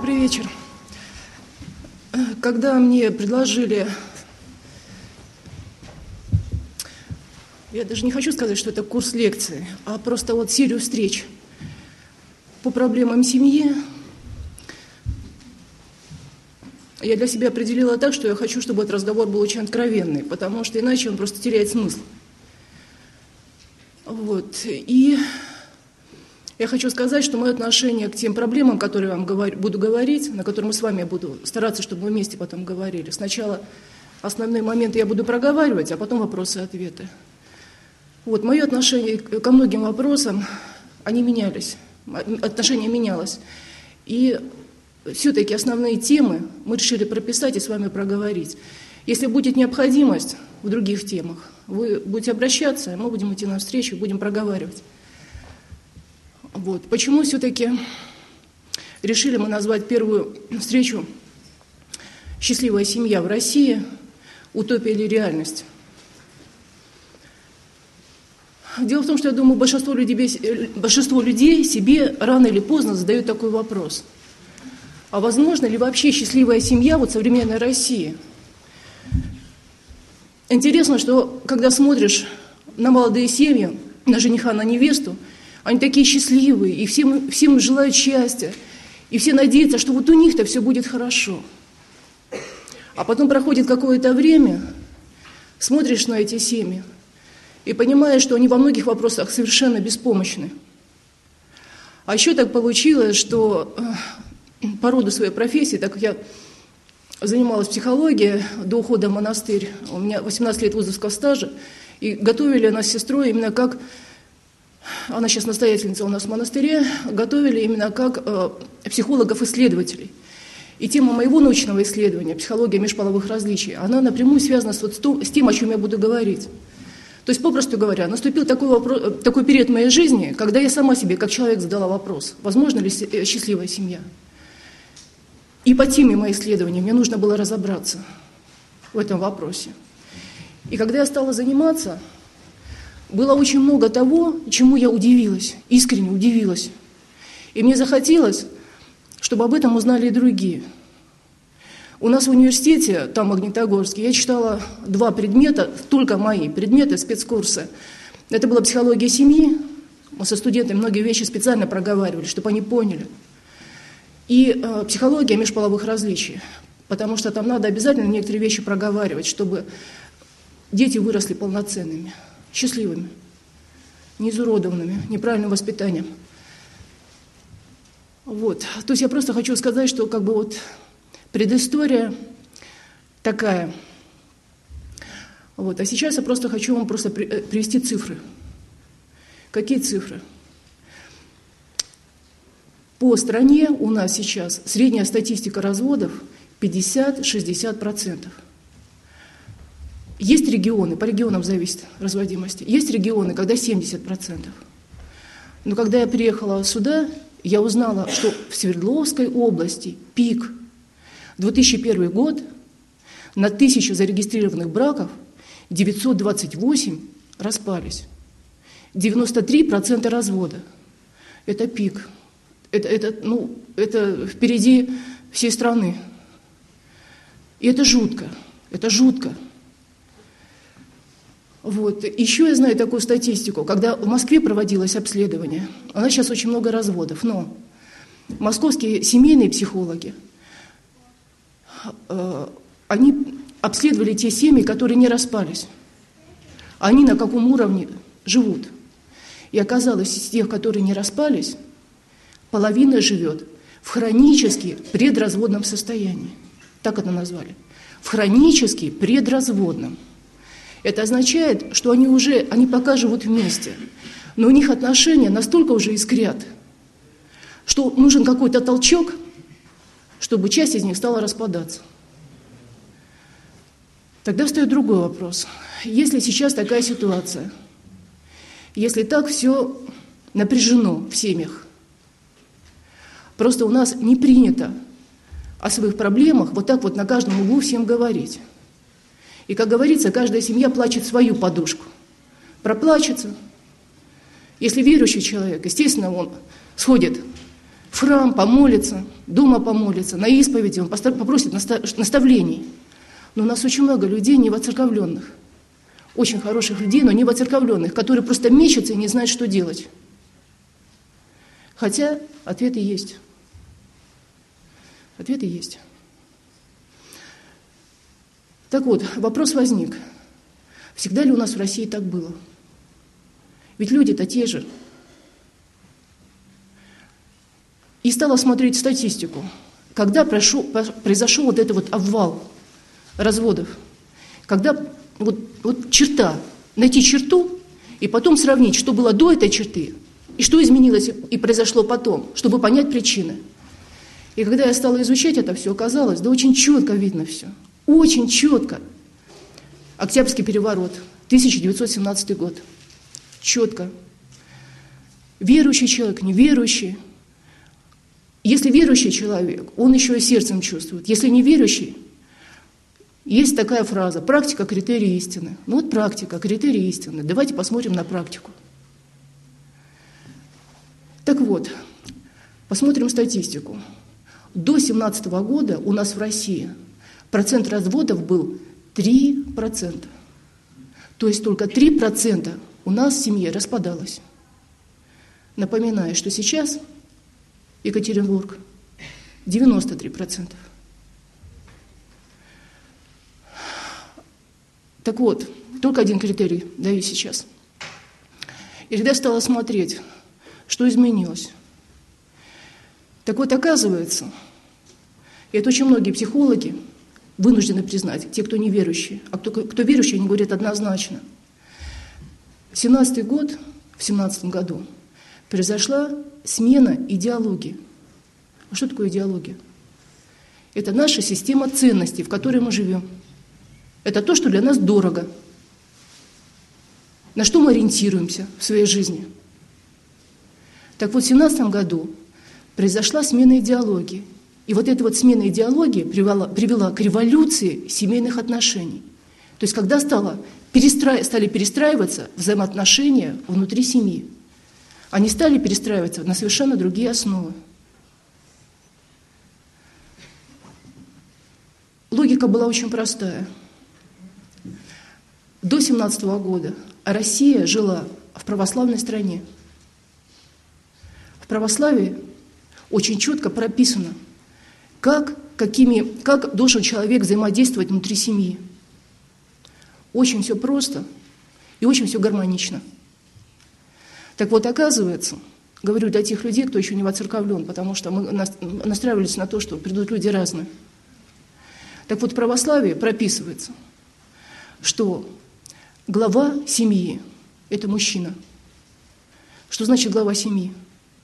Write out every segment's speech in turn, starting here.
Добрый вечер. Когда мне предложили, я даже не хочу сказать, что это курс лекций, а просто вот серию встреч по проблемам семьи, я для себя определила так, что я хочу, чтобы этот разговор был очень откровенный, потому что иначе он просто теряет смысл. Вот. И я хочу сказать, что мое отношение к тем проблемам, которые я вам буду говорить, на которые мы с вами буду стараться, чтобы мы вместе потом говорили. Сначала основные моменты я буду проговаривать, а потом вопросы и ответы. Вот, мое отношение ко многим вопросам, они менялись, отношение менялось. И все-таки основные темы мы решили прописать и с вами проговорить. Если будет необходимость в других темах, вы будете обращаться, мы будем идти навстречу, будем проговаривать. Вот. Почему все-таки решили мы назвать первую встречу «Счастливая семья в России. Утопия или реальность?» Дело в том, что я думаю, большинство людей себе рано или поздно задают такой вопрос. А возможно ли вообще счастливая семья в современной России? Интересно, что когда смотришь на молодые семьи, на жениха, на невесту, они такие счастливые, и всем желают счастья, и все надеются, что вот у них-то все будет хорошо. А потом проходит какое-то время, смотришь на эти семьи, и понимаешь, что они во многих вопросах совершенно беспомощны. А еще так получилось, что по роду своей профессии, так как я занималась психологией до ухода в монастырь, у меня 18 лет вузовского стажа, и готовили нас с сестрой именно как, она сейчас настоятельница у нас в монастыре, готовили именно как психологов-исследователей. И тема моего научного исследования, психология межполовых различий, она напрямую связана с тем, о чем я буду говорить. То есть, попросту говоря, наступил такой период в моей жизни, когда я сама себе, как человек, задала вопрос, возможно ли счастливая семья. И по теме моих исследований мне нужно было разобраться в этом вопросе. И когда я стала заниматься, было очень много того, чему я удивилась, искренне удивилась. И мне захотелось, чтобы об этом узнали и другие. У нас в университете, там в Магнитогорске, я читала 2 предмета, только мои предметы, спецкурсы. Это была психология семьи. Мы со студентами многие вещи специально проговаривали, чтобы они поняли. И психология межполовых различий, потому что там надо обязательно некоторые вещи проговаривать, чтобы дети выросли полноценными, счастливыми, не изуродованными, неправильным воспитанием. Вот. То есть я просто хочу сказать, что предыстория такая. Вот. А сейчас я просто хочу вам привести цифры. Какие цифры? По стране у нас сейчас средняя статистика разводов 50-60%. Есть регионы, по регионам зависит разводимость, есть регионы, когда 70%. Но когда я приехала сюда, я узнала, что в Свердловской области пик. 2001 год, на 1000 зарегистрированных браков 928 распались. 93% развода. Это пик. Это впереди всей страны. И это жутко. Это жутко. Вот. Еще я знаю такую статистику, когда в Москве проводилось обследование, у нас сейчас очень много разводов, но московские семейные психологи, они обследовали те семьи, которые не распались. Они на каком уровне живут. И оказалось, из тех, которые не распались, половина живет в хронически предразводном состоянии. Так это назвали. В хронически предразводном. Это означает, что они пока живут вместе, но у них отношения настолько уже искрят, что нужен какой-то толчок, чтобы часть из них стала распадаться. Тогда встает другой вопрос. Если сейчас такая ситуация, если так все напряжено в семьях, просто у нас не принято о своих проблемах вот так вот на каждом углу всем говорить. И, как говорится, каждая семья плачет свою подушку. Проплачется. Если верующий человек, естественно, он сходит в храм помолится, дома помолится, на исповеди он попросит наставлений. Но у нас очень много людей невоцерковленных, очень хороших людей, но невоцерковленных, которые просто мечутся и не знают, что делать. Хотя ответы есть. Ответы есть. Так вот, вопрос возник. Всегда ли у нас в России так было? Ведь люди-то те же. И стала смотреть статистику. Когда произошел вот этот вот обвал разводов, когда вот черта, найти черту и потом сравнить, что было до этой черты и что изменилось и произошло потом, чтобы понять причины. И когда я стала изучать это все, оказалось, да очень четко видно все. Очень четко. Октябрьский переворот, 1917 год. Четко. Верующий человек, неверующий. Если верующий человек, он еще и сердцем чувствует. Если неверующий, есть такая фраза: практика – критерий истины. Ну вот практика – критерий истины. Давайте посмотрим на практику. Так вот, посмотрим статистику. До 2017 года у нас в России процент разводов был 3%. То есть только 3% у нас в семье распадалось. Напоминаю, что сейчас Екатеринбург 93%. Так вот, только один критерий даю сейчас. И когда я стала смотреть, что изменилось. Так вот, оказывается, и это очень многие психологи вынуждены признать, те, кто неверующие, а кто верующий, они говорят однозначно. В 17 году произошла смена идеологии. А что такое идеология? Это наша система ценностей, в которой мы живем. Это то, что для нас дорого. На что мы ориентируемся в своей жизни. Так вот, в 17 году произошла смена идеологии. И вот эта вот смена идеологии привела к революции семейных отношений. То есть, когда стали перестраиваться взаимоотношения внутри семьи, они стали перестраиваться на совершенно другие основы. Логика была очень простая. До 17 года Россия жила в православной стране. В православии очень четко прописано, как должен человек взаимодействовать внутри семьи. Очень все просто и очень все гармонично. Так вот, оказывается, говорю для тех людей, кто еще не воцерковлен, потому что мы настраивались на то, что придут люди разные. Так вот, в православии прописывается, что глава семьи – это мужчина. Что значит глава семьи?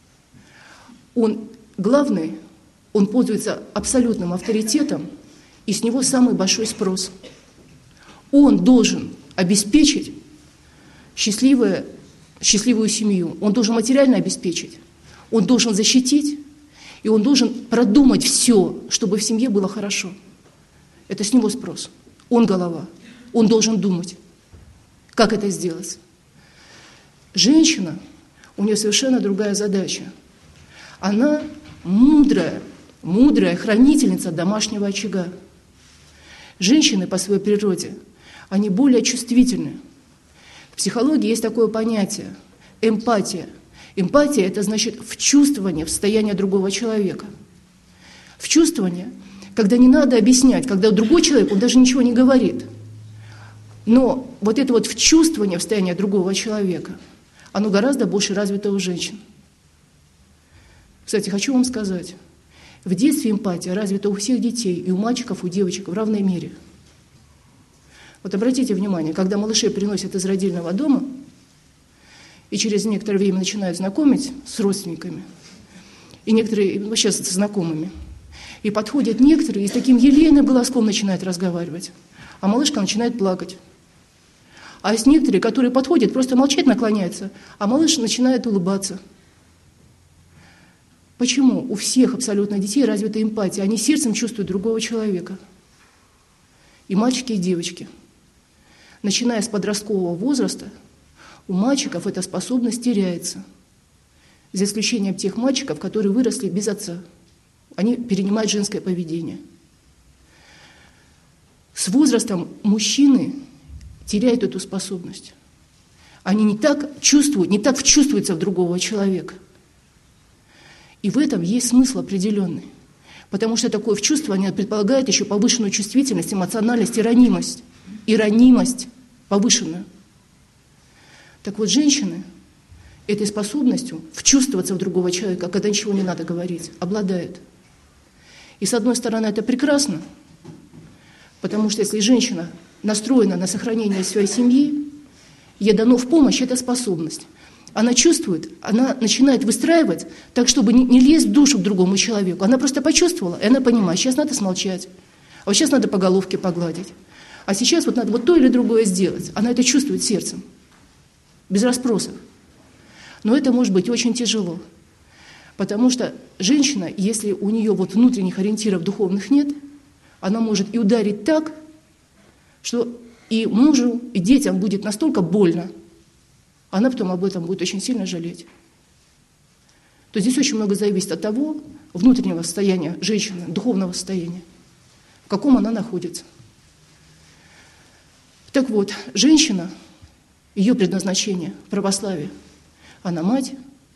Он главный, он пользуется абсолютным авторитетом, и с него самый большой спрос. Он должен обеспечить счастливую семью, он должен материально обеспечить, он должен защитить, и он должен продумать все, чтобы в семье было хорошо. Это с него спрос. Он голова, он должен думать, как это сделать. Женщина, у нее совершенно другая задача. Она мудрая хранительница домашнего очага. Женщины по своей природе, они более чувствительны. В психологии есть такое понятие – эмпатия. Эмпатия – это значит вчувствование в состояние другого человека. Вчувствование, когда не надо объяснять, когда другой человек, он даже ничего не говорит. Но вот это вот вчувствование в состояние другого человека, оно гораздо больше развито у женщин. Кстати, хочу вам сказать, в детстве эмпатия развита у всех детей, и у мальчиков, и у девочек в равной мере. Вот обратите внимание, когда малышей приносят из родильного дома и через некоторое время начинают знакомить с родственниками, и некоторые вообще с знакомыми, и подходят некоторые и с таким елейным голоском начинают разговаривать, а малышка начинает плакать. А есть некоторые, которые подходят, просто молчать наклоняются, а малыш начинает улыбаться. Почему? У всех абсолютно детей развита эмпатия. Они сердцем чувствуют другого человека. И мальчики, и девочки. Начиная с подросткового возраста, у мальчиков эта способность теряется. за исключением тех мальчиков, которые выросли без отца. Они перенимают женское поведение. С возрастом мужчины теряют эту способность. Они не так чувствуют, не так вчувствуются в другого человека. И в этом есть смысл определенный. Потому что такое вчувствование предполагает еще повышенную чувствительность, эмоциональность и ранимость. И ранимость повышенную. Так вот, женщины этой способностью вчувствоваться в другого человека, когда ничего не надо говорить, обладают. И с одной стороны, это прекрасно, потому что если женщина настроена на сохранение своей семьи, ей дано в помощь эта способность. Она чувствует, она начинает выстраивать так, чтобы не лезть в душу к другому человеку. Она просто почувствовала, и она понимает, сейчас надо смолчать, а вот сейчас надо по головке погладить, а сейчас вот надо вот то или другое сделать. Она это чувствует сердцем, без расспросов. Но это может быть очень тяжело, потому что женщина, если у нее вот внутренних ориентиров духовных нет, она может и ударить так, что и мужу, и детям будет настолько больно, она потом об этом будет очень сильно жалеть. То здесь очень много зависит от того внутреннего состояния женщины, духовного состояния, в каком она находится. Так вот, женщина, ее предназначение в православии, она мать,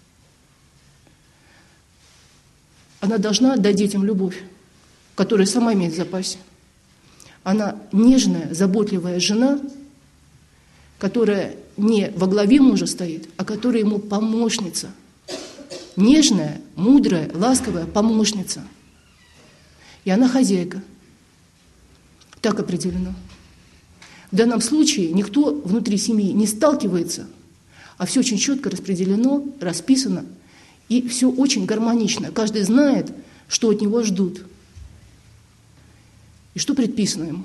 она должна отдать детям любовь, которую сама имеет в запасе. Она нежная, заботливая жена, которая не во главе мужа стоит, а которая ему помощница. Нежная, мудрая, ласковая помощница. И она хозяйка. Так определено. В данном случае никто внутри семьи не сталкивается, а все очень четко распределено, расписано, и все очень гармонично. Каждый знает, что от него ждут и что предписано ему.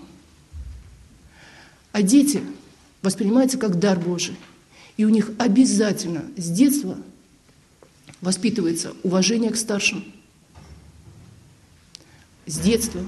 А дети воспринимаются как дар Божий, и у них обязательно с детства воспитывается уважение к старшим. С детства.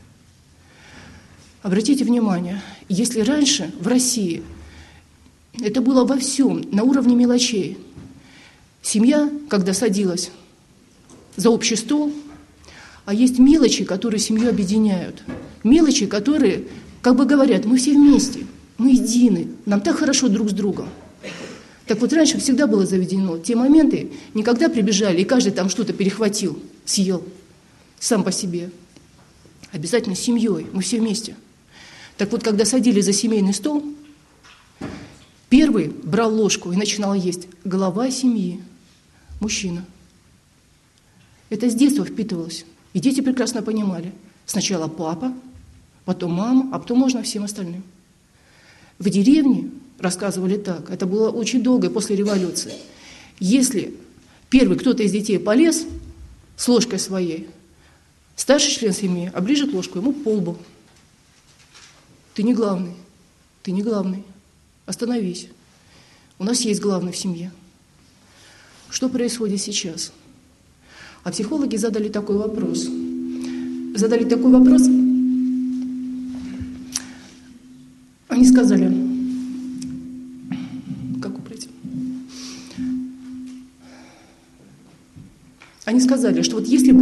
Обратите внимание, если раньше в России это было во всем, на уровне мелочей, семья, когда садилась за общий стол, а есть мелочи, которые семью объединяют, мелочи, которые, как бы говорят, мы все вместе, мы едины, нам так хорошо друг с другом. Так вот, раньше всегда было заведено те моменты, никогда прибежали, и каждый там что-то перехватил, съел сам по себе. Обязательно с семьей, мы все вместе. Так вот, когда садились за семейный стол, первый брал ложку и начинал есть глава семьи, мужчина. Это с детства впитывалось. И дети прекрасно понимали. Сначала папа, потом мама, а потом можно всем остальным. В деревне рассказывали так, это было очень долго после революции. Если первый кто-то из детей полез с ложкой своей, старший член семьи оближет ложку ему по лбу. Ты не главный, ты не главный. Остановись. У нас есть главный в семье. Что происходит сейчас? А психологи задали такой вопрос. Они сказали, как убрать? Они сказали, что вот если бы...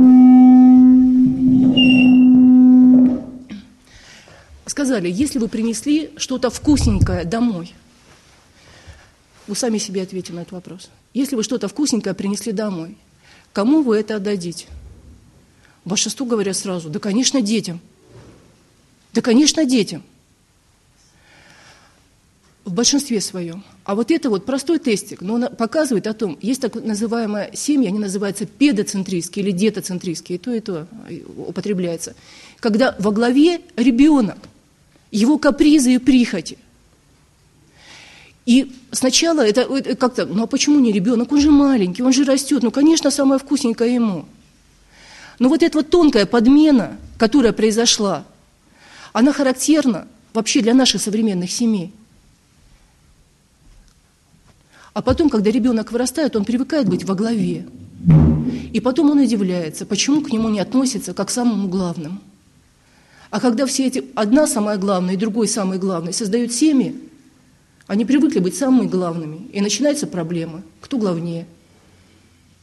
Сказали, если вы принесли что-то вкусненькое домой, вы сами себе ответьте на этот вопрос. Если вы что-то вкусненькое принесли домой, кому вы это отдадите? Большинство говорят сразу, да, конечно, детям. Да, конечно, детям. В большинстве своем. А вот это вот простой тестик, но он показывает о том, есть так называемая семья, они называются педоцентристские или детоцентристские, и то употребляется. Когда во главе ребенок, его капризы и прихоти. И сначала это как-то, ну а почему не ребенок? Он же маленький, он же растет, ну, конечно, самое вкусненькое ему. Но вот эта вот тонкая подмена, которая произошла, она характерна вообще для наших современных семей. А потом, когда ребенок вырастает, он привыкает быть во главе. И потом он удивляется, почему к нему не относятся как к самому главному. А когда все эти, одна самая главная и другой самый главный, создают семьи, они привыкли быть самыми главными. И начинаются проблемы. Кто главнее?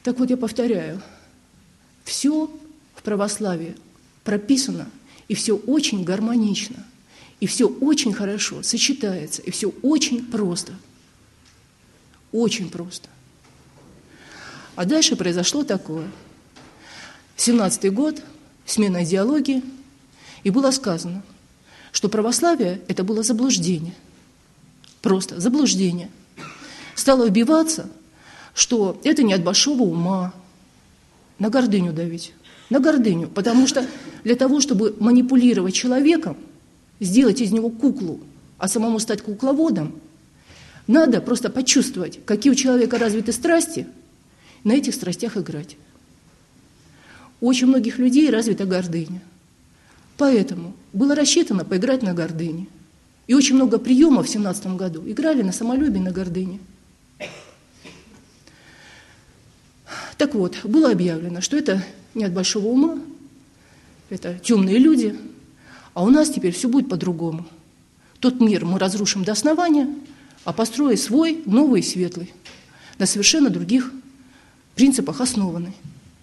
Так вот, я повторяю, все в православии прописано, и все очень гармонично, и все очень хорошо сочетается, и все очень просто. Очень просто. А дальше произошло такое. 17-й год, смена идеологии, и было сказано, что православие – это было заблуждение. Просто заблуждение. Стало убиваться, что это не от большого ума, на гордыню давить. На гордыню. Потому что для того, чтобы манипулировать человеком, сделать из него куклу, а самому стать кукловодом, надо просто почувствовать, какие у человека развиты страсти, на этих страстях играть. У очень многих людей развита гордыня. Поэтому было рассчитано поиграть на гордыне. И очень много приемов в 17 году играли на самолюбии, на гордыне. Так вот, было объявлено, что это не от большого ума, это темные люди, а у нас теперь все будет по-другому. Тот мир мы разрушим до основания, а построим свой, новый и светлый, на совершенно других принципах основанный.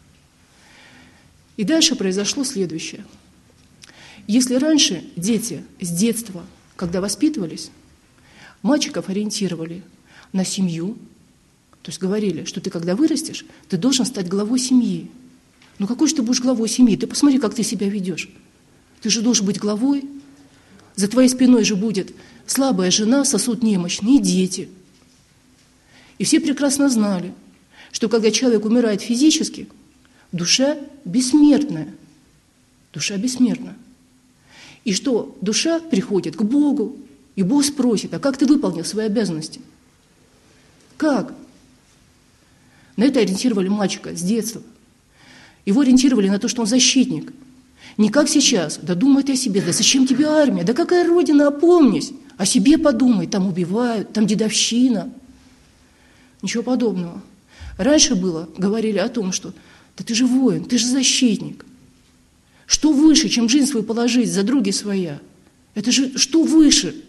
И дальше произошло следующее. Если раньше дети с детства, когда воспитывались, мальчиков ориентировали на семью, то есть говорили, что ты, когда вырастешь, ты должен стать главой семьи. Ну какой же ты будешь главой семьи? Ты посмотри, как ты себя ведешь. Ты же должен быть главой. За твоей спиной же будет слабая жена, сосуд немощный, и дети. И все прекрасно знали, что когда человек умирает физически, душа бессмертная. Душа бессмертна. И что душа приходит к Богу, и Бог спросит, а как ты выполнил свои обязанности? Как? На это ориентировали мальчика с детства. Его ориентировали на то, что он защитник. Не как сейчас, да думай ты о себе, да зачем тебе армия, да какая родина, опомнись, о себе подумай, там убивают, там дедовщина. Ничего подобного. Раньше было, говорили о том, что да ты же воин, ты же защитник. Что выше, чем жизнь свою положить за други своя? Это же что выше?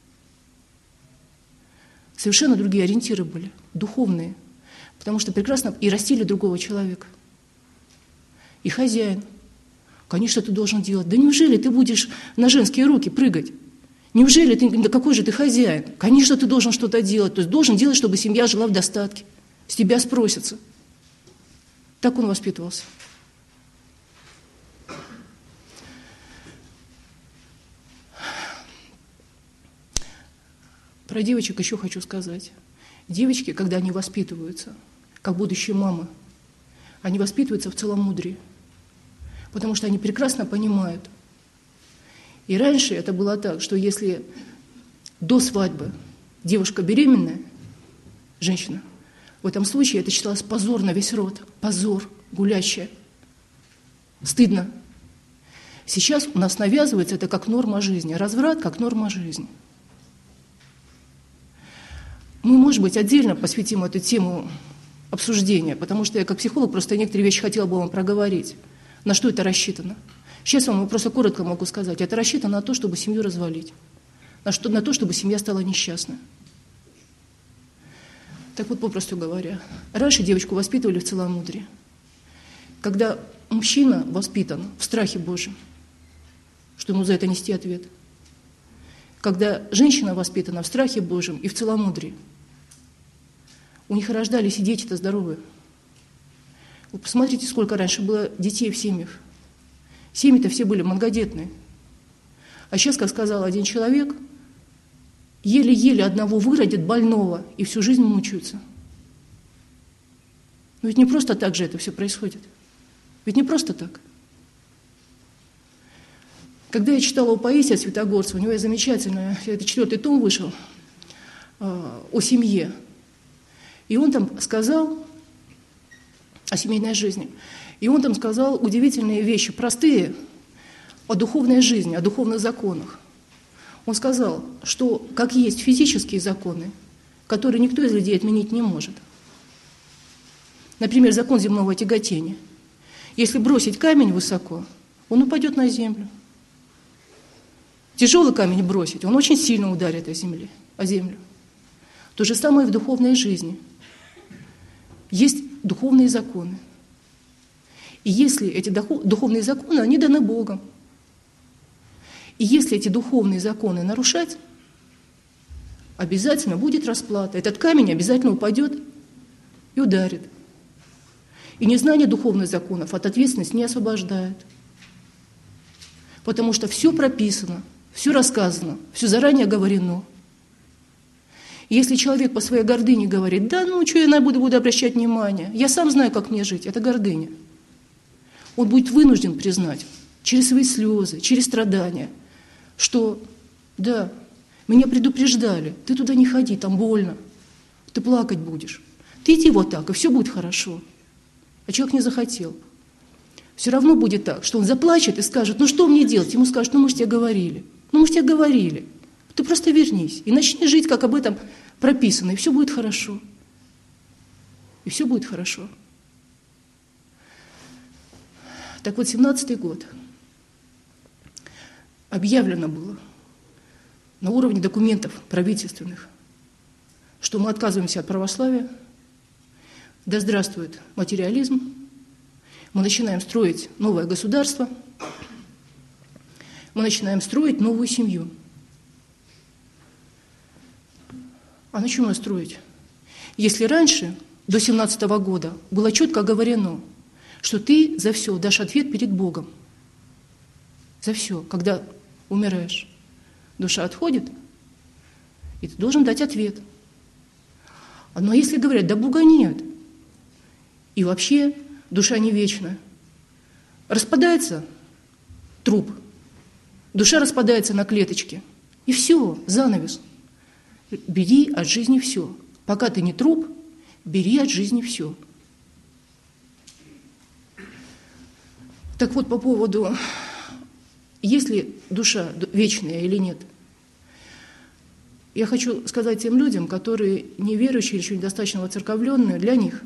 Совершенно другие ориентиры были, духовные. Потому что прекрасно и растили другого человека. И хозяин. Конечно, ты должен делать. Да неужели ты будешь на женские руки прыгать? Неужели ты, да какой же ты хозяин? Конечно, ты должен что-то делать. То есть должен делать, чтобы семья жила в достатке. С тебя спросятся. Так он воспитывался. Про девочек еще хочу сказать. Девочки, когда они воспитываются, как будущие мамы, они воспитываются в целомудрии, потому что они прекрасно понимают. И раньше это было так, что если до свадьбы девушка беременная, женщина, в этом случае это считалось позор на весь род, позор, гулящая, стыдно. Сейчас у нас навязывается это как норма жизни, разврат как норма жизни. Мы, может быть, отдельно посвятим эту тему обсуждения, потому что я как психолог просто некоторые вещи хотела бы вам проговорить. На что это рассчитано? Сейчас вам просто коротко могу сказать. Это рассчитано на то, чтобы семью развалить, на то, чтобы семья стала несчастной. Так вот, попросту говоря, раньше девочку воспитывали в целомудрии. Когда мужчина воспитан в страхе Божьем, что ему за это нести ответ. Когда женщина воспитана в страхе Божьем и в целомудрии, у них рождались и дети-то здоровые. Вы посмотрите, сколько раньше было детей в семьях. Семьи-то все были многодетные. А сейчас, как сказал один человек, еле-еле одного выродят больного и всю жизнь мучаются. Но ведь не просто так же это все происходит. Ведь не просто так. Когда я читала у Паисия Святогорца, у него есть замечательное, это 4-й том вышел, о семье. И он там сказал о семейной жизни. И он там сказал удивительные вещи, простые, о духовной жизни, о духовных законах. Он сказал, что как есть физические законы, которые никто из людей отменить не может. Например, закон земного тяготения. Если бросить камень высоко, он упадет на землю. Тяжелый камень бросить, он очень сильно ударит о землю. То же самое и в духовной жизни. Есть духовные законы. И если эти духовные законы, они даны Богом. И если эти духовные законы нарушать, обязательно будет расплата. Этот камень обязательно упадет и ударит. И незнание духовных законов от ответственности не освобождает. Потому что все прописано, все рассказано, все заранее говорено. И если человек по своей гордыне говорит: да ну, что я буду обращать внимание, я сам знаю, как мне жить, это гордыня. Он будет вынужден признать через свои слезы, через страдания, что да, меня предупреждали, ты туда не ходи, там больно, ты плакать будешь. Ты иди вот так, и все будет хорошо. А человек не захотел. Все равно будет так, что он заплачет и скажет: ну что мне делать? Ему скажут: ну мы же тебе говорили. Ну мы же тебе говорили. Ты просто вернись и начни жить, как об этом прописано, и все будет хорошо. И все будет хорошо. Так вот, 17-й год объявлено было на уровне документов правительственных, что мы отказываемся от православия, да здравствует материализм, мы начинаем строить новое государство, мы начинаем строить новую семью. А на чем ее строить? Если раньше, до 17 года, было четко говорено, что ты за все дашь ответ перед Богом. За все. Когда умираешь, душа отходит, и ты должен дать ответ. Но если говорят: да Бога нет, и вообще душа не вечна, распадается труп, душа распадается на клеточки, и все, занавес. Бери от жизни все. Пока ты не труп, бери от жизни все. Так вот, по поводу, есть ли душа вечная или нет, я хочу сказать тем людям, которые неверующие или еще недостаточно воцерковленные, для них.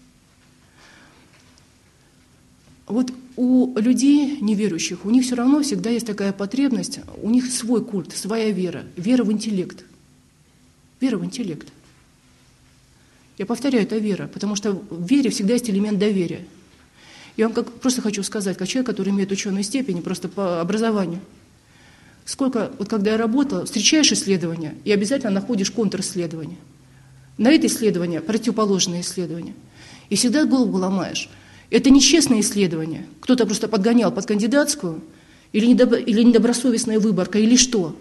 Вот у людей неверующих, у них все равно всегда есть такая потребность, у них свой культ, своя вера, вера в интеллект. Вера в интеллект. Я повторяю, это вера, потому что в вере всегда есть элемент доверия. Я вам просто хочу сказать, как человек, который имеет ученую степень, просто по образованию. Сколько, вот когда я работала, встречаешь исследования и обязательно находишь контрисследования. На это исследование противоположное исследование. И всегда голову ломаешь. Это нечестное исследование. Кто-то просто подгонял под кандидатскую, или недобросовестная выборка, или что.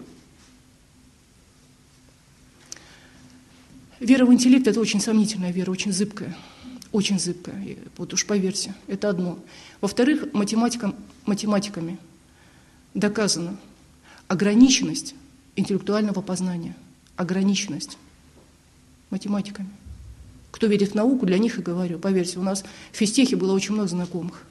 Вера в интеллект – это очень сомнительная вера, очень зыбкая. Очень зыбкая, вот уж поверьте, это одно. Во-вторых, математиками доказана ограниченность интеллектуального познания. Ограниченность математиками. Кто верит в науку, для них и говорю. Поверьте, у нас в физтехе было очень много знакомых.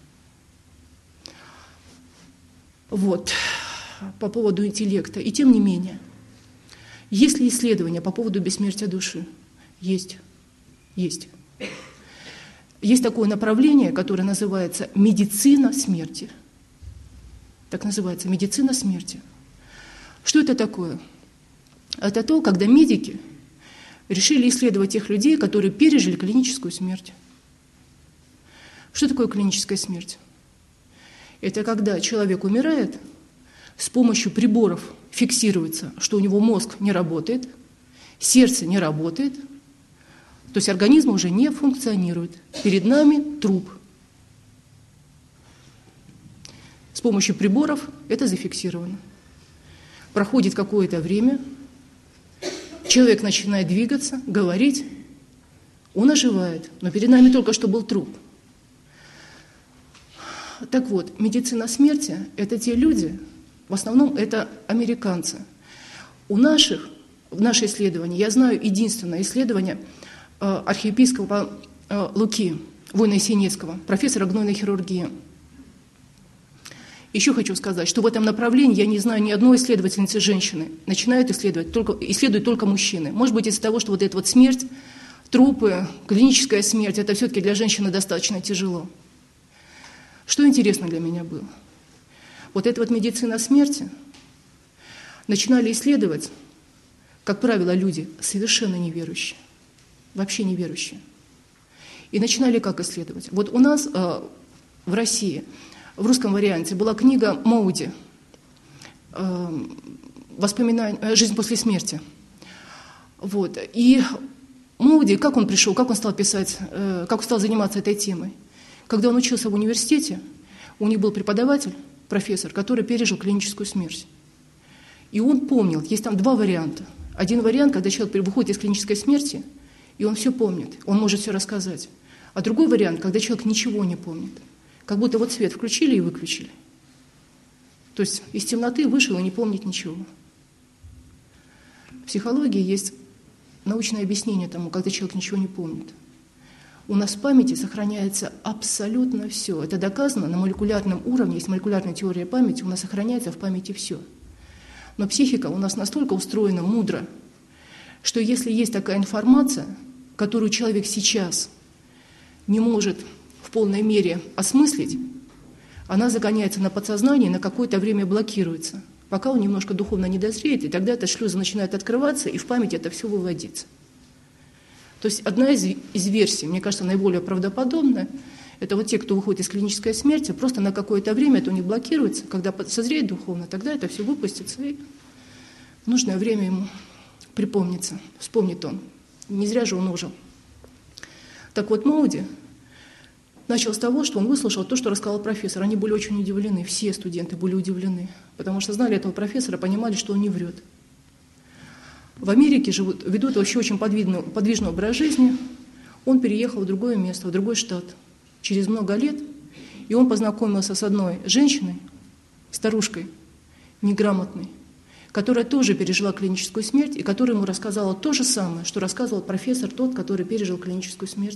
Вот, по поводу интеллекта. И тем не менее, есть ли исследования по поводу бессмертия души? Есть. Есть. Есть такое направление, которое называется медицина смерти. Так называется, медицина смерти. Что это такое? Это то, когда медики решили исследовать тех людей, которые пережили клиническую смерть. Что такое клиническая смерть? Это когда человек умирает, с помощью приборов фиксируется, что у него мозг не работает, сердце не работает, то есть организм уже не функционирует. Перед нами труп. С помощью приборов это зафиксировано. Проходит какое-то время, человек начинает двигаться, говорить, он оживает, но перед нами только что был труп. Так вот, медицина смерти – это те люди, в основном это американцы. В наше исследование, я знаю единственное исследование архиепископа Луки Войно-Синецкого, профессора гнойной хирургии. Еще хочу сказать, что в этом направлении я не знаю ни одной исследовательницы женщины. Исследуют только мужчины. Может быть, из-за того, что вот эта вот смерть, трупы, клиническая смерть, это все-таки для женщины достаточно тяжело. Что интересно для меня было? Вот эта вот медицина смерти начинали исследовать, как правило, люди совершенно неверующие, вообще неверующие. И начинали как исследовать. Вот у нас в России, в русском варианте, была книга Моуди «Жизнь после смерти». Вот. И Моуди, как он пришел, как он стал писать, как он стал заниматься этой темой? Когда он учился в университете, у них был преподаватель, профессор, который пережил клиническую смерть. И он помнил, есть там два варианта. Один вариант, когда человек выходит из клинической смерти, и он все помнит, он может все рассказать. А другой вариант, когда человек ничего не помнит. Как будто вот свет включили и выключили. То есть из темноты вышел и не помнит ничего. В психологии есть научное объяснение тому, когда человек ничего не помнит. У нас в памяти сохраняется абсолютно все. Это доказано на молекулярном уровне, есть молекулярная теория памяти, у нас сохраняется в памяти все. Но психика у нас настолько устроена мудро, что если есть такая информация, которую человек сейчас не может в полной мере осмыслить, она загоняется на подсознание и на какое-то время блокируется, пока он немножко духовно не дозреет, и тогда эта шлюза начинает открываться, и в память это все выводится. То есть одна из версий, мне кажется, наиболее правдоподобная, это вот те, кто выходит из клинической смерти, просто на какое-то время это у них блокируется, когда созреет духовно, тогда это все выпустится, и в нужное время ему припомнится, вспомнит он. Не зря же он ужил. Так вот, Моуди начал с того, что он выслушал то, что рассказал профессор. Они были очень удивлены, все студенты были удивлены, потому что знали этого профессора, понимали, что он не врет. В Америке ведут вообще очень подвижный образ жизни. Он переехал в другое место, в другой штат через много лет, и он познакомился с одной женщиной, старушкой, неграмотной, которая тоже пережила клиническую смерть, и которая ему рассказала то же самое, что рассказывал профессор тот, который пережил клиническую смерть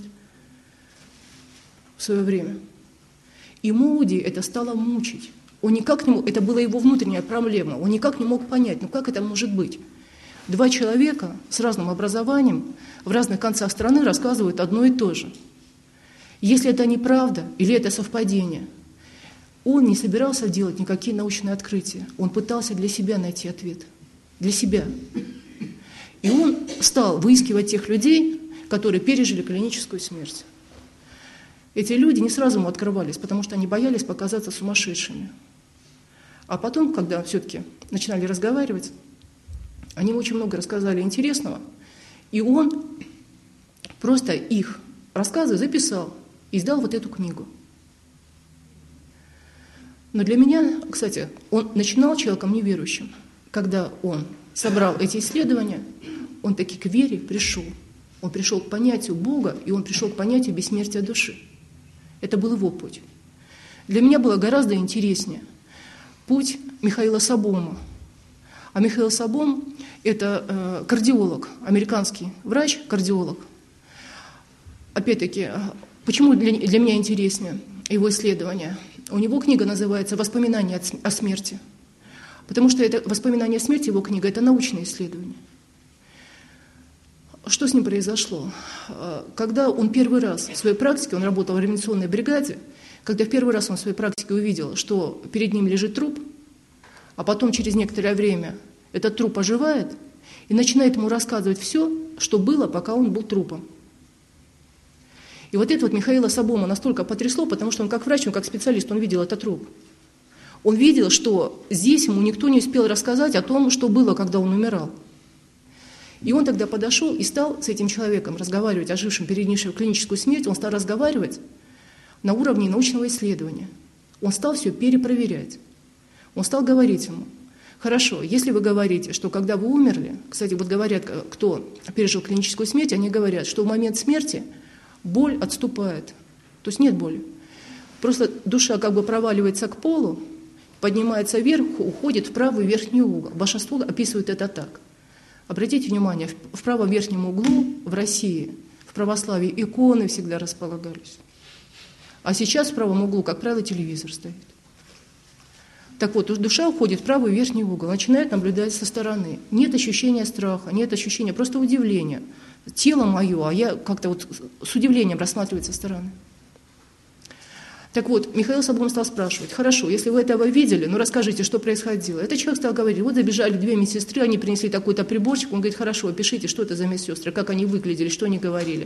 в свое время. И Моуди это стало мучить. Он никак не мог, это была его внутренняя проблема, он никак не мог понять, ну как это может быть? Два человека с разным образованием в разных концах страны рассказывают одно и то же. Если это неправда или это совпадение, он не собирался делать никакие научные открытия. Он пытался для себя найти ответ. Для себя. И он стал выискивать тех людей, которые пережили клиническую смерть. Эти люди не сразу ему открывались, потому что они боялись показаться сумасшедшими. А потом, когда все-таки начинали разговаривать, они ему очень много рассказали интересного, и он просто их рассказы записал и издал вот эту книгу. Но для меня, кстати, он начинал человеком неверующим. Когда он собрал эти исследования, он таки к вере пришел. Он пришел к понятию Бога, и он пришел к понятию бессмертия души. Это был его путь. Для меня было гораздо интереснее путь Михаила Собома. А Михаил Собом – это кардиолог, американский врач, кардиолог. Опять-таки, почему для меня интереснее его исследования? У него книга называется «Воспоминания о смерти». Потому что это «Воспоминания о смерти», его книга – это научное исследование. Что с ним произошло? Когда он первый раз в своей практике, он работал в реанимационной бригаде, когда в первый раз он в своей практике увидел, что перед ним лежит труп, а потом через некоторое время этот труп оживает и начинает ему рассказывать все, что было, пока он был трупом. И вот это вот Михаила Собома настолько потрясло, потому что он как врач, он как специалист, он видел этот труп. Он видел, что здесь ему никто не успел рассказать о том, что было, когда он умирал. И он тогда подошел и стал с этим человеком разговаривать, ожившим, перенесшим клиническую смерть, он стал разговаривать на уровне научного исследования. Он стал все перепроверять. Он стал говорить ему: хорошо, если вы говорите, что когда вы умерли, кстати, вот говорят, кто пережил клиническую смерть, они говорят, что в момент смерти боль отступает, то есть нет боли. Просто душа как бы проваливается к полу, поднимается вверх, уходит в правый верхний угол. Большинство описывает это так. Обратите внимание, в правом верхнем углу в России, в православии иконы всегда располагались. А сейчас в правом углу, как правило, телевизор стоит. Так вот, душа уходит в правый верхний угол, начинает наблюдать со стороны. Нет ощущения страха, нет ощущения, просто удивления. Тело мое, а я как-то вот с удивлением рассматриваю со стороны. Так вот, Михаил Собом стал спрашивать: хорошо, если вы этого видели, ну расскажите, что происходило. Этот человек стал говорить: вот забежали две медсестры, они принесли такой-то приборчик. Он говорит: хорошо, опишите, что это за медсестры, как они выглядели, что они говорили.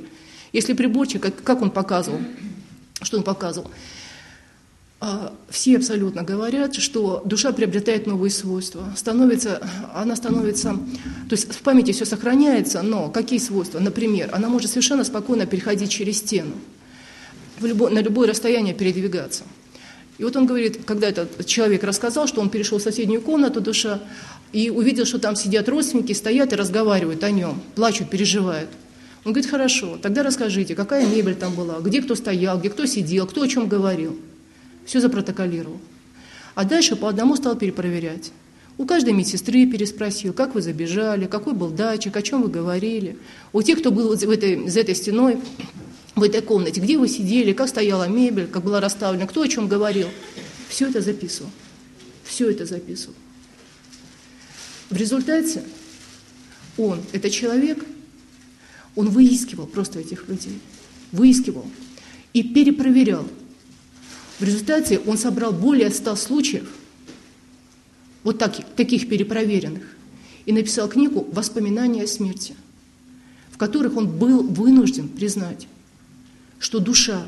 Если приборчик, как он показывал, что он показывал? Все абсолютно говорят, что душа приобретает новые свойства, она становится, то есть в памяти все сохраняется, но какие свойства? Например, она может совершенно спокойно переходить через стену, на любое расстояние передвигаться. И вот он говорит, когда этот человек рассказал, что он перешел в соседнюю комнату, душа, и увидел, что там сидят родственники, стоят и разговаривают о нем, плачут, переживают. Он говорит, хорошо, тогда расскажите, какая мебель там была, где кто стоял, где кто сидел, кто о чем говорил. Все запротоколировал. А дальше по одному стал перепроверять. У каждой медсестры переспросил, как вы забежали, какой был датчик, о чем вы говорили. У тех, кто был за этой стеной, в этой комнате, где вы сидели, как стояла мебель, как была расставлена, кто о чем говорил. Все это записывал. Все это записывал. В результате этот человек, он выискивал просто этих людей. Выискивал и перепроверял. В результате он собрал более 100 случаев, вот таких перепроверенных, и написал книгу «Воспоминания о смерти», в которых он был вынужден признать, что душа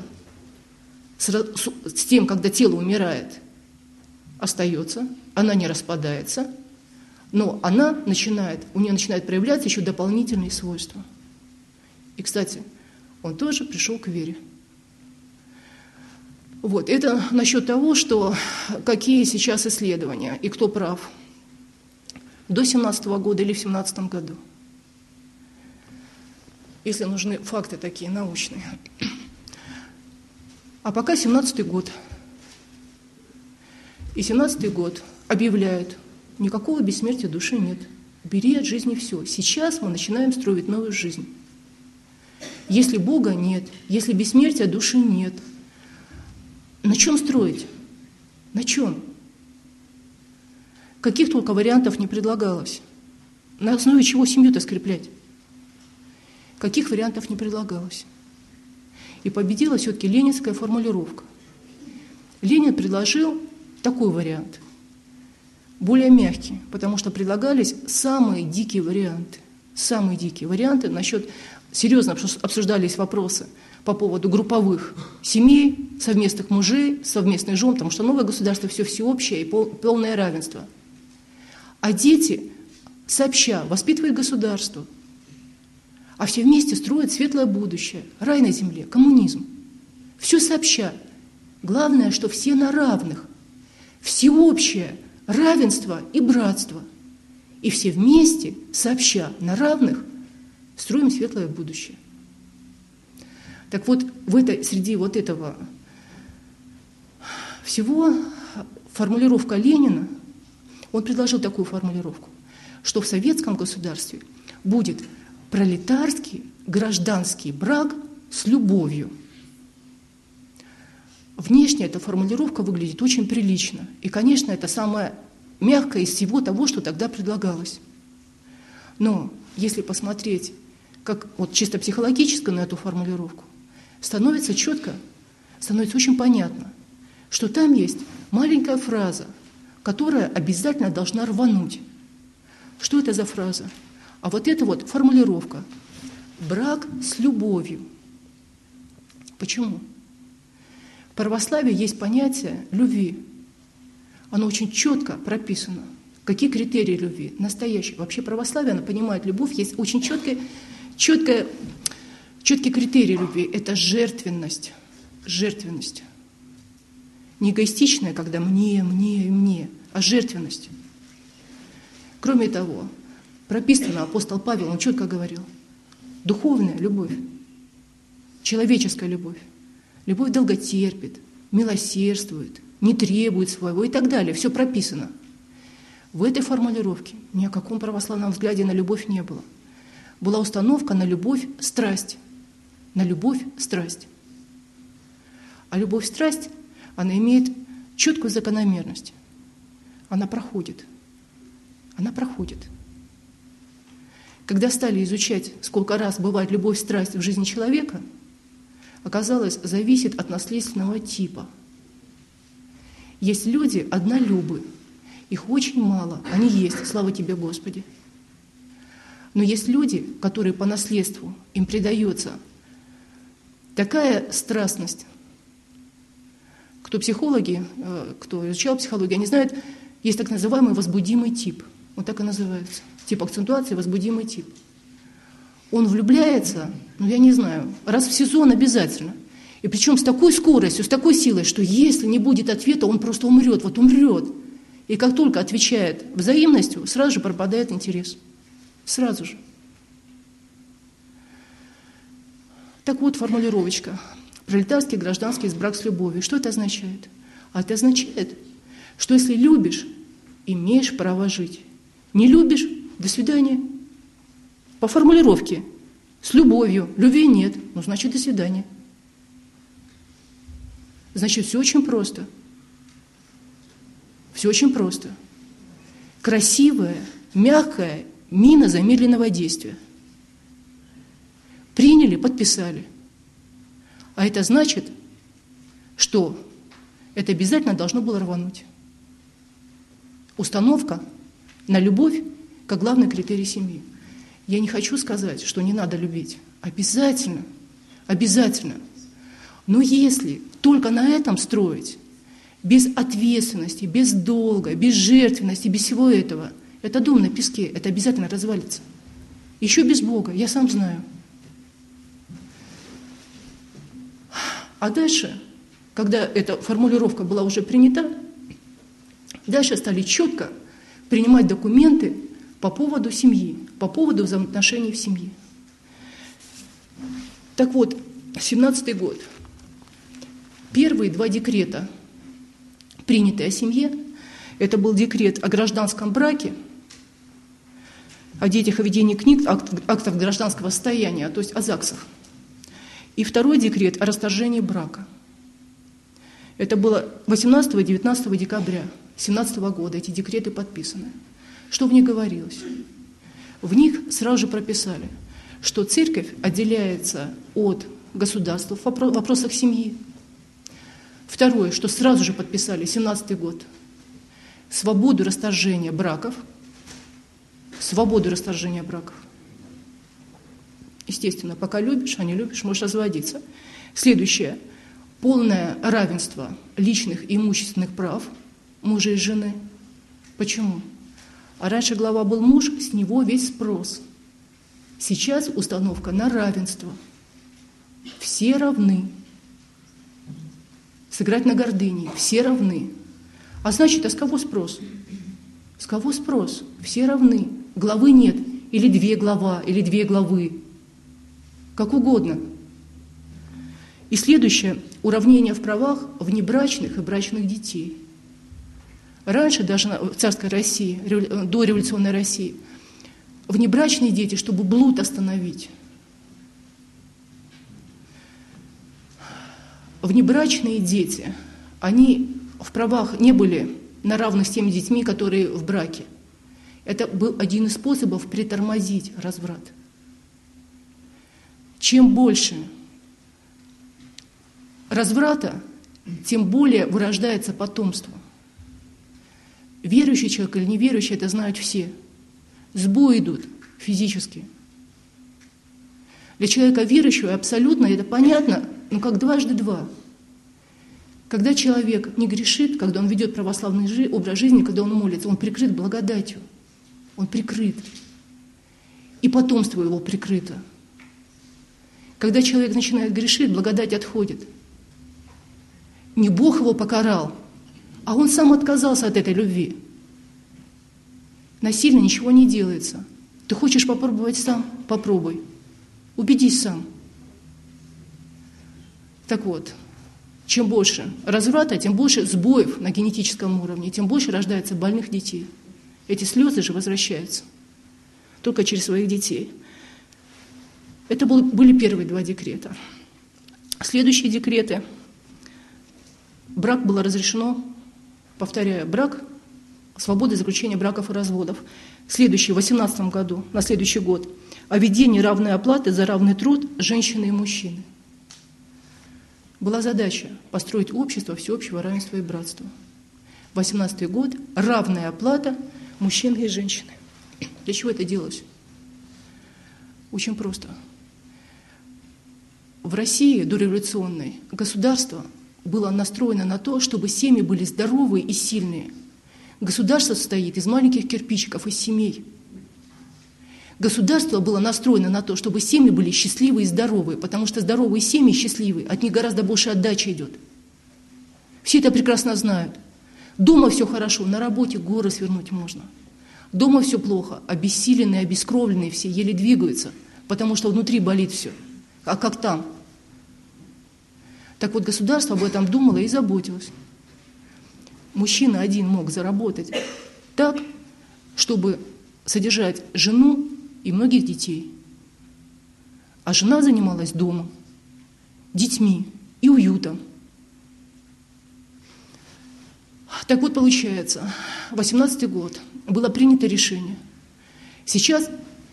с тем, когда тело умирает, остается, она не распадается, но у нее начинают проявляться еще дополнительные свойства. И, кстати, он тоже пришел к вере. Вот, это насчет того, что какие сейчас исследования и кто прав. До 2017 года или в 2017 году. Если нужны факты такие научные. А пока 2017 год. И 2017 год объявляют, никакого бессмертия души нет. Бери от жизни все. Сейчас мы начинаем строить новую жизнь. Если Бога нет, если бессмертия души нет, на чем строить? На чем? Каких только вариантов не предлагалось. На основе чего семью-то скреплять? Каких вариантов не предлагалось? И победила все-таки ленинская формулировка. Ленин предложил такой вариант, более мягкий, потому что предлагались самые дикие варианты. Самые дикие варианты серьезно обсуждались вопросы по поводу групповых семей, совместных мужей, совместных жен, потому что новое государство все всеобщее и полное равенство. А дети сообща воспитывают государство, а все вместе строят светлое будущее, рай на земле, коммунизм. Все сообща. Главное, что все на равных. Всеобщее равенство и братство. И все вместе, сообща, на равных, строим светлое будущее. Так вот, среди вот этого всего формулировка Ленина, он предложил такую формулировку, что в советском государстве будет пролетарский гражданский брак с любовью. Внешне эта формулировка выглядит очень прилично. И, конечно, это самое мягкое из всего того, что тогда предлагалось. Но если посмотреть как чисто психологически на эту формулировку, становится четко, становится очень понятно, что там есть маленькая фраза, которая обязательно должна рвануть. Что это за фраза? А вот эта формулировка «брак с любовью». Почему? В православии есть понятие любви. Оно очень четко прописано. Какие критерии любви? Настоящие. Вообще православие, оно понимает любовь, есть очень четкий критерий любви – это жертвенность. Жертвенность. Не эгоистичная, когда мне, а жертвенность. Кроме того, прописано, апостол Павел, он четко говорил, духовная любовь, человеческая любовь. Любовь долготерпит, милосердствует, не требует своего и так далее. Все прописано. В этой формулировке ни о каком православном взгляде на любовь не было. Была установка на любовь-страсть. На любовь-страсть. А любовь-страсть, она имеет четкую закономерность. Она проходит. Она проходит. Когда стали изучать, сколько раз бывает любовь-страсть в жизни человека, оказалось, зависит от наследственного типа. Есть люди однолюбы, их очень мало, они есть, слава тебе, Господи. Но есть люди, которые по наследству, им придается такая страстность. Кто психологи, кто изучал психологию, они знают, есть так называемый возбудимый тип. Он так и называется. Тип акцентуации – возбудимый тип. Он влюбляется, я не знаю, раз в сезон обязательно. И причем с такой скоростью, с такой силой, что если не будет ответа, он просто умрет, вот умрет. И как только отвечает взаимностью, сразу же пропадает интерес. Сразу же. Так вот, формулировочка. Пролетарский гражданский брак с любовью. Что это означает? А это означает, что если любишь, имеешь право жить. Не любишь – до свидания. По формулировке. С любовью. Любви нет. Ну, значит, до свидания. Значит, все очень просто. Все очень просто. Красивая, мягкая мина замедленного действия. Приняли, подписали. А это значит, что это обязательно должно было рвануть. Установка на любовь как главный критерий семьи. Я не хочу сказать, что не надо любить. Обязательно. Обязательно. Но если только на этом строить, без ответственности, без долга, без жертвенности, без всего этого, это дом на песке, это обязательно развалится. Еще без Бога, я сам знаю. А дальше, когда эта формулировка была уже принята, дальше стали четко принимать документы по поводу семьи, по поводу взаимоотношений в семье. Так вот, 17-й год. Первые 2 декрета, принятые о семье, это был декрет о гражданском браке, о детях, о ведении книг, актов гражданского состояния, то есть о ЗАГСах. И 2-й декрет о расторжении брака. Это было 18-19 декабря 2017 года, эти декреты подписаны. Что в них говорилось? В них сразу же прописали, что церковь отделяется от государства в вопросах семьи. Второе, что сразу же подписали, 17-й год, свободу расторжения браков. Свободу расторжения браков. Естественно, пока любишь, а не любишь, можешь разводиться. Следующее. Полное равенство личных и имущественных прав мужа и жены. Почему? А раньше глава был муж, с него весь спрос. Сейчас установка на равенство. Все равны. Сыграть на гордыне. Все равны. А значит, а с кого спрос? С кого спрос? Все равны. Главы нет. Или 2 глава, или 2 главы. Как угодно. И следующее. Уравнение в правах внебрачных и брачных детей. Раньше, даже в царской России, до революционной России, внебрачные дети, чтобы блуд остановить. Внебрачные дети, они в правах не были на равных с теми детьми, которые в браке. Это был один из способов притормозить разврат. Чем больше разврата, тем более вырождается потомство. Верующий человек или неверующий, это знают все. Сбои идут физически. Для человека верующего абсолютно это понятно, но как 2 × 2. Когда человек не грешит, когда он ведет православный образ жизни, когда он молится, он прикрыт благодатью. Он прикрыт. И потомство его прикрыто. Когда человек начинает грешить, благодать отходит. Не Бог его покарал, а он сам отказался от этой любви. Насильно ничего не делается. Ты хочешь попробовать сам? Попробуй. Убедись сам. Так вот, чем больше разврата, тем больше сбоев на генетическом уровне, тем больше рождается больных детей. Эти слезы же возвращаются только через своих детей. Это были первые 2 декрета. Следующие декреты. Брак было разрешено, повторяю, брак, свобода заключения браков и разводов. Следующий, в 2018 году, на следующий год, о введении равной оплаты за равный труд женщины и мужчины. Была задача построить общество всеобщего равенства и братства. 2018 год, равная оплата мужчины и женщины. Для чего это делалось? Очень просто. в России дореволюционной государство было настроено на то, чтобы семьи были здоровые и сильные. Государство состоит из маленьких кирпичиков, из семей. Государство было настроено на то, чтобы семьи были счастливые и здоровые, потому что здоровые семьи счастливые, от них гораздо больше отдача идет. Все это прекрасно знают. Дома все хорошо, на работе горы свернуть можно. Дома все плохо, обессиленные, обескровленные все, еле двигаются, потому что внутри болит все. А как там? Так вот, государство об этом думало и заботилось. Мужчина один мог заработать так, чтобы содержать жену и многих детей. А жена занималась домом, детьми и уютом. Так вот, получается, 18-й год было принято решение. Сейчас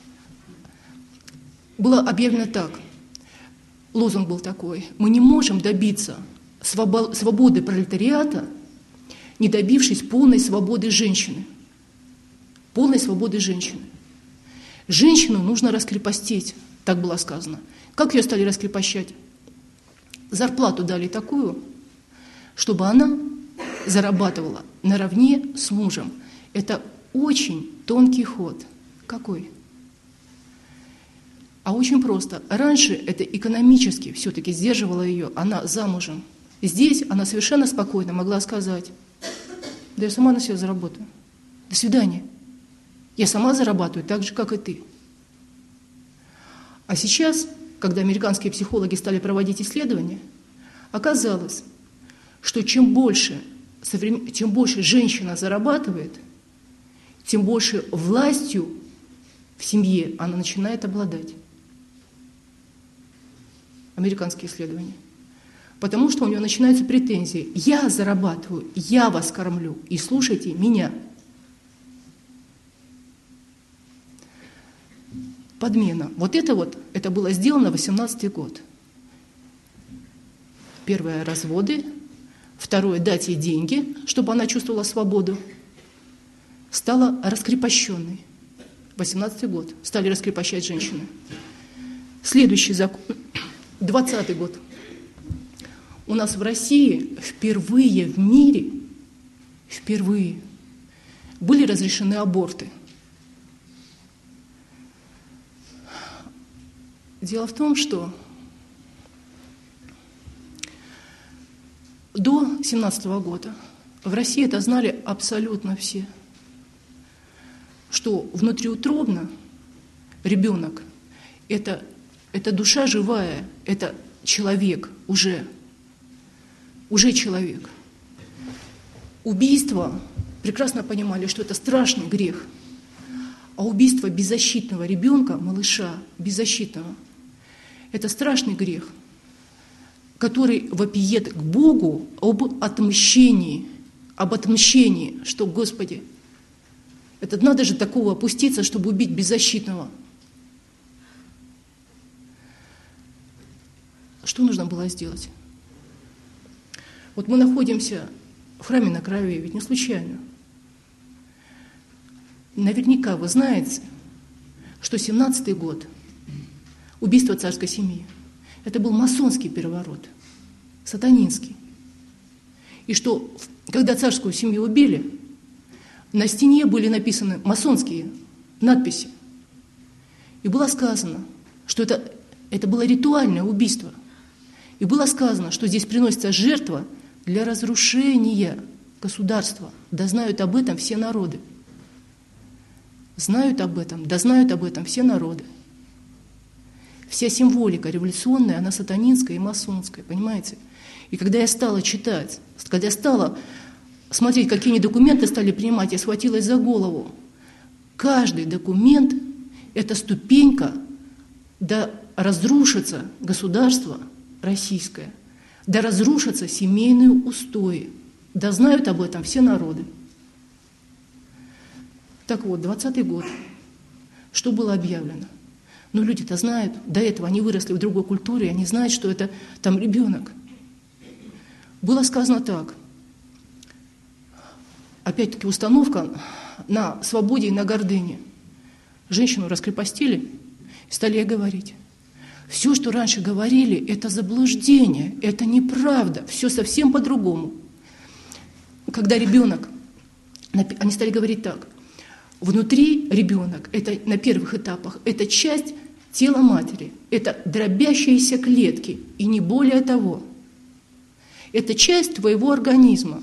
было объявлено так. Лозунг был такой: мы не можем добиться свободы пролетариата, не добившись полной свободы женщины. Полной свободы женщины. Женщину нужно раскрепостить, так было сказано. Как ее стали раскрепощать? Зарплату дали такую, чтобы она зарабатывала наравне с мужем. Это очень тонкий ход. Какой? А очень просто. Раньше это экономически все-таки сдерживало ее, она замужем. Здесь она совершенно спокойно могла сказать: да я сама на себя заработаю. До свидания. Я сама зарабатываю так же, как и ты. А сейчас, когда американские психологи стали проводить исследования, оказалось, что чем больше женщина зарабатывает, тем больше властью в семье она начинает обладать. Американские исследования. Потому что у нее начинаются претензии. Я зарабатываю, я вас кормлю, и слушайте меня. Подмена. Это было сделано в 18-й год. Первое – разводы. Второе – дать ей деньги, чтобы она чувствовала свободу. Стала раскрепощенной. 18-й год. Стали раскрепощать женщины. Следующий закон. 20-й год. У нас в России впервые в мире, были разрешены аборты. Дело в том, что до 1917 года в России это знали абсолютно все, что внутриутробно ребенок – это душа живая, это человек уже человек. Убийство, прекрасно понимали, что это страшный грех, а убийство беззащитного ребенка, малыша, беззащитного, это страшный грех, который вопиет к Богу об отмщении, что, Господи, это надо же такого опуститься, чтобы убить беззащитного. Что нужно было сделать? Вот мы находимся в храме на Крови, ведь не случайно. Наверняка вы знаете, что 17-й год, убийство царской семьи, это был масонский переворот, сатанинский. И что, когда царскую семью убили, на стене были написаны масонские надписи. И было сказано, что это было ритуальное убийство. И было сказано, что здесь приносится жертва для разрушения государства. Да знают об этом все народы. Знают об этом, да знают об этом все народы. Вся символика революционная, она сатанинская и масонская, понимаете? И когда я стала читать, когда я стала смотреть, какие они документы стали принимать, я схватилась за голову. Каждый документ – это ступенька, да разрушится государство российское, да разрушатся семейные устои, да знают об этом все народы. Так вот, 20-й год. Что было объявлено? Ну, люди-то знают, до этого они выросли в другой культуре, они знают, что это там ребенок. Было сказано так. Опять-таки установка на свободе и на гордыне. Женщину раскрепостили и стали ей говорить: Все, что раньше говорили, это заблуждение, это неправда, все совсем по-другому. Когда ребенок, они стали говорить так, внутри ребенок, это на первых этапах, это часть тела матери, это дробящиеся клетки, и не более того. Это часть твоего организма.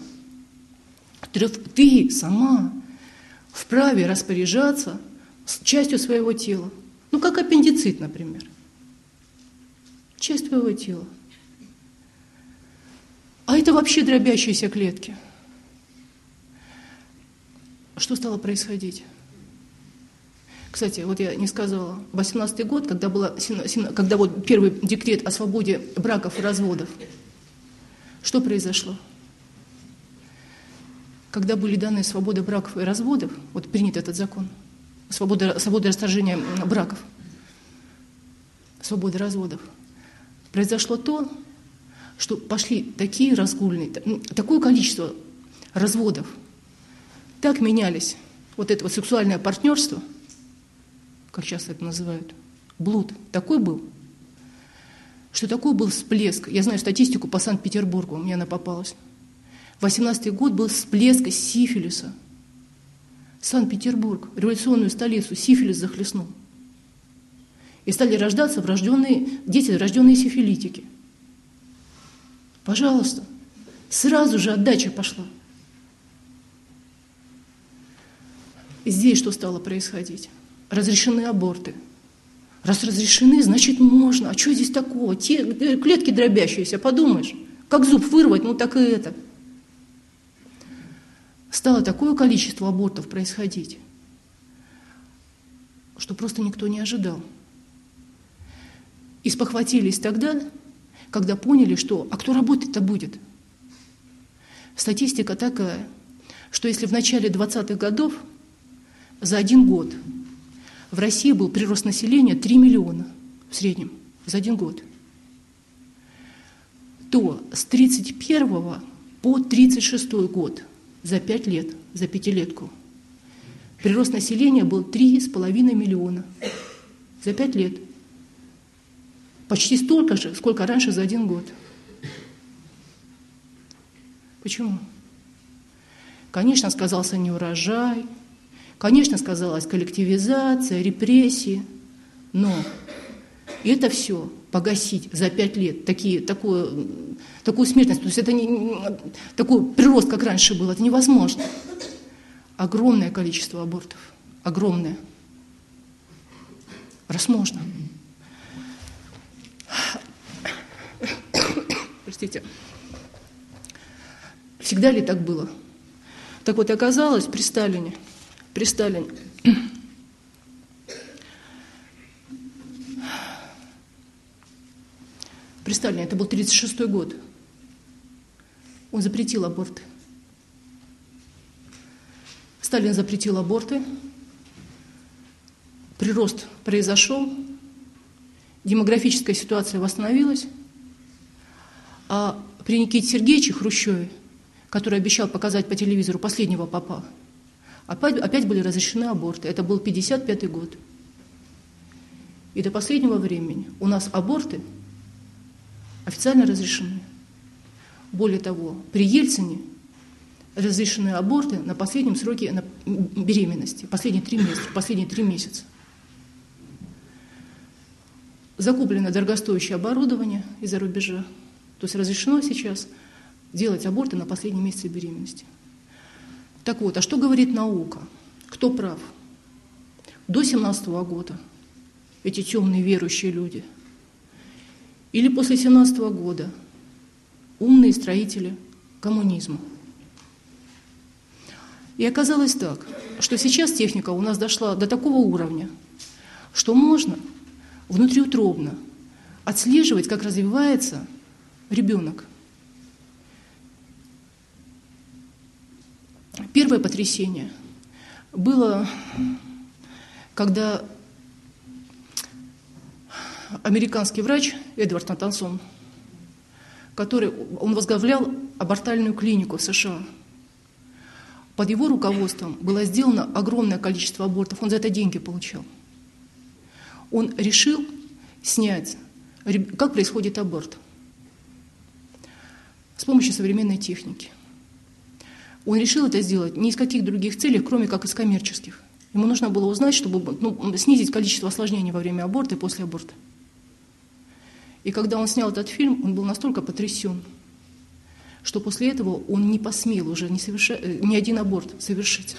Ты сама вправе распоряжаться с частью своего тела. Ну, как аппендицит, например. Часть твоего тела. А это вообще дробящиеся клетки. Что стало происходить? Кстати, вот я не сказала, 18-й год, когда вот первый декрет о свободе браков и разводов, что произошло? Когда были даны свобода браков и разводов, вот принят этот закон, свобода расторжения браков, свобода разводов, произошло то, что пошли такие разгульные, такое количество разводов, так менялись вот это вот сексуальное партнерство, как сейчас это называют, блуд, такой был, что такой был всплеск. Я знаю статистику по Санкт-Петербургу, мне она попалась. 18-й год был всплеск сифилиса. Санкт-Петербург, революционную столицу, сифилис захлестнул. И стали рождаться дети, рожденные сифилитики. Пожалуйста, сразу же отдача пошла. И здесь что стало происходить? Разрешены аборты. Раз разрешены, значит можно. А что здесь такого? Те клетки дробящиеся, подумаешь. Как зуб вырвать, ну так и это. Стало такое количество абортов происходить, что просто никто не ожидал. И спохватились тогда, когда поняли, что «а кто работать-то будет?» Статистика такая, что если в начале 20-х годов за 1 год в России был прирост населения 3 миллиона в среднем за 1 год, то с 31 по 36 год, за 5 лет, за пятилетку, прирост населения был 3,5 миллиона за 5 лет. Почти столько же, сколько раньше за 1 год. Почему? Конечно, сказался неурожай, конечно, сказалась коллективизация, репрессии, но это все погасить за 5 лет, такую смертность, то есть это такой прирост, как раньше был, это невозможно. Огромное количество абортов, огромное. Раз можно. Простите. Всегда ли так было? Так вот, оказалось, при Сталине, при Сталине это был 1936 год, он запретил аборты. Сталин запретил аборты, прирост произошел, демографическая ситуация восстановилась, а при Никите Сергеевиче Хрущеве, который обещал показать по телевизору последнего папа, опять были разрешены аборты. Это был 1955 год. И до последнего времени у нас аборты официально разрешены. Более того, при Ельцине разрешены аборты на последнем сроке беременности, последние 3 месяца. Закуплено дорогостоящее оборудование из-за рубежа. То есть разрешено сейчас делать аборты на последнем месяце беременности. Так вот, а что говорит наука? Кто прав? До 17 года эти темные верующие люди? Или после 17 года умные строители коммунизма? И оказалось так, что сейчас техника у нас дошла до такого уровня, что можно внутриутробно отслеживать, как развивается ребенок. Первое потрясение было, когда американский врач Эдвард Натансон, он возглавлял абортальную клинику в США. Под его руководством было сделано огромное количество абортов, он за это деньги получал. Он решил снять Как происходит аборт? С помощью современной техники. Он решил это сделать ни из каких других целей, кроме как из коммерческих. Ему нужно было узнать, чтобы снизить количество осложнений во время аборта и после аборта. И когда он снял этот фильм, он был настолько потрясен, что после этого он не посмел уже ни один аборт совершить.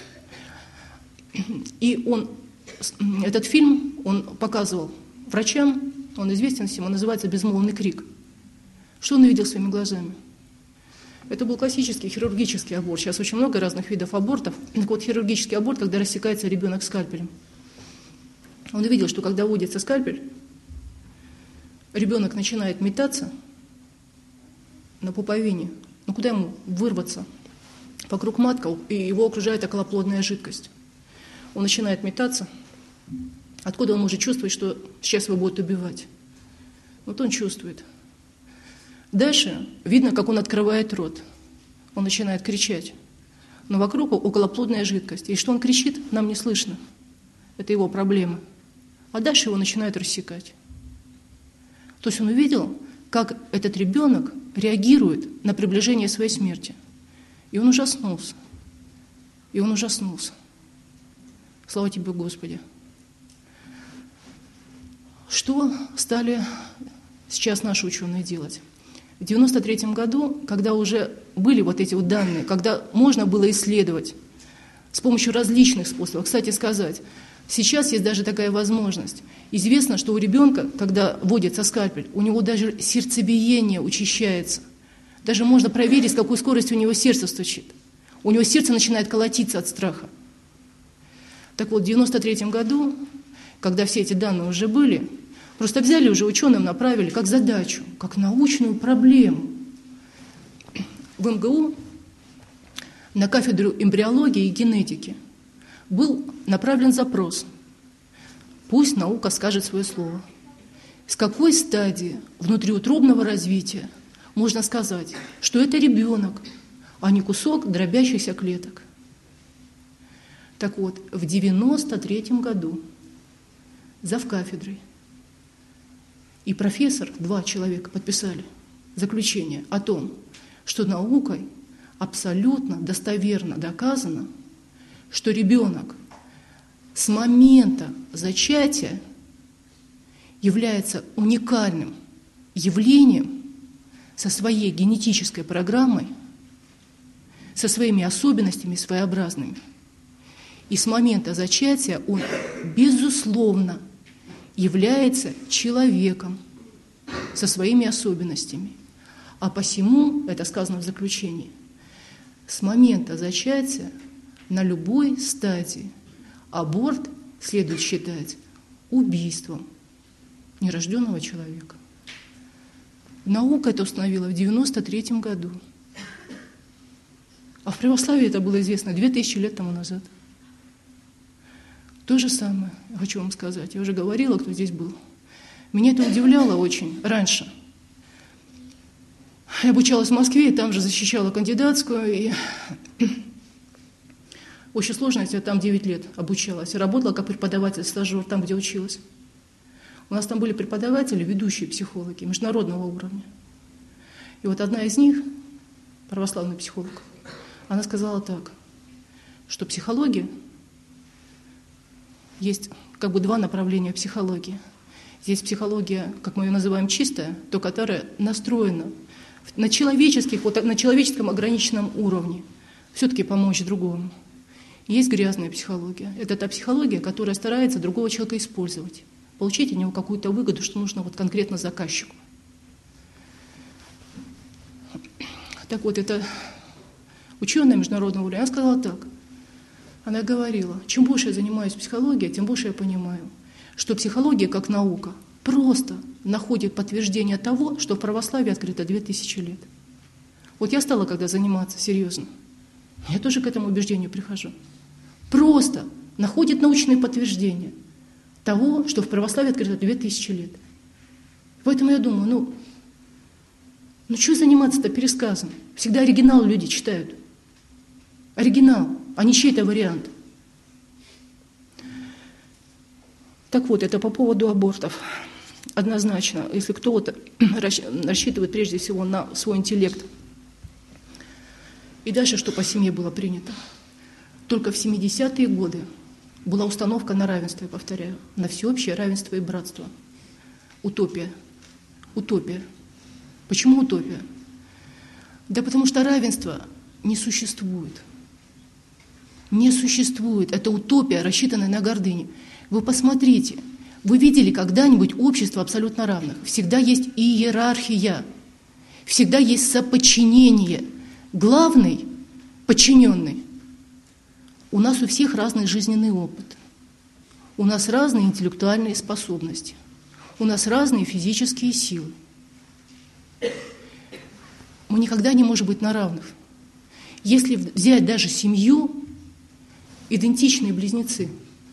И этот фильм он показывал врачам, он известен всем, он называется «Безмолвный крик». Что он увидел своими глазами? Это был классический хирургический аборт. Сейчас очень много разных видов абортов. Так вот, хирургический аборт, когда рассекается ребенок скальпелем. Он увидел, что когда вводится скальпель, ребенок начинает метаться на пуповине. Ну куда ему вырваться? Вокруг матка, и его окружает околоплодная жидкость. Он начинает метаться. Откуда он может чувствовать, что сейчас его будут убивать? Вот он чувствует. Дальше видно, как он открывает рот. Он начинает кричать. Но вокруг околоплодная жидкость. И что он кричит, нам не слышно. Это его проблема. А дальше его начинают рассекать. То есть он увидел, как этот ребенок реагирует на приближение своей смерти. И он ужаснулся. И он ужаснулся. Слава тебе, Господи. Что стали сейчас наши ученые делать? В 1993 году, когда уже были вот эти вот данные, когда можно было исследовать с помощью различных способов, кстати сказать, сейчас есть даже такая возможность. Известно, что у ребенка, когда вводится скальпель, у него даже сердцебиение учащается. Даже можно проверить, с какой скоростью у него сердце стучит. У него сердце начинает колотиться от страха. Так вот, в 1993 году, когда все эти данные уже были, просто взяли уже ученым, направили как задачу, как научную проблему. В МГУ на кафедру эмбриологии и генетики был направлен запрос. Пусть наука скажет свое слово. С какой стадии внутриутробного развития можно сказать, что это ребенок, а не кусок дробящихся клеток? Так вот, в 1993 году завкафедрой и профессор, 2 человека подписали заключение о том, что наукой абсолютно достоверно доказано, что ребенок с момента зачатия является уникальным явлением со своей генетической программой, со своими особенностями своеобразными. И с момента зачатия он, безусловно, является человеком со своими особенностями. А посему, это сказано в заключении, с момента зачатия на любой стадии аборт следует считать убийством нерожденного человека. Наука это установила в 1993 году. А в православии это было известно 2000 лет тому назад. То же самое, я хочу вам сказать. Я уже говорила, кто здесь был. Меня это удивляло очень раньше. Я обучалась в Москве, и там же защищала кандидатскую. И очень сложно, я там 9 лет обучалась. И работала как преподаватель, стажер там, где училась. У нас там были преподаватели, ведущие психологи международного уровня. И вот одна из них, православный психолог, она сказала так, что психология, есть как бы 2 направления психологии. Есть психология, как мы ее называем, чистая, то, которая настроена на человеческом ограниченном уровне, все-таки помочь другому. Есть грязная психология. Это та психология, которая старается другого человека использовать, получить от него какую-то выгоду, что нужно вот конкретно заказчику. Так вот, это ученая международного уровня, она сказала так. Она говорила, чем больше я занимаюсь психологией, тем больше я понимаю, что психология как наука просто находит подтверждение того, что в православии открыто 2000 лет. Вот я стала когда заниматься серьезно, я тоже к этому убеждению прихожу. Просто находит научные подтверждения того, что в православии открыто 2000 лет. Поэтому я думаю, ну что заниматься-то пересказом? Всегда оригинал люди читают. Оригинал, а не чей-то вариант. Так вот, это по поводу абортов. однозначно, если кто-то рассчитывает прежде всего на свой интеллект. И дальше, что по семье было принято. Только в 70-е годы была установка на равенство, я повторяю, на всеобщее равенство и братство. Утопия. Утопия. Почему утопия? Да потому что равенства не существует. Не существует. Это утопия, рассчитанная на гордыню. Вы посмотрите, вы видели когда-нибудь общество абсолютно равных? Всегда есть иерархия, всегда есть соподчинение. Главный – подчиненный. У нас у всех разный жизненный опыт. У нас разные интеллектуальные способности. У нас разные физические силы. Мы никогда не можем быть на равных. Если взять даже семью, идентичные близнецы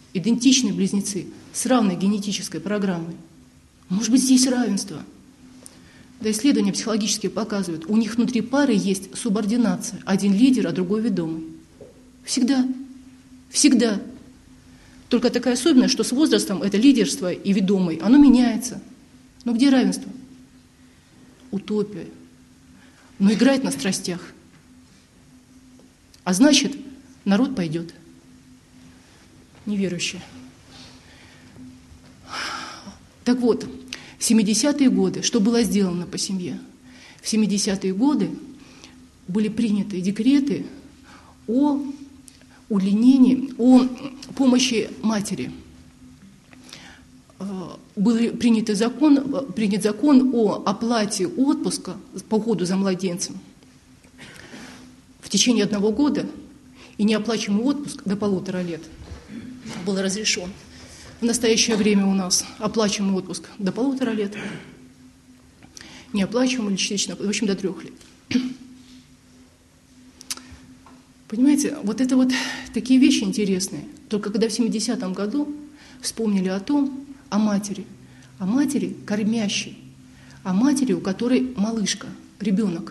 с равной генетической программой, может быть, здесь равенство. Да, исследования психологические показывают, у них внутри пары есть субординация. Один лидер, а другой ведомый. Всегда. Всегда. Только такая особенность, что с возрастом это лидерство и ведомый, оно меняется. Но где равенство? Утопия. Но играет на страстях. А значит, народ пойдет. Неверующие. Так вот, в 70-е годы что было сделано по семье? В 70-е годы были приняты декреты о удлинении, о помощи матери. Был принят закон о оплате отпуска по уходу за младенцем в течение 1 года, и неоплачиваемый отпуск до 1,5 лет был разрешен. В настоящее время у нас оплачиваемый отпуск до 1,5 лет, неоплачиваемый или частично, в общем, до 3 лет. Понимаете, вот это вот такие вещи интересные. Только когда в 70-м году вспомнили о матери кормящей, о матери, у которой малышка, ребенок.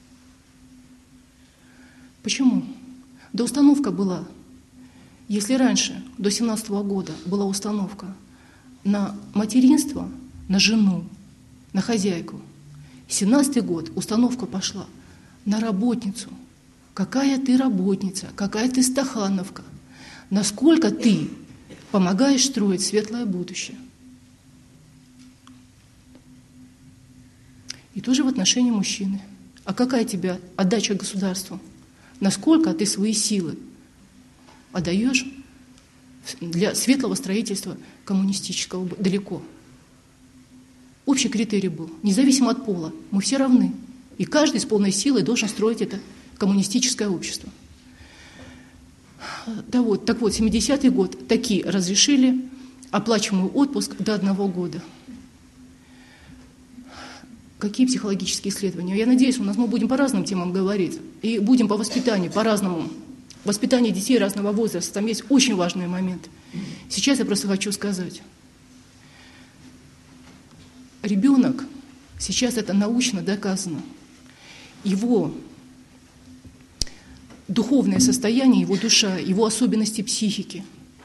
Почему? Да установка была. Если раньше, до 17-го года, была установка на материнство, на жену, на хозяйку, 17-й год установка пошла на работницу. Какая ты работница, какая ты стахановка, насколько ты помогаешь строить светлое будущее. И тоже в отношении мужчины. А какая у тебя отдача государству? Насколько ты свои силы отдаешь для светлого строительства коммунистического далеко? Общий критерий был, независимо от пола, мы все равны. И каждый с полной силой должен строить это коммунистическое общество. Так вот, 70-й год такие разрешили оплачиваемый отпуск до 1 года. Какие психологические исследования? Я надеюсь, мы будем по разным темам говорить. И будем по воспитанию, по-разному. Воспитание детей разного возраста. Там есть очень важный момент. Сейчас я просто хочу сказать. Ребенок, сейчас это научно доказано, его духовное состояние, его душа, его особенности психики,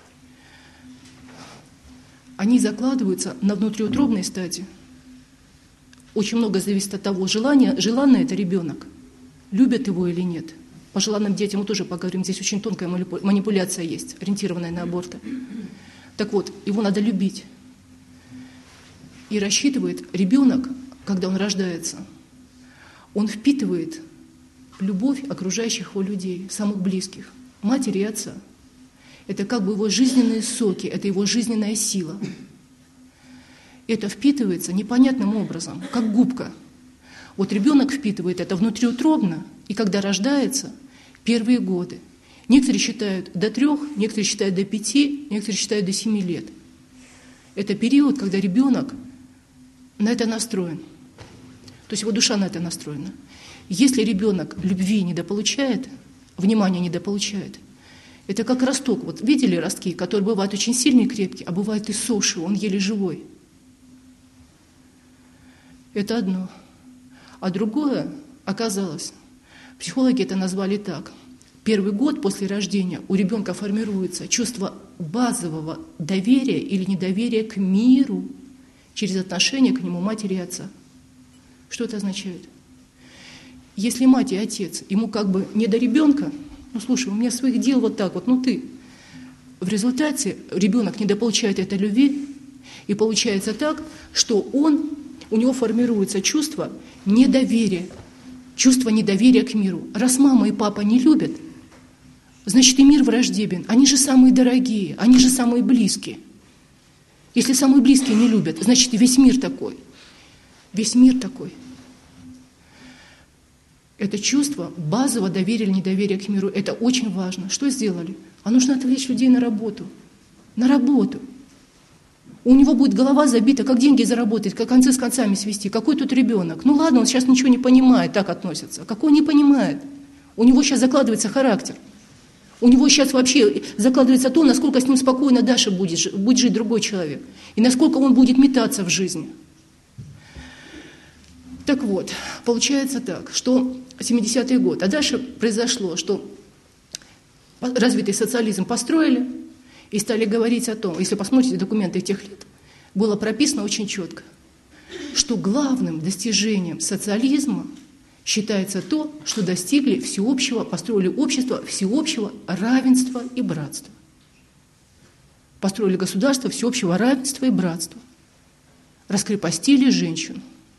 они закладываются на внутриутробной стадии. Очень много зависит от того, желанный это ребенок, любят его или нет. По желанным детям мы тоже поговорим, здесь очень тонкая манипуляция есть, ориентированная на аборты. Так вот, его надо любить. И рассчитывает ребенок, когда он рождается, он впитывает любовь окружающих его людей, самых близких, матери и отца. Это как бы его жизненные соки, это его жизненная сила. Это впитывается непонятным образом, как губка. Вот ребенок впитывает это внутриутробно, и когда рождается, первые годы. Некоторые считают до 3, некоторые считают до 5, некоторые считают до 7 лет. Это период, когда ребенок на это настроен. То есть его душа на это настроена. Если ребенок любви недополучает, внимания недополучает, это как росток. Вот видели ростки, которые бывают очень сильные и крепкие, а бывают и сохшие, он еле живой. Это одно. А другое оказалось, психологи это назвали так. Первый год после рождения у ребенка формируется чувство базового доверия или недоверия к миру. через отношение к нему матери и отца. Что это означает? Если мать и отец ему как бы не до ребенка, ну слушай, у меня своих дел вот так вот, ну ты. В результате ребенок недополучает этой любви, и получается так, что у него формируется чувство недоверия к миру. Раз мама и папа не любят, значит и мир враждебен. Они же самые дорогие, они же самые близкие. Если самые близкие не любят, значит и весь мир такой. Весь мир такой. Это чувство базового доверия или недоверия к миру. Это очень важно. Что сделали? А нужно отвлечь людей на работу. На работу. У него будет голова забита, как деньги заработать, как концы с концами свести. Какой тут ребенок? Ну ладно, он сейчас ничего не понимает, так относится. Какой не понимает? У него сейчас закладывается характер. У него сейчас вообще закладывается то, насколько с ним спокойно дальше будет жить другой человек. И насколько он будет метаться в жизни. Так вот, получается так, что 70-й год. А дальше произошло, что развитый социализм построили и стали говорить о том, если посмотрите документы тех лет, было прописано очень четко, что главным достижением социализма считается то, что достигли всеобщего, построили общество всеобщего равенства и братства. Построили государство всеобщего равенства и братства. Раскрепостили женщину.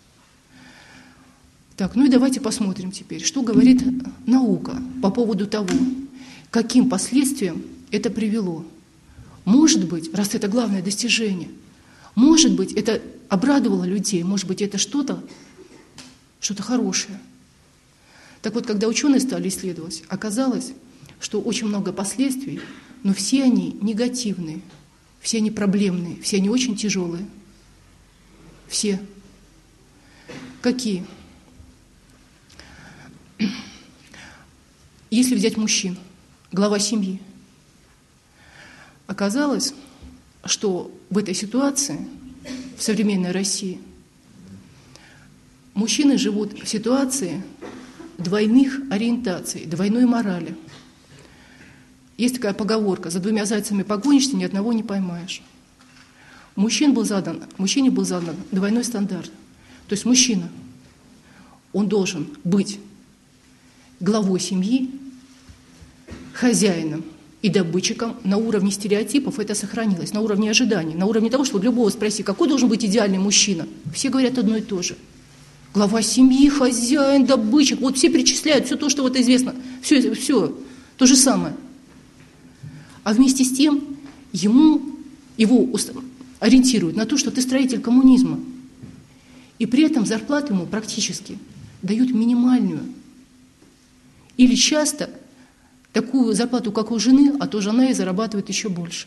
Так, ну и давайте посмотрим теперь, что говорит наука по поводу того, каким последствиям это привело. Может быть, раз это главное достижение, может быть, это обрадовало людей, может быть, это что-то хорошее. Так вот, когда ученые стали исследовать, оказалось, что очень много последствий, но все они негативные, все они проблемные, все они очень тяжелые. Все. Какие? Если взять мужчин, глава семьи, оказалось, что в этой ситуации, в современной России, мужчины живут в ситуации двойных ориентаций, двойной морали. Есть такая поговорка: за двумя зайцами погонишься, ни одного не поймаешь. Мужчине был задан двойной стандарт. То есть мужчина, он должен быть главой семьи, хозяином и добытчиком. На уровне стереотипов это сохранилось, на уровне ожиданий, на уровне того, что любого спроси, какой должен быть идеальный мужчина. Все говорят одно и то же. Глава семьи, хозяин, добытчик. Вот все перечисляют все то, что вот известно. Все то же самое. А вместе с тем его ориентируют на то, что ты строитель коммунизма. И при этом зарплату ему практически дают минимальную. Или часто такую зарплату, как у жены, а то жена и зарабатывает еще больше.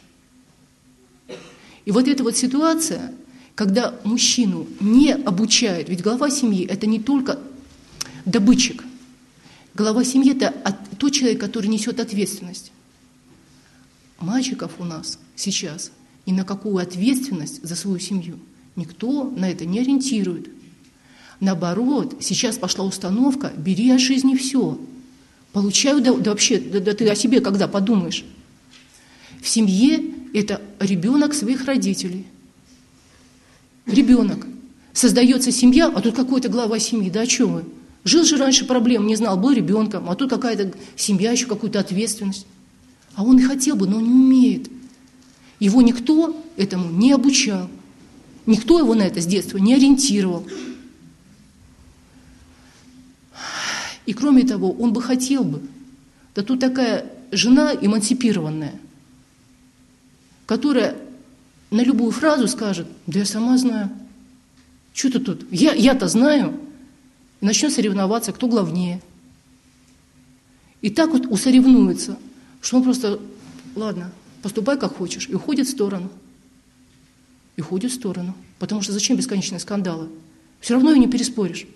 И вот эта вот ситуация, когда мужчину не обучают, ведь глава семьи – это не только добытчик. Глава семьи – это тот человек, который несет ответственность. Мальчиков у нас сейчас ни на какую ответственность за свою семью никто на это не ориентирует. Наоборот, сейчас пошла установка «бери от жизни все». Получаю, да вообще, да ты о себе когда подумаешь? В семье это ребенок своих родителей. Ребенок. Создается семья, а тут какой-то глава семьи. Да о чем вы? Жил же раньше, проблем не знал, был ребенком, а тут какая-то семья, еще какую-то ответственность. А он и хотел бы, но не умеет. Его никто этому не обучал. Никто его на это с детства не ориентировал. И кроме того, он бы хотел бы. Да тут такая жена эмансипированная, которая на любую фразу скажет: да я сама знаю. Что ты тут? Я-то знаю. И начнет соревноваться, кто главнее. И так вот усоревнуется, что он просто: ладно, поступай как хочешь. И уходит в сторону. И уходит в сторону. Потому что зачем бесконечные скандалы? Все равно ее не переспоришь.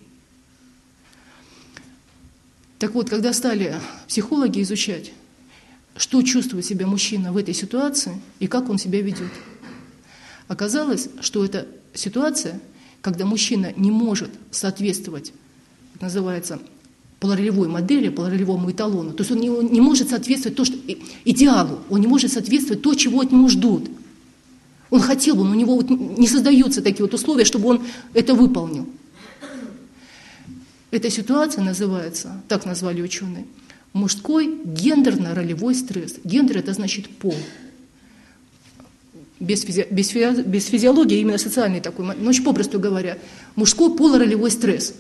Так вот, когда стали психологи изучать, что чувствует себя мужчина в этой ситуации и как он себя ведет, оказалось, что это ситуация, когда мужчина не может соответствовать, это называется, полуролевой модели, полуролевому эталону. То есть он не может соответствовать идеалу, он не может соответствовать то, чего от него ждут. Он хотел бы, но у него вот не создаются такие вот условия, чтобы он это выполнил. Эта ситуация называется, так назвали ученые, мужской гендерно-ролевой стресс. Гендер – это значит пол. Без физиологии, именно социальный такой, но очень попросту говоря, мужской полуролевой стресс.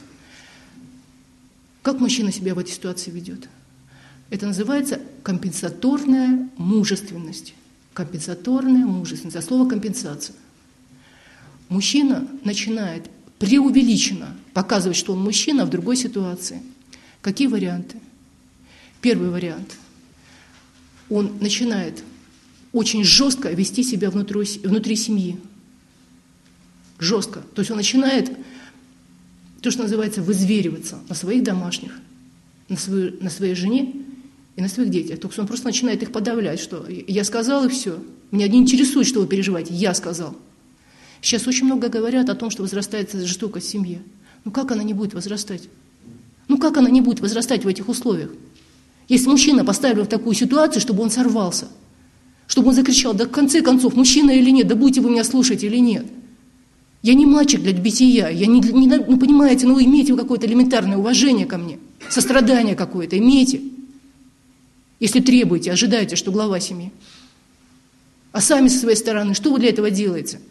Как мужчина себя в этой ситуации ведет? Это называется компенсаторная мужественность. Компенсаторная мужественность, от слова компенсация. Мужчина начинает преувеличенно показывать, что он мужчина в другой ситуации. Какие варианты? Первый вариант. Он начинает очень жестко вести себя внутри семьи. Жестко. То есть он начинает, то, что называется, вызвериваться на своих домашних, на своей жене и на своих детях. То есть он просто начинает их подавлять, что я сказал и все. Меня не интересует, что вы переживаете, я сказал. Сейчас очень много говорят о том, что возрастает жестокость в семье. Ну как она не будет возрастать? Ну как она не будет возрастать в этих условиях? Если мужчина поставили в такую ситуацию, чтобы он сорвался, чтобы он закричал, да в конце концов, мужчина или нет, да будете вы меня слушать или нет. Я не мальчик для бития, я не понимаете, ну имейте вы какое-то элементарное уважение ко мне, сострадание какое-то, имейте. Если требуете, ожидаете, что глава семьи. А сами со своей стороны, что вы для этого делаете?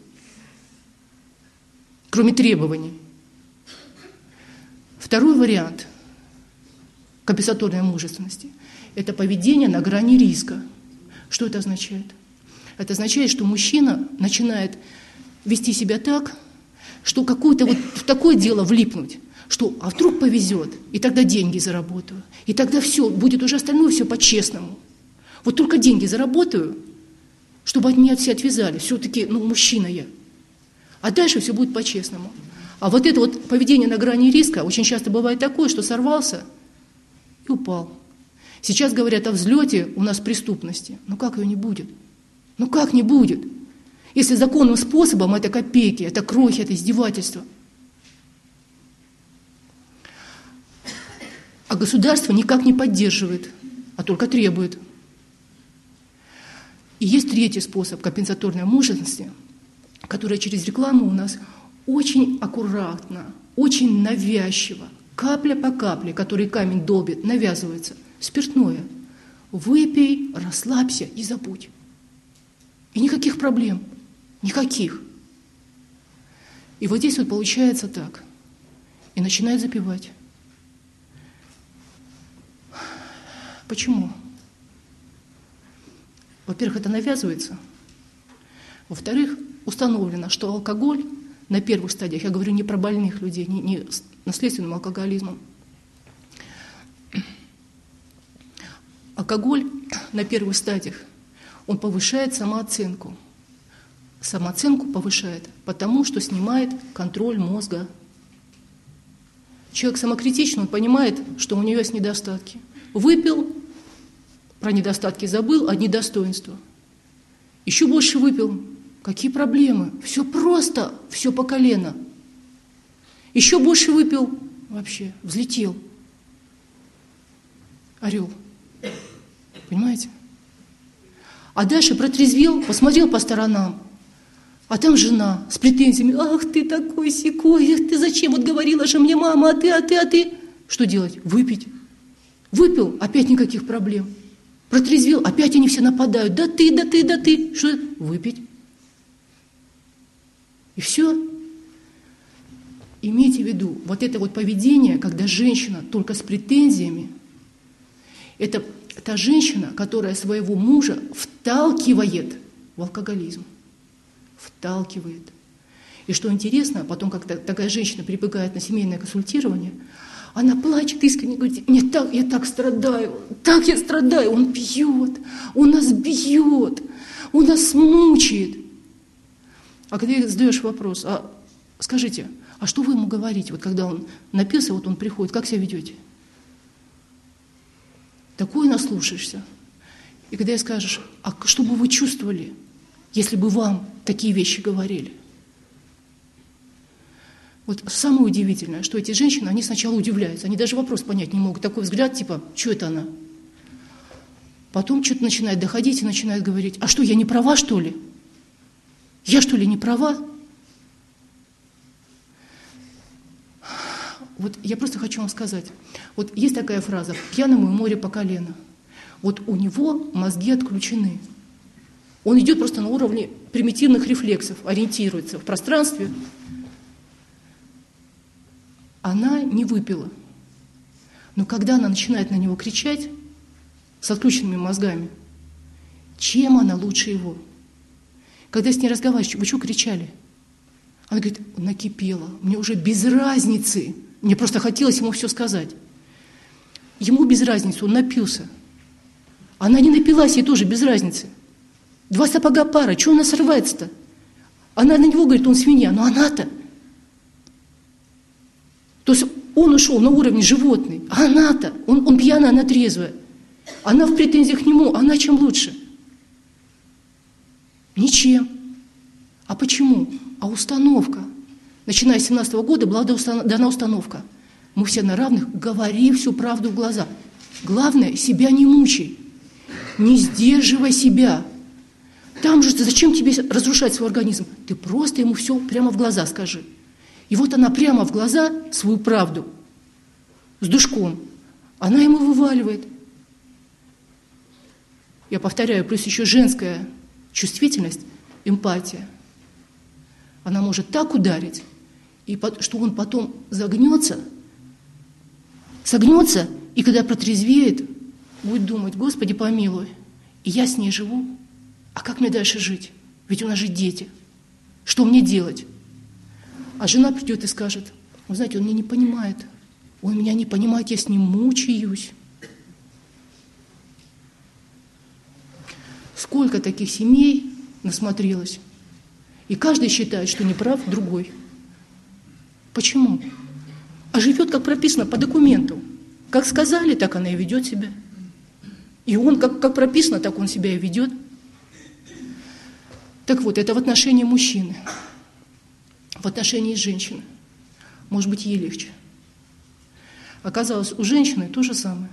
Кроме требований. Второй вариант компенсаторной мужественности – это поведение на грани риска. Что это означает? Это означает, что мужчина начинает вести себя так, что какое-то вот в такое дело влипнуть, что а вдруг повезет, и тогда деньги заработаю, и тогда все, будет уже остальное все по-честному. Вот только деньги заработаю, чтобы от меня все отвязали, все-таки, мужчина я. А дальше все будет по-честному. А вот это вот поведение на грани риска очень часто бывает такое, что сорвался и упал. Сейчас говорят о взлете у нас преступности. Ну как ее не будет? Ну как не будет? Если законным способом это копейки, это крохи, это издевательство. А государство никак не поддерживает, а только требует. И есть третий способ компенсаторной мужественности, которая через рекламу у нас очень аккуратно, очень навязчиво, капля по капле, который камень долбит, навязывается. Спиртное. Выпей, расслабься и забудь. И никаких проблем. Никаких. И вот здесь вот получается так. И начинает запивать. Почему? Во-первых, это навязывается. Во-вторых, установлено, что алкоголь на первых стадиях, я говорю не про больных людей, не с наследственным алкоголизмом. Алкоголь на первых стадиях, он повышает самооценку. Самооценку повышает, потому что снимает контроль мозга. Человек самокритичный, он понимает, что у него есть недостатки. Выпил, про недостатки забыл, одни достоинства. Еще больше выпил. Какие проблемы? Все просто, все по колено. Еще больше выпил, вообще взлетел. Орел. Понимаете? А дальше протрезвел, посмотрел по сторонам. А там жена с претензиями. Ах, ты такой сякой, ах, ты зачем? Вот говорила же мне мама, а ты. Что делать? Выпить. Выпил, опять никаких проблем. Протрезвел, опять они все нападают. Да ты. Что? Выпить. И все. Имейте в виду, вот это вот поведение, когда женщина только с претензиями, это та женщина, которая своего мужа вталкивает в алкоголизм. Вталкивает. И что интересно, потом, когда такая женщина прибегает на семейное консультирование, она плачет искренне, говорит, я так страдаю, он пьет, он нас бьет, он нас мучает. А когда ей задаешь вопрос, а скажите, а что вы ему говорите, вот когда он напился, вот он приходит, как себя ведете? Такое наслушаешься. И когда ей скажешь, а что бы вы чувствовали, если бы вам такие вещи говорили? Вот самое удивительное, что эти женщины, они сначала удивляются, они даже вопрос понять не могут. Такой взгляд, типа, что это она? Потом что-то начинает доходить и начинает говорить, а что, я не права, что ли? Я что ли не права? Вот я просто хочу вам сказать. Вот есть такая фраза: «Пьяному и море по колено». Вот у него мозги отключены. Он идет просто на уровне примитивных рефлексов, ориентируется в пространстве. Она не выпила. Но когда она начинает на него кричать с отключенными мозгами, чем она лучше его? Когда с ней разговариваешь: вы что кричали? Она говорит: накипела, мне уже без разницы. Мне просто хотелось ему все сказать. Ему без разницы, он напился. Она не напилась, ей тоже без разницы. 2 сапога пара, чего она срывается-то? Она на него говорит: он свинья, но она-то. То есть он ушел на уровне животный, а она-то, он пьяная, она трезвая. Она в претензиях к нему, она чем лучше? Ничем. А почему? А установка. Начиная с 17 года была дана установка: мы все на равных, говори всю правду в глаза. Главное, себя не мучай, не сдерживай себя. Там же зачем тебе разрушать свой организм? Ты просто ему все прямо в глаза скажи. И вот она прямо в глаза свою правду с душком, она ему вываливает. Я повторяю, плюс еще женская чувствительность, эмпатия. Она может так ударить, и что он потом согнется, и когда протрезвеет, будет думать: Господи, помилуй, и я с ней живу, а как мне дальше жить? Ведь у нас же дети. Что мне делать? А жена придет и скажет: вы знаете, он меня не понимает, он меня не понимает, я с ним мучаюсь. Сколько таких семей насмотрелось, и каждый считает, что неправ другой. Почему? А живет, как прописано, по документу. Как сказали, так она и ведет себя. И он, как прописано, так он себя и ведет. Так вот, это в отношении мужчины. В отношении женщины. Может быть, ей легче. Оказалось, у женщины то же самое.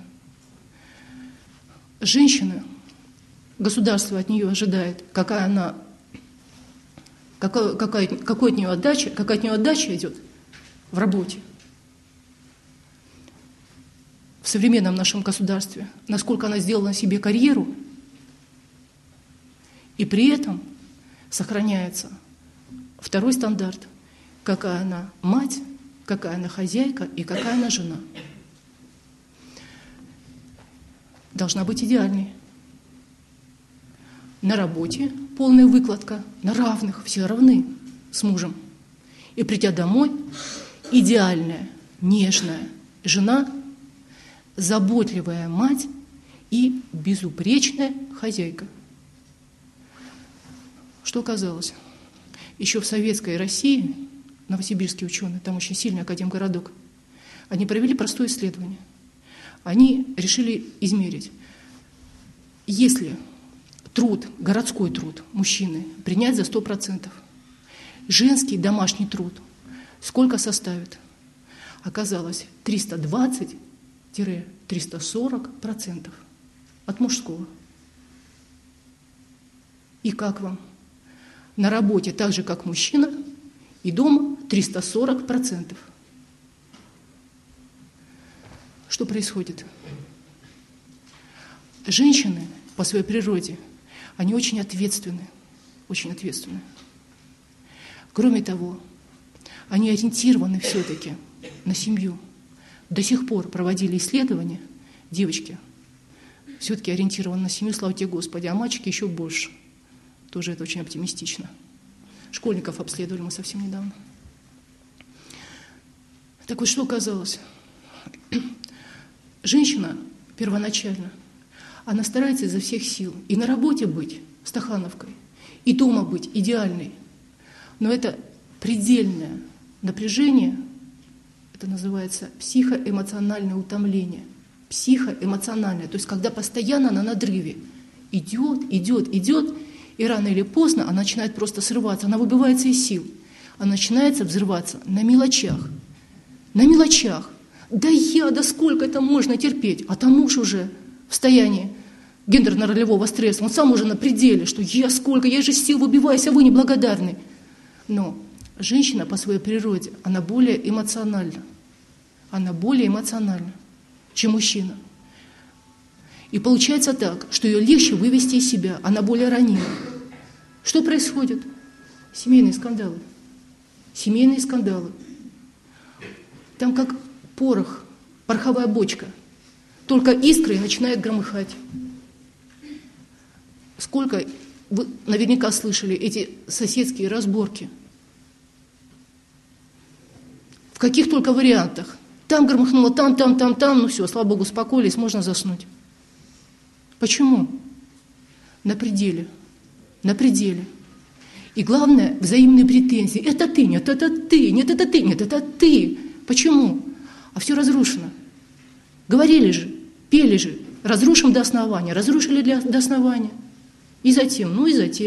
Женщина, государство от нее ожидает, какая от нее отдача идет в работе. В современном нашем государстве, насколько она сделала себе карьеру, и при этом сохраняется второй стандарт: какая она мать, какая она хозяйка и какая она жена. Должна быть идеальной. На работе полная выкладка, на равных, все равны с мужем. И придя домой, идеальная, нежная жена, заботливая мать и безупречная хозяйка. Что оказалось? Еще в советской России, новосибирские ученые, там очень сильный академгородок, они провели простое исследование. Они решили измерить, если труд, городской труд мужчины принять за 100%, женский домашний труд сколько составит? Оказалось, 320-340% от мужского. И как вам? На работе так же, как мужчина, и дома 340%. Что происходит? Женщины по своей природе, они очень ответственны, очень ответственны. Кроме того, они ориентированы все-таки на семью. До сих пор проводили исследования, девочки все-таки ориентированы на семью, слава тебе Господи, а мальчики еще больше. Тоже это очень оптимистично. Школьников обследовали мы совсем недавно. Так вот, что оказалось? Женщина первоначально, она старается изо всех сил и на работе быть стахановкой, и дома быть идеальной. Но это предельное напряжение, это называется психоэмоциональное утомление. Психоэмоциональное, то есть когда постоянно на надрыве идет, и рано или поздно она начинает просто срываться, она выбивается из сил, она начинает взрываться на мелочах. На мелочах. Да сколько это можно терпеть? А там муж уже в состоянии гендерно-ролевого стресса. Он сам уже на пределе, что я же сил выбиваюсь, а вы неблагодарны. Но женщина по своей природе, она более эмоциональна. Она более эмоциональна, чем мужчина. И получается так, что ее легче вывести из себя, она более ранима. Что происходит? Семейные скандалы. Семейные скандалы. Там как порох, пороховая бочка. Только искры начинает громыхать. Сколько вы наверняка слышали эти соседские разборки. В каких только вариантах. Там громыхнуло, там, ну все, слава Богу, успокоились, можно заснуть. Почему? На пределе. На пределе. И главное, взаимные претензии. Это ты, нет, это ты, нет, это ты, нет, это ты. Почему? А все разрушено. Говорили же, пели же, разрушим до основания. Разрушили до основания. И затем.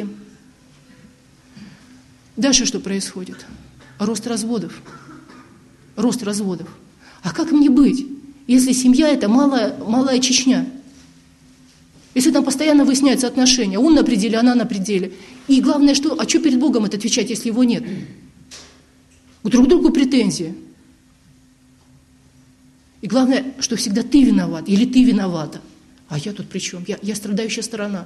Дальше что происходит? Рост разводов. Рост разводов. А как мне быть, если семья – это малая Чечня? Если там постоянно выясняются отношения, он на пределе, она на пределе. И главное, что перед Богом это отвечать, если его нет? Друг к другу претензии. И главное, что всегда ты виноват или ты виновата. А я тут при чем? Я страдающая сторона.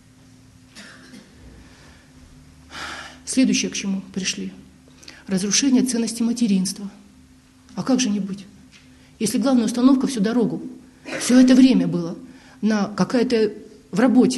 Следующее, к чему пришли. Разрушение ценности материнства. А как же не быть? Если главная установка всю дорогу, все это время было на какая-то в работе.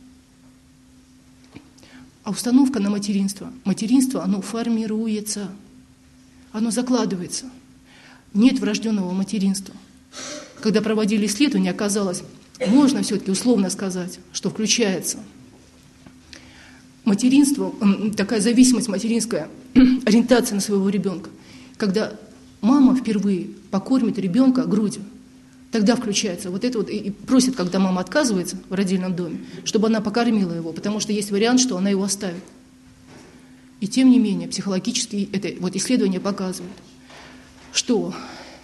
А установка на материнство. Материнство, оно формируется, оно закладывается. Нет врожденного материнства. Когда проводили исследования, оказалось, можно все-таки условно сказать, что включается материнство, такая зависимость материнская, ориентация на своего ребенка. Когда мама впервые покормит ребенка грудью, тогда включается вот это вот, и просит, когда мама отказывается в родильном доме, чтобы она покормила его, потому что есть вариант, что она его оставит. И тем не менее, психологически это вот исследования показывают, что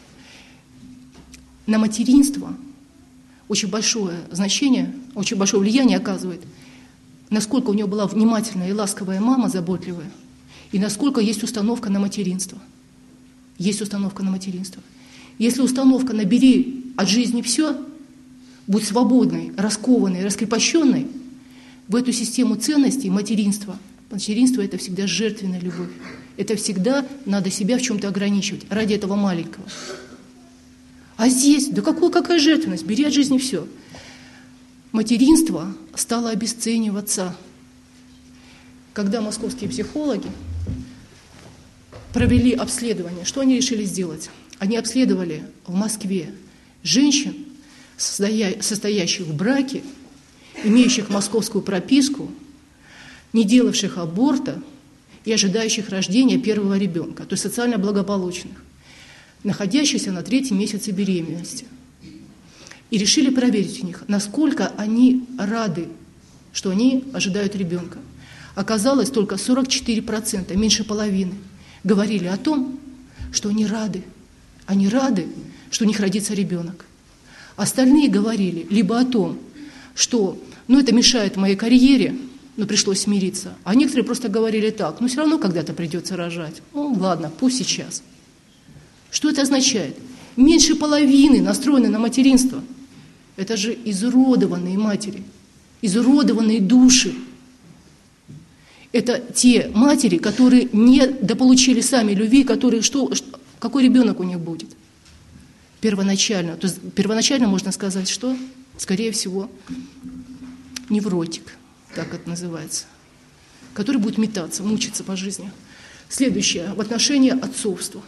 на материнство очень большое значение, очень большое влияние оказывает, насколько у нее была внимательная и ласковая мама, заботливая, и насколько есть установка на материнство. Есть установка на материнство. Если установка на «бери от жизни все», будь свободной, раскованной, раскрепощенной, в эту систему ценностей материнство – это всегда жертвенная любовь. Это всегда надо себя в чем-то ограничивать ради этого маленького. А здесь, какая жертвенность? Бери от жизни все. Материнство стало обесцениваться. Когда московские психологи провели обследование, что они решили сделать? Они обследовали в Москве женщин, состоящих в браке, имеющих московскую прописку, не делавших аборта и ожидающих рождения первого ребенка, то есть социально благополучных, находящихся на 3-м месяце беременности. И решили проверить у них, насколько они рады, что они ожидают ребенка. Оказалось, только 44%, меньше половины, говорили о том, что они рады. Они рады, что у них родится ребенок. Остальные говорили либо о том, что это мешает моей карьере, но пришлось смириться. А некоторые просто говорили так, все равно когда-то придется рожать. Ладно, пусть сейчас. Что это означает? Меньше половины настроены на материнство. Это же изуродованные матери, изуродованные души. Это те матери, которые не дополучили сами любви, которые какой ребенок у них будет? Первоначально. То есть первоначально можно сказать, что, скорее всего, невротик, так это называется, который будет метаться, мучиться по жизни. Следующее, в отношении отцовства.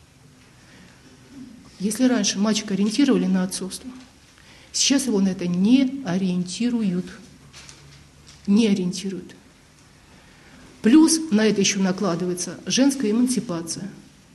Если раньше мальчика ориентировали на отцовство, сейчас его на это не ориентируют. Не ориентируют. Плюс на это еще накладывается женская эмансипация.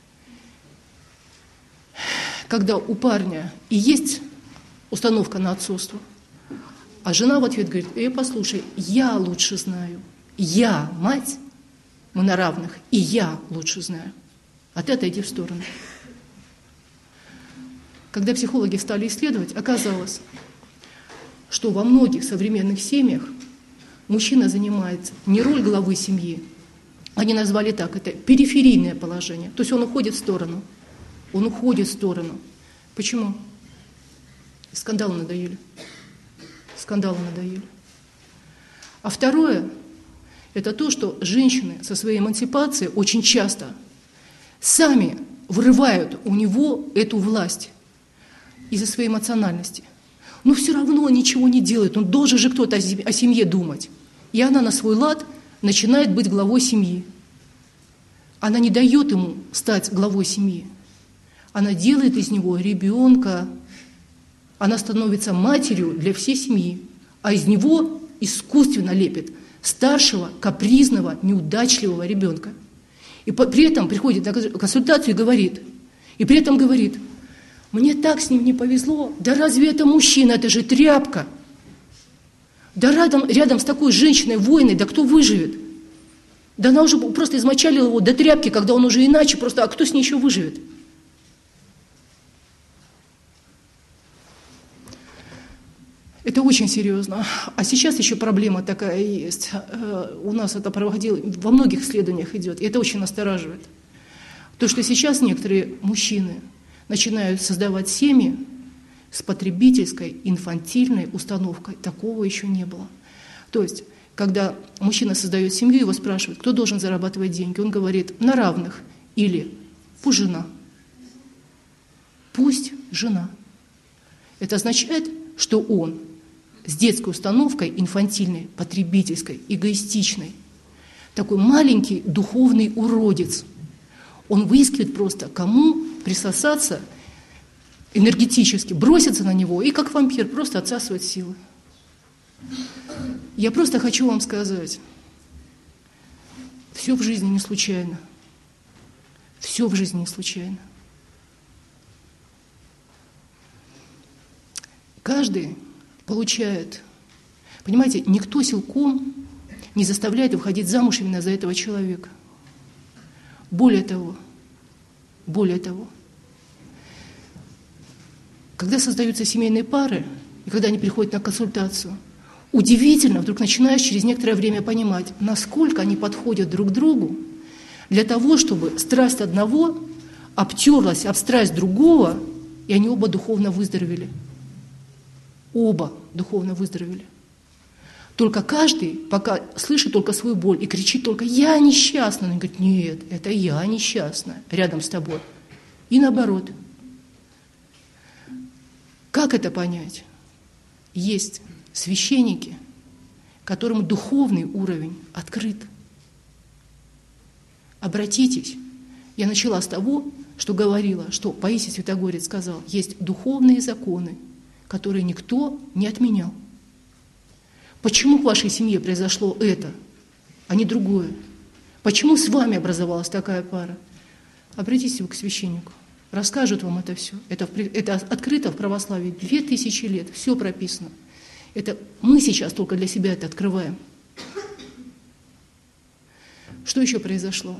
Когда у парня и есть установка на отцовство, а жена в ответ говорит: послушай, я лучше знаю. Я мать, мы на равных, и я лучше знаю. А ты отойди в сторону. Когда психологи стали исследовать, оказалось, что во многих современных семьях мужчина занимает не роль главы семьи, они назвали так, это периферийное положение. То есть он уходит в сторону. Он уходит в сторону. Почему? Скандалы надоели. Скандалы надоели. А второе, это то, что женщины со своей эмансипацией очень часто сами вырывают у него эту власть из-за своей эмоциональности. Но все равно он ничего не делает, он должен же кто-то о семье думать. И она на свой лад начинает быть главой семьи. Она не дает ему стать главой семьи. Она делает из него ребенка. Она становится матерью для всей семьи. А из него искусственно лепит старшего, капризного, неудачливого ребенка. И при этом приходит на консультацию и при этом говорит, мне так с ним не повезло, да разве это мужчина, это же тряпка. Да рядом с такой женщиной, воиной, да кто выживет? Да она уже просто измочалила его до тряпки, когда он уже иначе, просто, а кто с ней еще выживет? Это очень серьезно. А сейчас еще проблема такая есть. У нас это во многих исследованиях идет, и это очень настораживает. То, что сейчас некоторые мужчины начинают создавать семьи с потребительской, инфантильной установкой. Такого еще не было. То есть, когда мужчина создает семью, его спрашивают, кто должен зарабатывать деньги. Он говорит, на равных. Или пусть жена. Пусть жена. Это означает, что он с детской установкой, инфантильной, потребительской, эгоистичной, такой маленький духовный уродец. Он выискивает просто, кому присосаться энергетически, броситься на него и как вампир просто отсасывать силы. Я просто хочу вам сказать, все в жизни не случайно. Все в жизни не случайно. Каждый получает, понимаете, никто силком не заставляет выходить замуж именно за этого человека. Более того, когда создаются семейные пары, и когда они приходят на консультацию, удивительно, вдруг начинаешь через некоторое время понимать, насколько они подходят друг к другу для того, чтобы страсть одного обтерлась об страсть другого, и они оба духовно выздоровели. Оба духовно выздоровели. Только каждый пока слышит только свою боль и кричит только «я несчастна». Он говорит «нет, это я несчастна рядом с тобой». И наоборот. Как это понять? Есть священники, которым духовный уровень открыт. Обратитесь. Я начала с того, что говорила, что Паисий Святогорец сказал, есть духовные законы, которые никто не отменял. Почему в вашей семье произошло это, а не другое? Почему с вами образовалась такая пара? Обратитесь вы к священнику, расскажут вам это все. Это открыто в православии 2000 лет, все прописано. Это мы сейчас только для себя это открываем. Что еще произошло?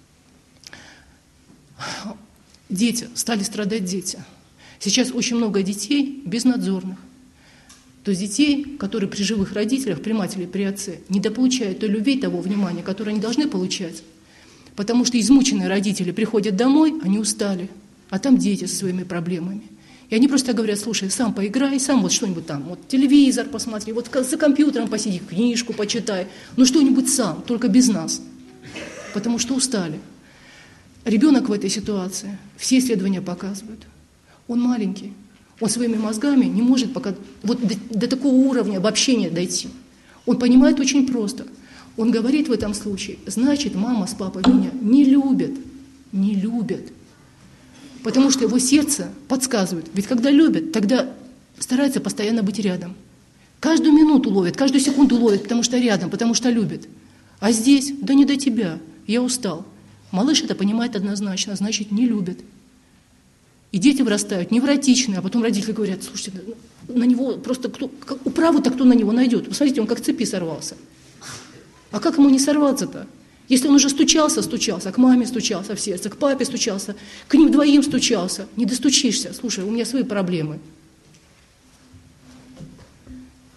Дети, стали страдать дети. Сейчас очень много детей безнадзорных. То есть детей, которые при живых родителях, при матери, при отце, недополучают той любви, того внимания, которое они должны получать. Потому что измученные родители приходят домой, они устали, а там дети со своими проблемами. И они просто говорят, слушай, сам поиграй, сам вот что-нибудь там, вот телевизор посмотри, вот за компьютером посиди, книжку почитай, ну что-нибудь сам, только без нас. Потому что устали. Ребенок в этой ситуации, все исследования показывают, он маленький. Он своими мозгами не может пока вот до такого уровня обобщения дойти. Он понимает очень просто. Он говорит в этом случае, значит, мама с папой меня не любят. Не любят. Потому что его сердце подсказывает. Ведь когда любят, тогда стараются постоянно быть рядом. Каждую минуту ловят, каждую секунду ловят, потому что рядом, потому что любят. А здесь, да не до тебя, я устал. Малыш это понимает однозначно, значит, не любят. И дети вырастают невротичные, а потом родители говорят, слушайте, на него просто управу-то кто на него найдет? Посмотрите, он как с цепи сорвался. А как ему не сорваться-то? Если он уже стучался, к маме стучался в сердце, к папе стучался, к ним двоим стучался, не достучишься. Слушай, у меня свои проблемы.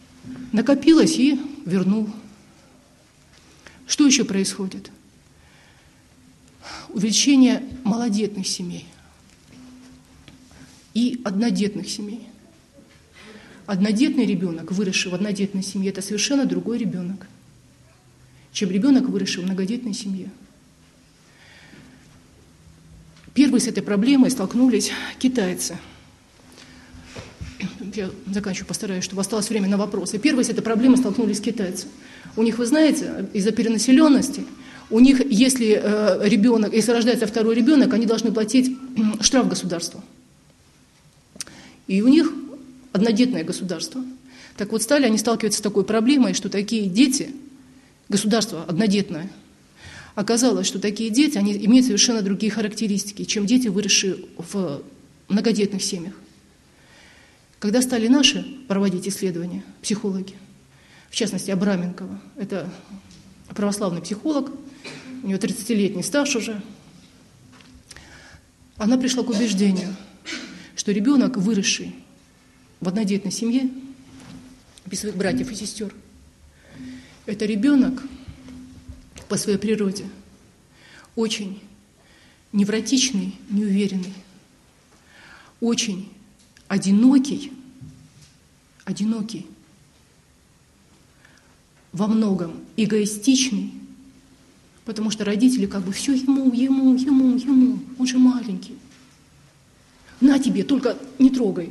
накопилось и вернул. Что еще происходит? Увеличение малодетных семей и однодетных семей. Однодетный ребенок, выросший в однодетной семье, это совершенно другой ребенок, чем ребенок, выросший в многодетной семье. Первые с этой проблемой столкнулись китайцы. Я заканчиваю, постараюсь, чтобы осталось время на вопросы. Первые с этой проблемой столкнулись китайцы. У них, вы знаете, из-за перенаселенности, у них, если рождается второй ребенок, они должны платить штраф государству. И у них однодетное государство. Так вот, стали они сталкиваться с такой проблемой, что такие дети, государство однодетное, оказалось, что такие дети, они имеют совершенно другие характеристики, чем дети, выросшие в многодетных семьях. Когда стали наши проводить исследования, психологи, в частности, Абраменкова, это православный психолог, у нее 30-летний стаж уже, она пришла к убеждению, что ребенок, выросший в однодетной семье, без своих братьев и сестер, это ребенок по своей природе очень невротичный, неуверенный, очень одинокий, во многом эгоистичный, потому что родители как бы все ему, он же маленький. На тебе, только не трогай.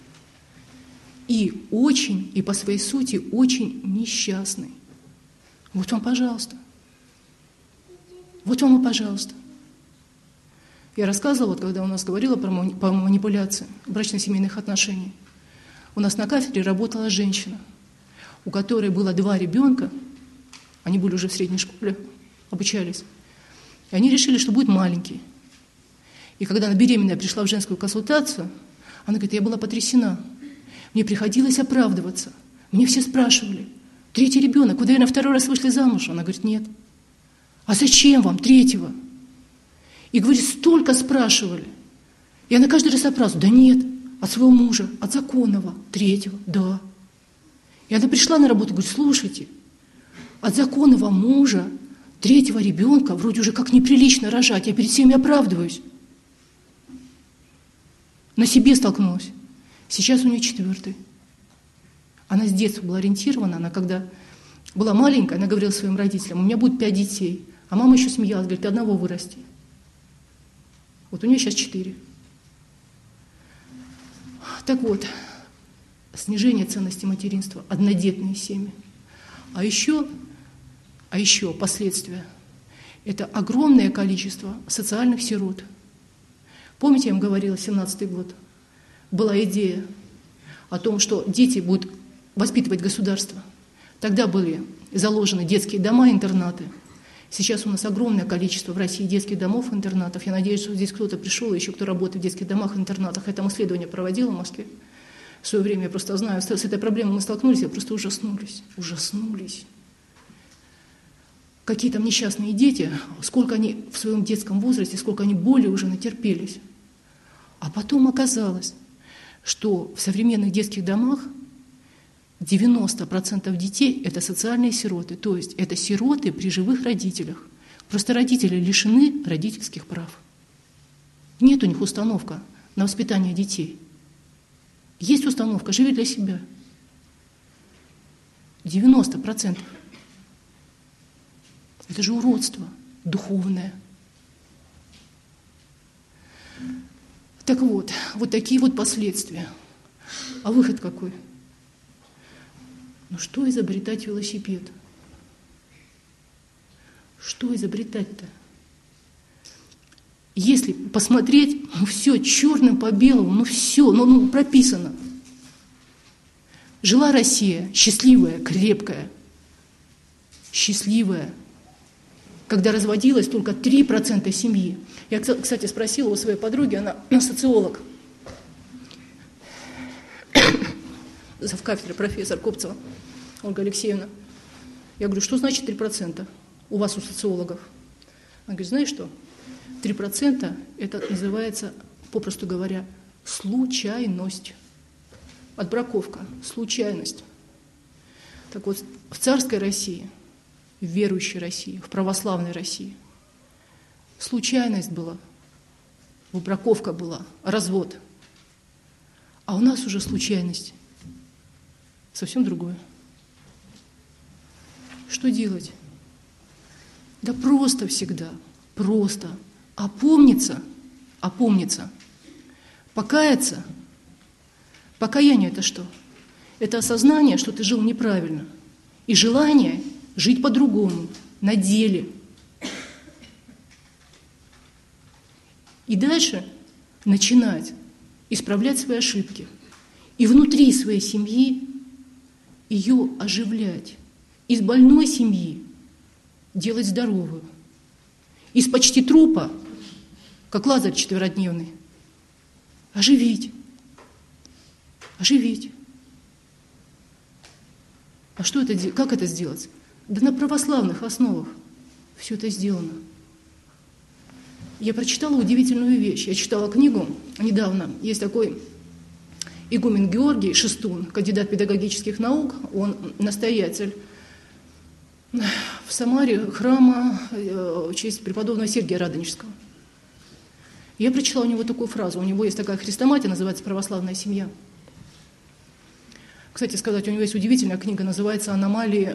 И по своей сути, очень несчастный. Вот вам, пожалуйста. Вот вам и пожалуйста. Я рассказывала, когда у нас говорила про манипуляции брачно-семейных отношений. У нас на кафедре работала женщина, у которой было 2 ребенка, они были уже в средней школе, обучались, и они решили, что будет маленький. И когда она беременная пришла в женскую консультацию, она говорит, я была потрясена. Мне приходилось оправдываться. Мне все спрашивали, 3-й ребенок, вы, наверное, 2-й раз вышли замуж? Она говорит, нет. А зачем вам 3-го? И, говорит, столько спрашивали. И она каждый раз опрашивала, да нет, от своего мужа, от законного, 3-го, да. И она пришла на работу, говорит, слушайте, от законного мужа 3-го ребенка вроде уже как неприлично рожать, я перед всеми оправдываюсь. На себе столкнулась. Сейчас у нее 4-й. Она с детства была ориентирована, она когда была маленькая, она говорила своим родителям, у меня будет 5 детей. А мама еще смеялась, говорит, ты 1 вырасти. Вот у нее сейчас 4. Так вот, снижение ценности материнства, однодетные семьи. А еще последствия. Это огромное количество социальных сирот. Помните, я вам говорила, 17-й год, была идея о том, что дети будут воспитывать государство. Тогда были заложены детские дома, интернаты. Сейчас у нас огромное количество в России детских домов, интернатов. Я надеюсь, что здесь кто-то пришел, еще кто работает в детских домах, интернатах. Я там исследование проводила в Москве. В свое время я просто знаю, с этой проблемой мы столкнулись, я просто ужаснулись. Какие там несчастные дети, сколько они в своем детском возрасте, сколько они боли уже натерпелись. А потом оказалось, что в современных детских домах 90% детей – это социальные сироты, то есть это сироты при живых родителях. Просто родители лишены родительских прав. Нет у них установка на воспитание детей. Есть установка «живи для себя». 90%. Это же уродство духовное. Так вот, вот такие вот последствия. А выход какой? Ну что изобретать велосипед? Что изобретать-то? Если посмотреть, ну все черным по белому, ну все, ну прописано. Жила Россия счастливая, крепкая, счастливая, когда разводилось только 3% семьи. Я, кстати, спросила у своей подруги, она социолог, завкафедры профессор Копцева Ольга Алексеевна. Я говорю, что значит 3% у вас, у социологов? Она говорит, знаешь что, 3% это называется, попросту говоря, случайность. Отбраковка, случайность. Так вот, в царской России, в верующей России, в православной России случайность была, выбраковка была, развод. А у нас уже случайность совсем другое. Что делать? Да просто всегда, просто опомниться, покаяться. Покаяние – это что? Это осознание, что ты жил неправильно, и желание жить по-другому, на деле. И дальше начинать исправлять свои ошибки. И внутри своей семьи ее оживлять. Из больной семьи делать здоровую. Из почти трупа, как Лазарь четверодневный, оживить. А что это, как это сделать? Да на православных основах все это сделано. Я прочитала удивительную вещь. Я читала книгу недавно. Есть такой игумен Георгий Шестун, кандидат педагогических наук. Он настоятель в Самаре храма в честь преподобного Сергия Радонежского. Я прочитала у него такую фразу. У него есть такая хрестоматия, называется «Православная семья». Кстати сказать, у него есть удивительная книга, называется «Аномалии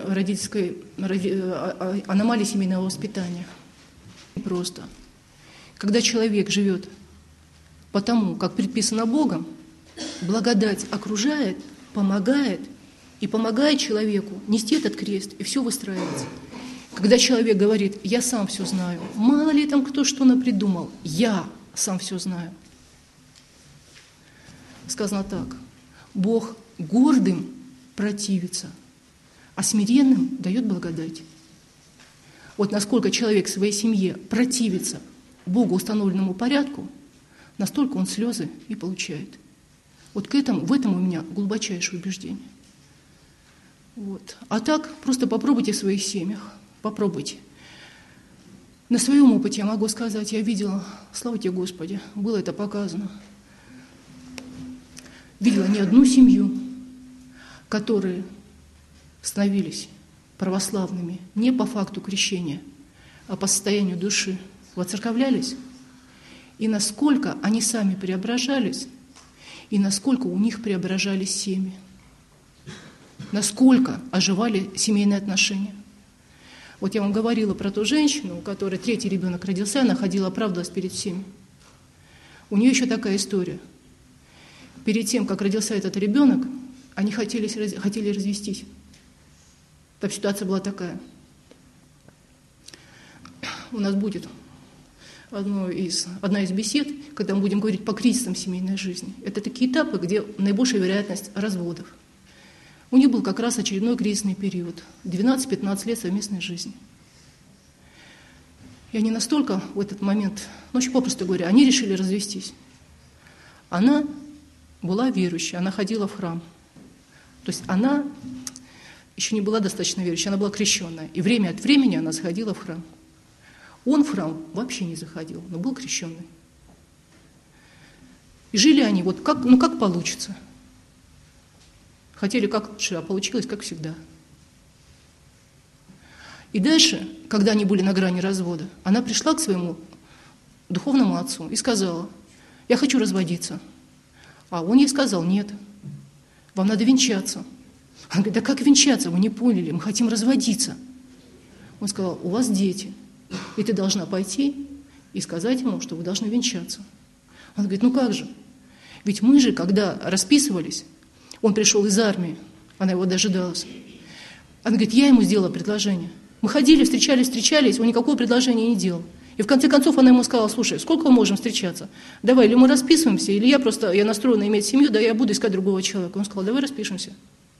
семейного воспитания». Просто. Когда человек живет по тому, как предписано Богом, благодать окружает, помогает, и помогает человеку нести этот крест, и все выстраивается. Когда человек говорит: «Я сам все знаю», мало ли там кто что напридумал, я сам все знаю. Сказано так: Бог гордым противится, а смиренным дает благодать. Вот насколько человек в своей семье противится Богу установленному порядку, настолько он слезы и получает. Вот в этом у меня глубочайшее убеждение. Вот. А так, просто попробуйте в своих семьях, попробуйте. На своем опыте я могу сказать, я видела, слава тебе, Господи, было это показано. Видела не одну семью, которые становились православными не по факту крещения, а по состоянию души, воцерковлялись, и насколько они сами преображались, и насколько у них преображались семьи, насколько оживали семейные отношения. Вот я вам говорила про ту женщину, у которой 3-й ребенок родился, она ходила оправдывалась перед всеми. У нее еще такая история. Перед тем, как родился этот ребенок, они хотели развестись. Там ситуация была такая. У нас будет одна из бесед, когда мы будем говорить по кризисам семейной жизни. Это такие этапы, где наибольшая вероятность разводов. У них был как раз очередной кризисный период. 12-15 лет совместной жизни. И они настолько в этот момент, очень попросту говоря, они решили развестись. Она была верующей, она ходила в храм. То есть она еще не была достаточно верующей, она была крещенная. И время от времени она заходила в храм. Он в храм вообще не заходил, но был крещенный. И жили они вот как получится. Хотели как лучше, а получилось как всегда. И дальше, когда они были на грани развода, она пришла к своему духовному отцу и сказала: «Я хочу разводиться». А он ей сказал: «Нет, вам надо венчаться». Она говорит: «Да как венчаться? Вы не поняли, мы хотим разводиться». Он сказал: «У вас дети, и ты должна пойти и сказать ему, что вы должны венчаться». Она говорит: «Ну как же? Ведь мы же, когда расписывались, он пришел из армии, она его дожидалась. Она говорит: я ему сделала предложение. Мы ходили, встречались, он никакого предложения не делал. И в конце концов она ему сказала: слушай, сколько мы можем встречаться? Давай, или мы расписываемся, или я настроена иметь семью, да я буду искать другого человека. Он сказал: давай распишемся.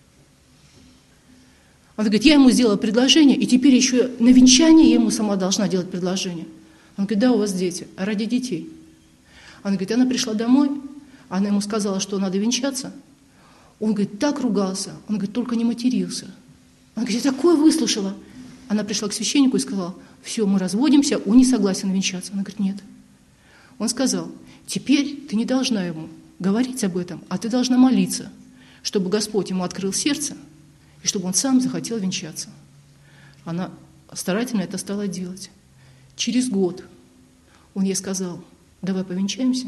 Она говорит: я ему сделала предложение, и теперь еще на венчание я ему сама должна делать предложение. Он говорит: да, у вас дети, а ради детей. Она говорит: она пришла домой, она ему сказала, что надо венчаться. Он говорит: так ругался, он говорит: только не матерился. Она говорит: я такое выслушала. Она пришла к священнику и сказала: все, мы разводимся, он не согласен венчаться. Она говорит: нет. Он сказал: теперь ты не должна ему говорить об этом, а ты должна молиться, чтобы Господь ему открыл сердце, и чтобы он сам захотел венчаться. Она старательно это стала делать. Через год он ей сказал: давай повенчаемся.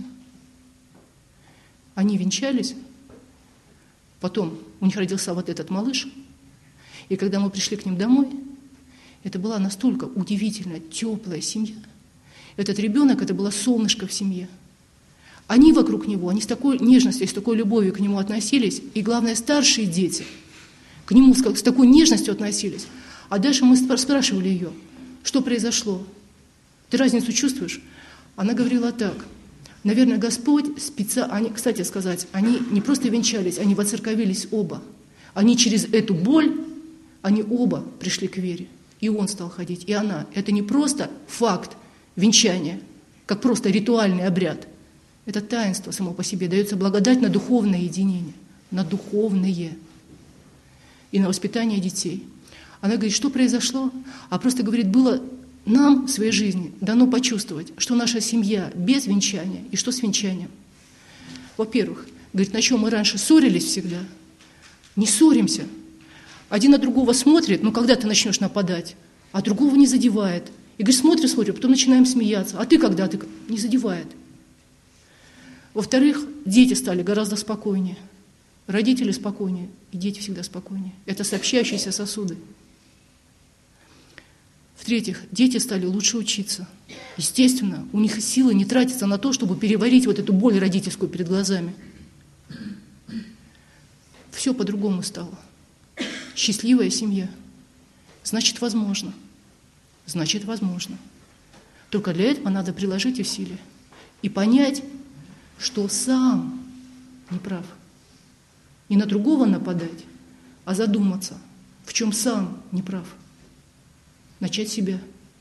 Они венчались, потом у них родился вот этот малыш, и когда мы пришли к ним домой, это была настолько удивительно теплая семья. Этот ребенок, это было солнышко в семье. Они вокруг него, они с такой нежностью, с такой любовью к нему относились, и, главное, старшие дети к нему с такой нежностью относились. А дальше мы спрашивали ее, что произошло? Ты разницу чувствуешь? Она говорила так: наверное, Господь они, кстати сказать, они не просто венчались, они воцерковились оба. Они через эту боль, они оба пришли к вере. И он стал ходить, и она. Это не просто факт венчания, как просто ритуальный обряд. Это таинство само по себе. Дается благодать на духовное единение, на духовное и на воспитание детей. Она говорит, что произошло? А просто говорит, было нам в своей жизни дано почувствовать, что наша семья без венчания и что с венчанием. Во-первых, говорит, на чем мы раньше ссорились всегда, не ссоримся. Один на другого смотрит, когда ты начнешь нападать, а другого не задевает. И говорит, смотрю, потом начинаем смеяться. А ты когда? Ты не задевает. Во-вторых, дети стали гораздо спокойнее. Родители спокойнее, и дети всегда спокойнее. Это сообщающиеся сосуды. В-третьих, дети стали лучше учиться. Естественно, у них силы не тратятся на то, чтобы переварить вот эту боль родительскую перед глазами. Все по-другому стало. Счастливая семья. Значит, возможно. Значит, возможно. Только для этого надо приложить усилия и понять, что сам не прав. Не на другого нападать, а задуматься, в чем сам не прав. Начать себя.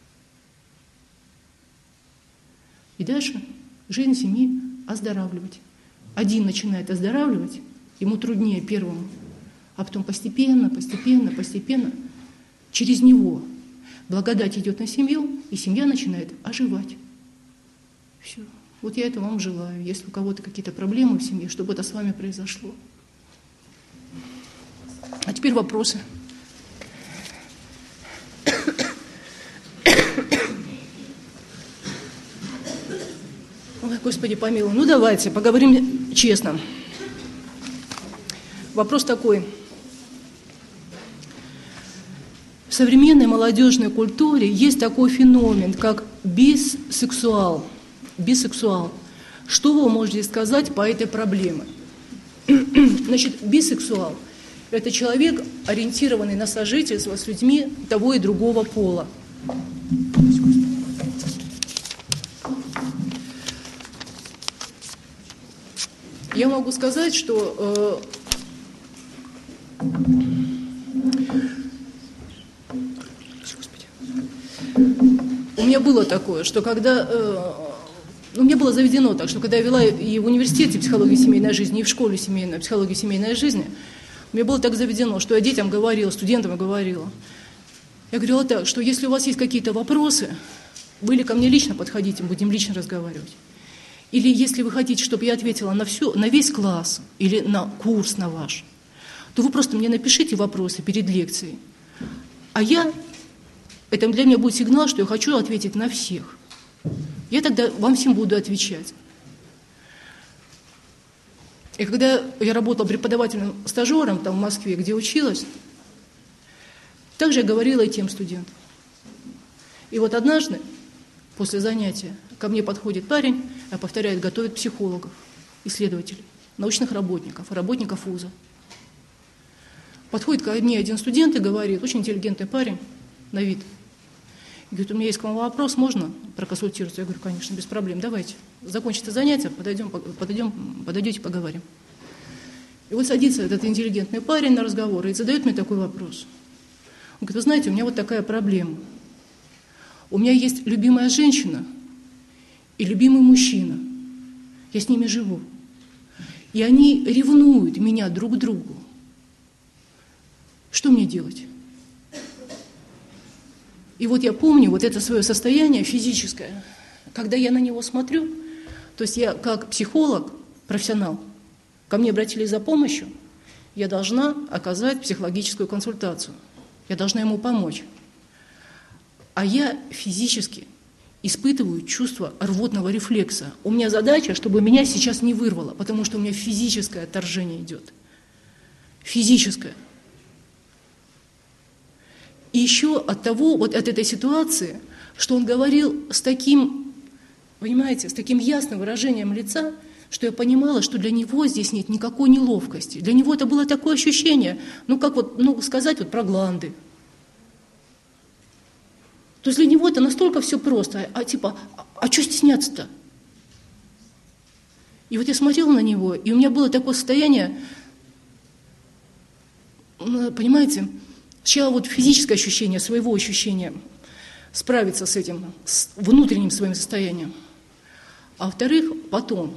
И дальше жизнь семьи оздоравливать. Один начинает оздоравливать, ему труднее первому, а потом постепенно, через него благодать идет на семью, и семья начинает оживать. Все. Вот я это вам желаю. Если у кого-то какие-то проблемы в семье, чтобы это с вами произошло. А теперь вопросы. Ой, Господи помилуй. Давайте поговорим честно. Вопрос такой. В современной молодежной культуре есть такой феномен, как бисексуал. Что вы можете сказать по этой проблеме? Значит, бисексуал – это человек, ориентированный на сожительство с людьми того и другого пола. Я могу сказать, что у меня было такое, что когда у меня было заведено так, что когда я вела и в университете психологию семейной жизни, и в школе психологию семейной жизни, у меня было так заведено, что я детям говорила, студентам говорила. Я говорила так, что если у вас есть какие-то вопросы, вы или ко мне лично подходите, будем лично разговаривать. Или если вы хотите, чтобы я ответила на все, на весь класс или на курс на ваш, то вы просто мне напишите вопросы перед лекцией. А это для меня будет сигнал, что я хочу ответить на всех. Я тогда вам всем буду отвечать. И когда я работала преподавательным стажером там в Москве, где училась, также я говорила и тем студентам. И вот однажды, после занятия, ко мне подходит парень, повторяет, готовит психологов, исследователей, научных работников вуза. Подходит ко мне один студент и говорит, очень интеллигентный парень, на вид. Говорит, у меня есть к вам вопрос, можно проконсультироваться? Я говорю, конечно, без проблем, давайте. Закончится занятие, подойдете, поговорим. И вот садится этот интеллигентный парень на разговор и задает мне такой вопрос. Он говорит, вы знаете, у меня вот такая проблема. У меня есть любимая женщина и любимый мужчина. Я с ними живу. И они ревнуют меня друг к другу. Что мне делать? И вот я помню вот это свое состояние физическое, когда я на него смотрю, то есть я как психолог, профессионал, ко мне обратились за помощью, я должна оказать психологическую консультацию. Я должна ему помочь. А я физически испытываю чувство рвотного рефлекса. У меня задача, чтобы меня сейчас не вырвало, потому что у меня физическое отторжение идет. Физическое. И еще от того, вот от этой ситуации, что он говорил с таким, понимаете, с таким ясным выражением лица, что я понимала, что для него здесь нет никакой неловкости. Для него это было такое ощущение, как сказать вот про гланды. То есть для него это настолько все просто, а что стесняться-то? И вот я смотрела на него, и у меня было такое состояние, понимаете, сначала вот физическое ощущение, своего ощущения, справиться с этим, с внутренним своим состоянием. А во-вторых, потом,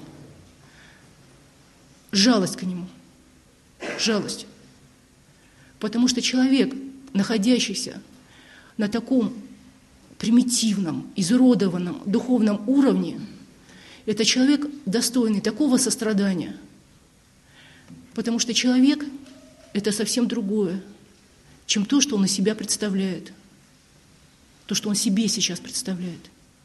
жалость к нему. Жалость. Потому что человек, находящийся на таком примитивном, изуродованном духовном уровне, это человек, достойный такого сострадания. Потому что человек – это совсем другое, чем то, что он из себя представляет. То, что он себе сейчас представляет.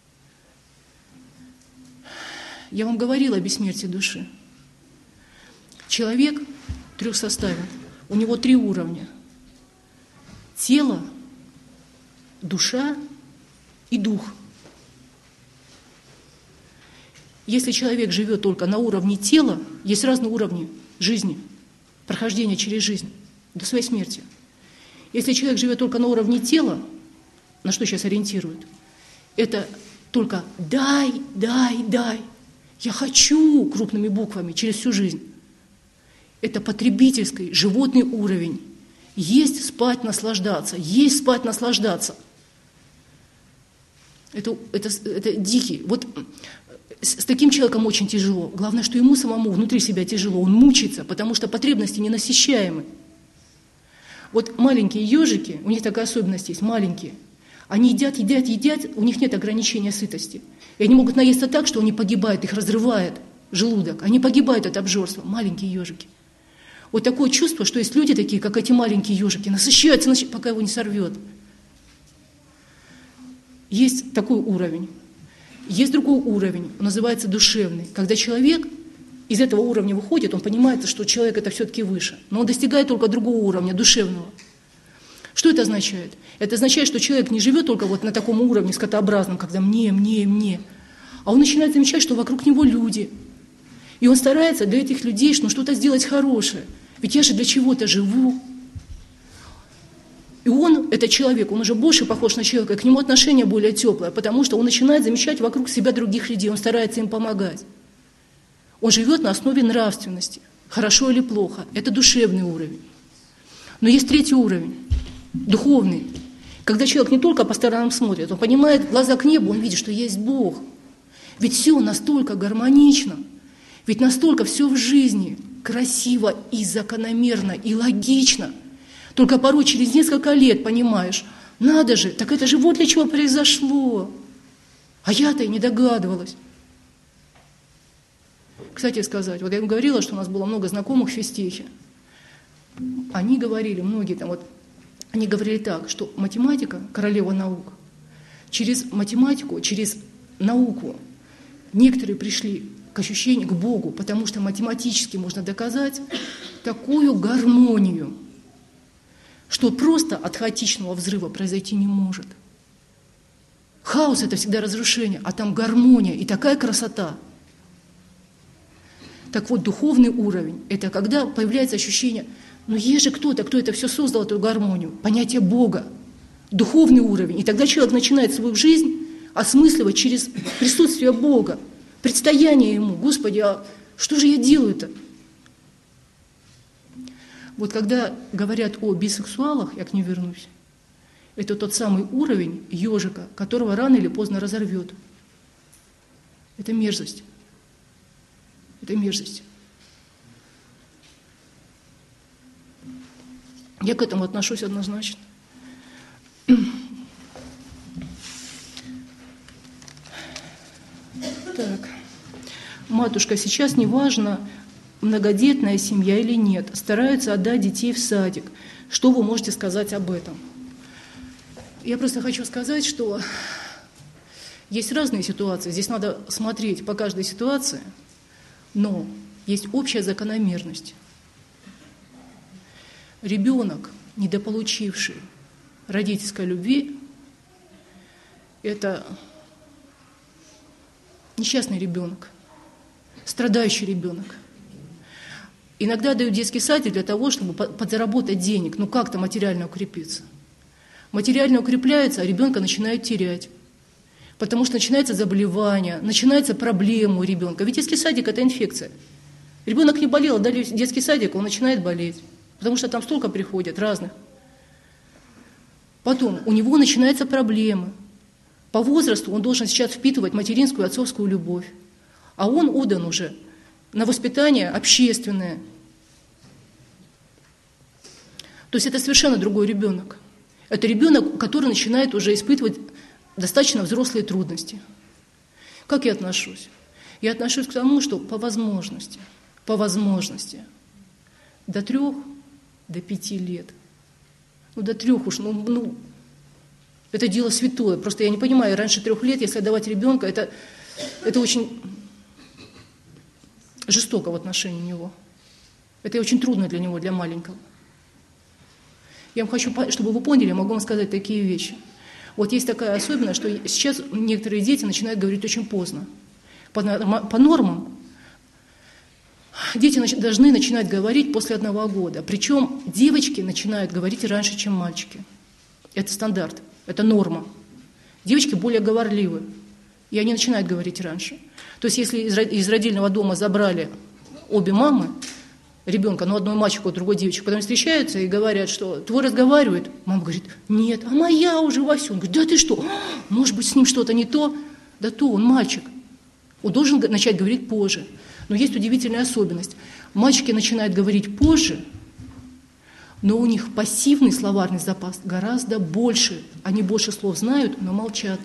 Я вам говорила о бессмертии души. Человек трехсоставен. У него 3 уровня. Тело, душа и дух. Если человек живет только на уровне тела, есть разные уровни жизни, прохождения через жизнь до своей смерти. Если человек живет только на уровне тела, на что сейчас ориентируют, это только дай, дай, дай. Я хочу крупными буквами через всю жизнь. Это потребительский, животный уровень. Есть, спать, наслаждаться. Есть, спать, наслаждаться. Это дикий. Вот с таким человеком очень тяжело. Главное, что ему самому внутри себя тяжело. Он мучается, потому что потребности ненасыщаемы. Вот маленькие ежики, у них такая особенность есть, маленькие. Они едят, едят, едят, у них нет ограничения сытости. И они могут наесться так, что они погибают, их разрывает желудок. Они погибают от обжорства, маленькие ежики. Вот такое чувство, что есть люди такие, как эти маленькие ежики, насыщаются, пока его не сорвет. Есть такой уровень. Есть другой уровень, он называется душевный. Когда человек из этого уровня выходит, он понимает, что человек это все-таки выше. Но он достигает только другого уровня, душевного. Что это означает? Это означает, что человек не живет только вот на таком уровне скотообразном, когда мне. А он начинает замечать, что вокруг него люди. И он старается для этих людей что-то сделать хорошее. Ведь я же для чего-то живу. И он, этот человек, он уже больше похож на человека, и к нему отношение более теплое, потому что он начинает замечать вокруг себя других людей, он старается им помогать. Он живет на основе нравственности, хорошо или плохо. Это душевный уровень. Но есть 3-й уровень, духовный. Когда человек не только по сторонам смотрит, он понимает, глаза к небу, он видит, что есть Бог. Ведь все настолько гармонично, ведь настолько все в жизни красиво и закономерно, и логично. Только порой через несколько лет понимаешь, надо же, так это же вот для чего произошло. А я-то и не догадывалась. Кстати сказать, вот я им говорила, что у нас было много знакомых в физтехе. Они говорили, многие там вот, они говорили так, что математика – королева наук. Через математику, через науку некоторые пришли к ощущению, к Богу, потому что математически можно доказать такую гармонию, что просто от хаотичного взрыва произойти не может. Хаос – это всегда разрушение, а там гармония и такая красота. Так вот, духовный уровень – это когда появляется ощущение, есть же кто-то, кто это все создал, эту гармонию, понятие Бога, духовный уровень. И тогда человек начинает свою жизнь осмысливать через присутствие Бога, предстояние Ему. Господи, а что же я делаю-то? Вот когда говорят о бисексуалах, я к ним вернусь, это тот самый уровень ежика, которого рано или поздно разорвет. Это мерзость. Это мерзость. Я к этому отношусь однозначно. Так. Матушка, сейчас не важно, многодетная семья или нет, стараются отдать детей в садик. Что вы можете сказать об этом? Я просто хочу сказать, что есть разные ситуации. Здесь надо смотреть по каждой ситуации, но есть общая закономерность. Ребенок, недополучивший родительской любви, это несчастный ребенок, страдающий ребенок. Иногда дают детский садик для того, чтобы подзаработать денег, ну как-то материально укрепиться. Материально укрепляется, а ребенка начинают терять. Потому что начинается заболевание, начинается проблема у ребенка. Ведь детский садик – это инфекция. Ребенок не болел, дали детский садик, он начинает болеть. Потому что там столько приходят разных. Потом у него начинаются проблемы. По возрасту он должен сейчас впитывать материнскую и отцовскую любовь. А он отдан уже на воспитание общественное. То есть это совершенно другой ребенок. Это ребенок, который начинает уже испытывать достаточно взрослые трудности. Как я отношусь? Я отношусь к тому, что по возможности, до 3, до 5 лет, до 3 уж, это дело святое. Просто я не понимаю, раньше 3 лет, если отдавать ребенка, это очень жестоко в отношении него. Это очень трудно для него, для маленького. Я вам хочу, чтобы вы поняли, я могу вам сказать такие вещи. Вот есть такая особенность, что сейчас некоторые дети начинают говорить очень поздно. По нормам дети должны начинать говорить после 1 года. Причем девочки начинают говорить раньше, чем мальчики. Это стандарт, это норма. Девочки более говорливы, и они начинают говорить раньше. То есть если из родильного дома забрали обе мамы ребенка, одной мальчику, другой девочку, потом встречаются и говорят, что твой разговаривает. Мама говорит, нет, а моя уже Вася. Он говорит, да ты что, может быть, с ним что-то не то? Да то, он мальчик. Он должен начать говорить позже. Но есть удивительная особенность. Мальчики начинают говорить позже, но у них пассивный словарный запас гораздо больше. Они больше слов знают, но молчат.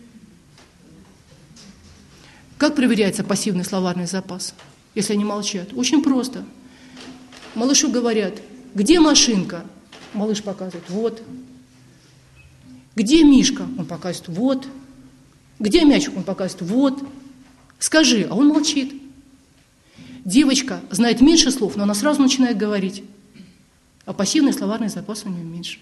Как проверяется пассивный словарный запас, если они молчат? Очень просто. Малышу говорят, где машинка? Малыш показывает, вот. Где Мишка? Он показывает, вот. Где мячик? Он показывает, вот. Скажи, а он молчит. Девочка знает меньше слов, но она сразу начинает говорить. А пассивный словарный запас у нее меньше.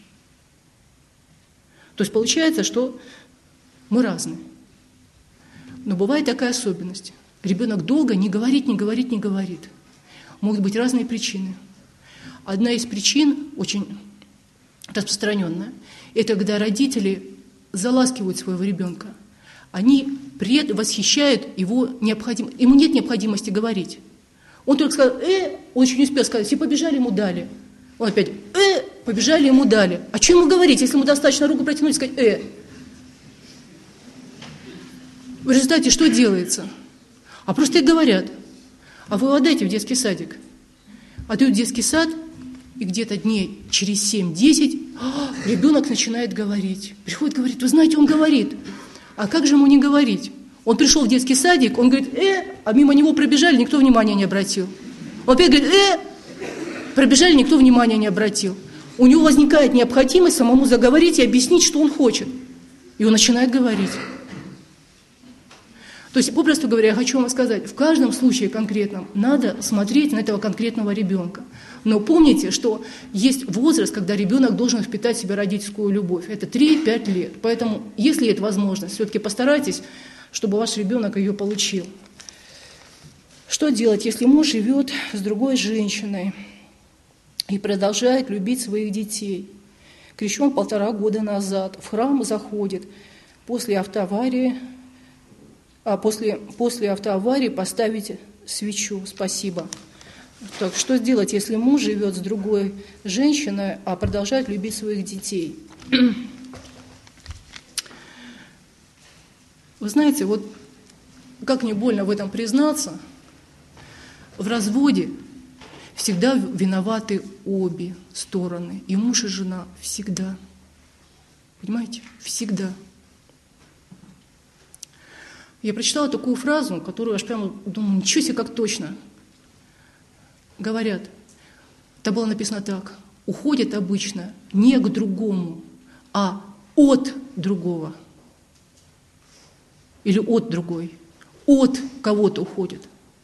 То есть получается, что мы разные. Но бывает такая особенность. Ребенок долго не говорит. Могут быть разные причины. Одна из причин, очень распространенная, это когда родители заласкивают своего ребенка. Они восхищают его необходимостью. Ему нет необходимости говорить. Он только сказал, он еще не успел сказать, все побежали, ему дали. Он опять, побежали, ему дали. А что ему говорить, если ему достаточно руку протянуть и сказать, В результате что делается? А просто и говорят, а вы его отдайте в детский садик. Отдают в детский сад, и где-то дней через 7-10 ребенок начинает говорить. Приходит, говорит, вы знаете, он говорит. А как же ему не говорить? Он пришел в детский садик, он говорит, а мимо него пробежали, никто внимания не обратил. Он опять говорит, пробежали, никто внимания не обратил. У него возникает необходимость самому заговорить и объяснить, что он хочет. И он начинает говорить. То есть, попросту говоря, я хочу вам сказать, в каждом случае конкретном надо смотреть на этого конкретного ребенка. Но помните, что есть возраст, когда ребенок должен впитать в себя родительскую любовь. Это 3-5 лет. Поэтому, если есть возможность, все-таки постарайтесь, чтобы ваш ребенок ее получил. Что делать, если муж живет с другой женщиной и продолжает любить своих детей? Крещен 1,5 года назад, в храм заходит, после автоаварии поставить свечу. Спасибо. Так, что сделать, если муж живет с другой женщиной, а продолжает любить своих детей? Вы знаете, вот как не больно в этом признаться, в разводе всегда виноваты обе стороны, и муж, и жена, всегда. Понимаете? Всегда. Я прочитала такую фразу, которую аж прямо думаю, ничего себе, как точно. говорят, там было написано так: уходят обычно не к другому, а от другого. Или от другой. От кого-то уходят.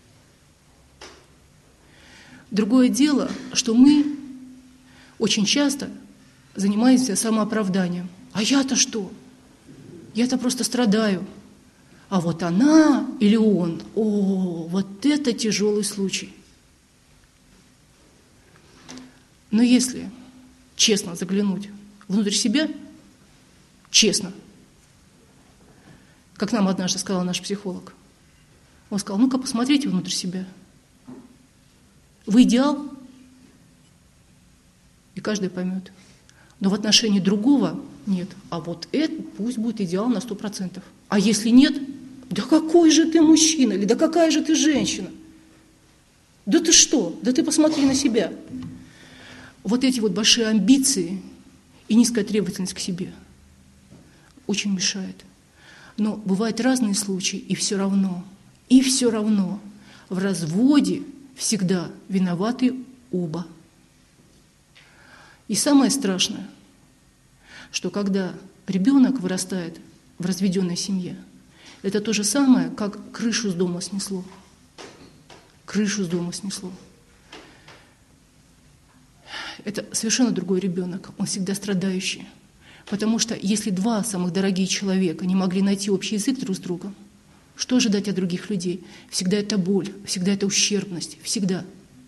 Другое дело, что мы очень часто занимаемся самооправданием. А я-то что? Я-то просто страдаю. А вот она или он, вот это тяжелый случай. Но если честно заглянуть внутрь себя, честно, как нам однажды сказал наш психолог, он сказал: ну-ка посмотрите внутрь себя. Вы идеал, и каждый поймет. Но в отношении другого нет. А вот это пусть будет идеал на 100%. А если нет, да какой же ты мужчина, или да какая же ты женщина? Да ты что? Да ты посмотри на себя. Вот эти вот большие амбиции и низкая требовательность к себе очень мешает. Но бывают разные случаи, и все равно в разводе всегда виноваты оба. И самое страшное, что когда ребенок вырастает в разведенной семье, это то же самое, как крышу с дома снесло. Крышу с дома снесло. Это совершенно другой ребенок, он всегда страдающий. Потому что если два самых дорогих человека не могли найти общий язык друг с другом, что ожидать от других людей? Всегда это боль, всегда это ущербность, всегда.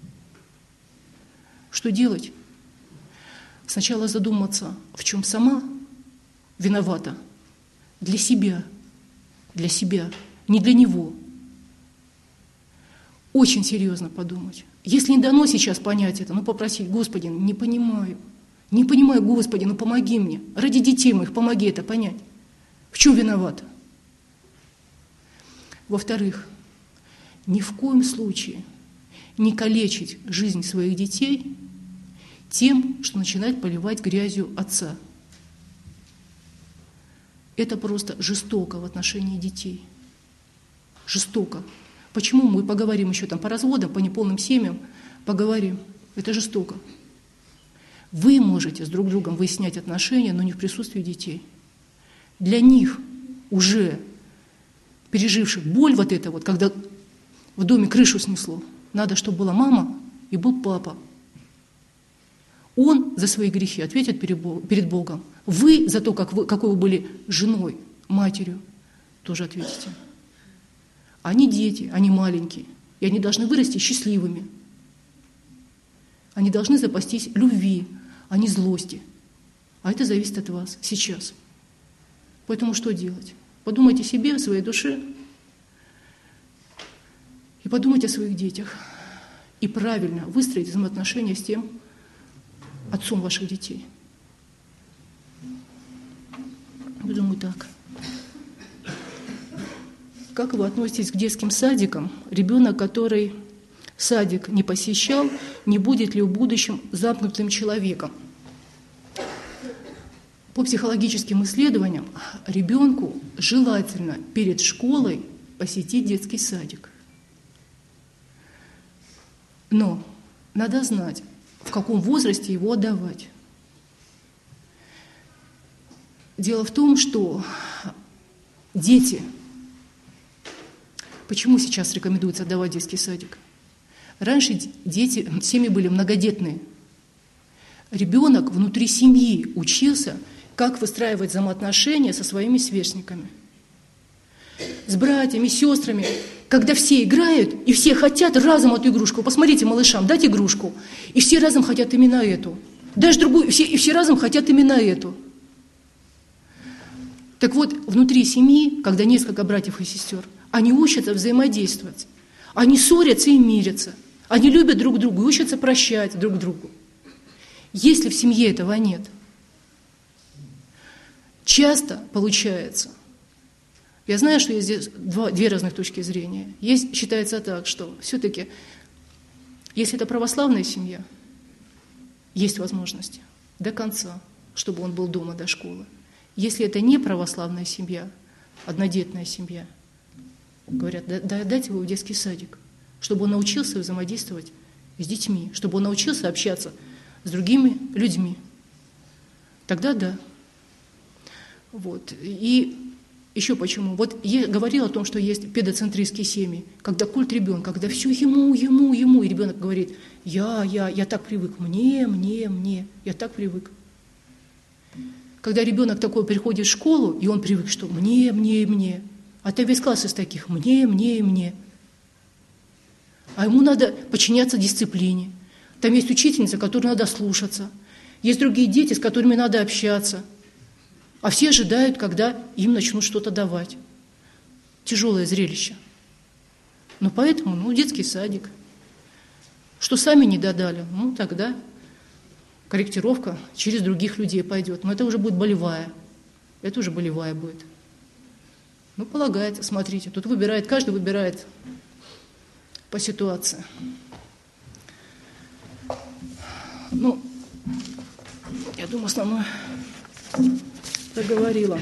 Что делать? Сначала задуматься, в чем сама виновата. Для себя, не для него. Очень серьезно подумать. Если не дано сейчас понять это, попросить: Господи, не понимаю, Господи, помоги мне. Ради детей моих помоги это понять. В чем виновата? Во-вторых, ни в коем случае не калечить жизнь своих детей тем, что начинать поливать грязью отца. Это просто жестоко в отношении детей. Жестоко. Почему мы поговорим еще по разводам, по неполным семьям, поговорим. Это жестоко. Вы можете с друг другом выяснять отношения, но не в присутствии детей. Для них, уже переживших боль когда в доме крышу снесло, надо, чтобы была мама и был папа. Он за свои грехи ответит перед Богом. Вы за то, какой вы были женой, матерью, тоже ответите. Они дети, они маленькие, и они должны вырасти счастливыми. Они должны запастись любви, а не злости. А это зависит от вас сейчас. Поэтому что делать? Подумайте о себе, о своей душе, и подумайте о своих детях. И правильно выстроить взаимоотношения с тем отцом ваших детей. Я думаю так. Как вы относитесь к детским садикам? Ребенок, который садик не посещал, не будет ли в будущем замкнутым человеком? По психологическим исследованиям, ребенку желательно перед школой посетить детский садик. Но надо знать, в каком возрасте его отдавать. Дело в том, что дети... Почему сейчас рекомендуется отдавать в детский садик? Раньше семьи были многодетные. Ребенок внутри семьи учился, как выстраивать взаимоотношения со своими сверстниками. С братьями, сестрами. Когда все играют, и все хотят разом эту игрушку. Посмотрите, малышам, дать игрушку. И все разом хотят именно эту. Дашь другую, и все разом хотят именно эту. Так вот, внутри семьи, когда несколько братьев и сестер, они учатся взаимодействовать. Они ссорятся и мирятся. Они любят друг друга и учатся прощать друг другу. Если в семье этого нет, часто получается, я знаю, что есть здесь две разных точки зрения. Считается так, что все-таки, если это православная семья, есть возможность до конца, чтобы он был дома до школы. Если это не православная семья, однодетная семья, говорят, дайте его в детский садик, чтобы он научился взаимодействовать с детьми, чтобы он научился общаться с другими людьми. Тогда да. Вот. И еще почему? Вот я говорила о том, что есть педоцентристские семьи, когда культ ребенка, когда все ему, и ребенок говорит: я так привык, мне, я так привык. Когда ребенок такой приходит в школу, и он привык, что мне, а там весь класс из таких мне. А ему надо подчиняться дисциплине. Там есть учительница, которой надо слушаться. Есть другие дети, с которыми надо общаться. А все ожидают, когда им начнут что-то давать. Тяжелое зрелище. Но поэтому, детский садик. Что сами не додали, тогда корректировка через других людей пойдет. Но это уже будет болевая. Это уже болевая будет. Полагается, смотрите, тут каждый выбирает по ситуации. Я думаю, основное договорила.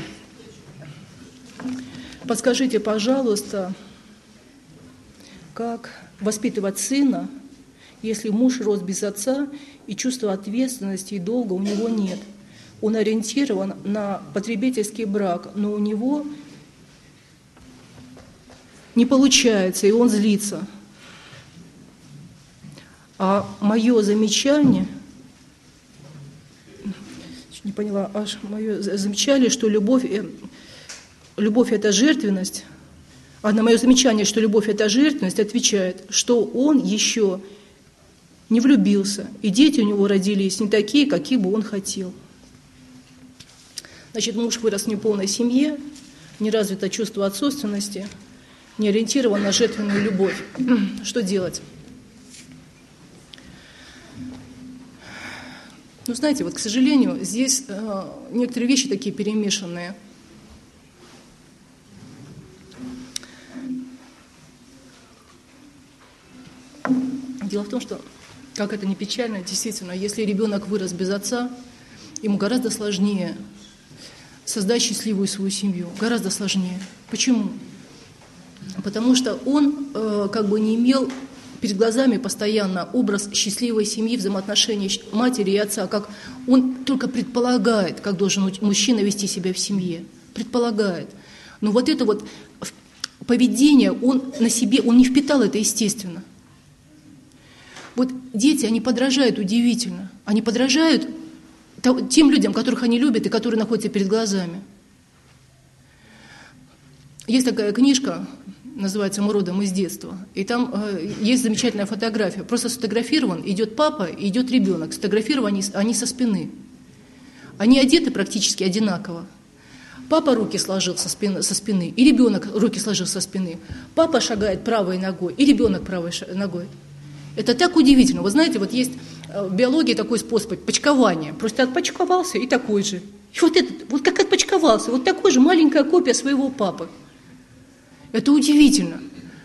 Подскажите, пожалуйста, как воспитывать сына, если муж рос без отца и чувства ответственности и долга у него нет? Он ориентирован на потребительский брак, но у него не получается, и он злится. А мое замечание, что любовь это жертвенность, а на мое замечание, что любовь это жертвенность, отвечает, что он еще не влюбился, и дети у него родились не такие, какие бы он хотел. Значит, муж вырос в неполной семье, не развито чувство отцовственности, не ориентирован на жертвенную любовь. Что делать? Знаете, к сожалению, здесь некоторые вещи такие перемешанные. Дело в том, что, как это ни печально, действительно, если ребенок вырос без отца, ему гораздо сложнее создать счастливую свою семью. Гораздо сложнее. Почему? Потому что он не имел перед глазами постоянно образ счастливой семьи, взаимоотношений матери и отца, как он только предполагает, как должен мужчина вести себя в семье. Предполагает. Но это поведение он на себе, он не впитал это естественно. Дети, они подражают удивительно. Они подражают тем людям, которых они любят и которые находятся перед глазами. Есть такая книжка, называется «Мы родом из детства». И там есть замечательная фотография. Просто сфотографирован, идет папа и идет ребенок. Сфотографированы они со спины. Они одеты практически одинаково. Папа руки сложил со спины, и ребенок руки сложил со спины. Папа шагает правой ногой, и ребенок правой ногой. Это так удивительно. Вы знаете, есть в биологии такой способ почкования. Просто отпочковался и такой же. И как отпочковался, такой же маленькая копия своего папы. Это удивительно.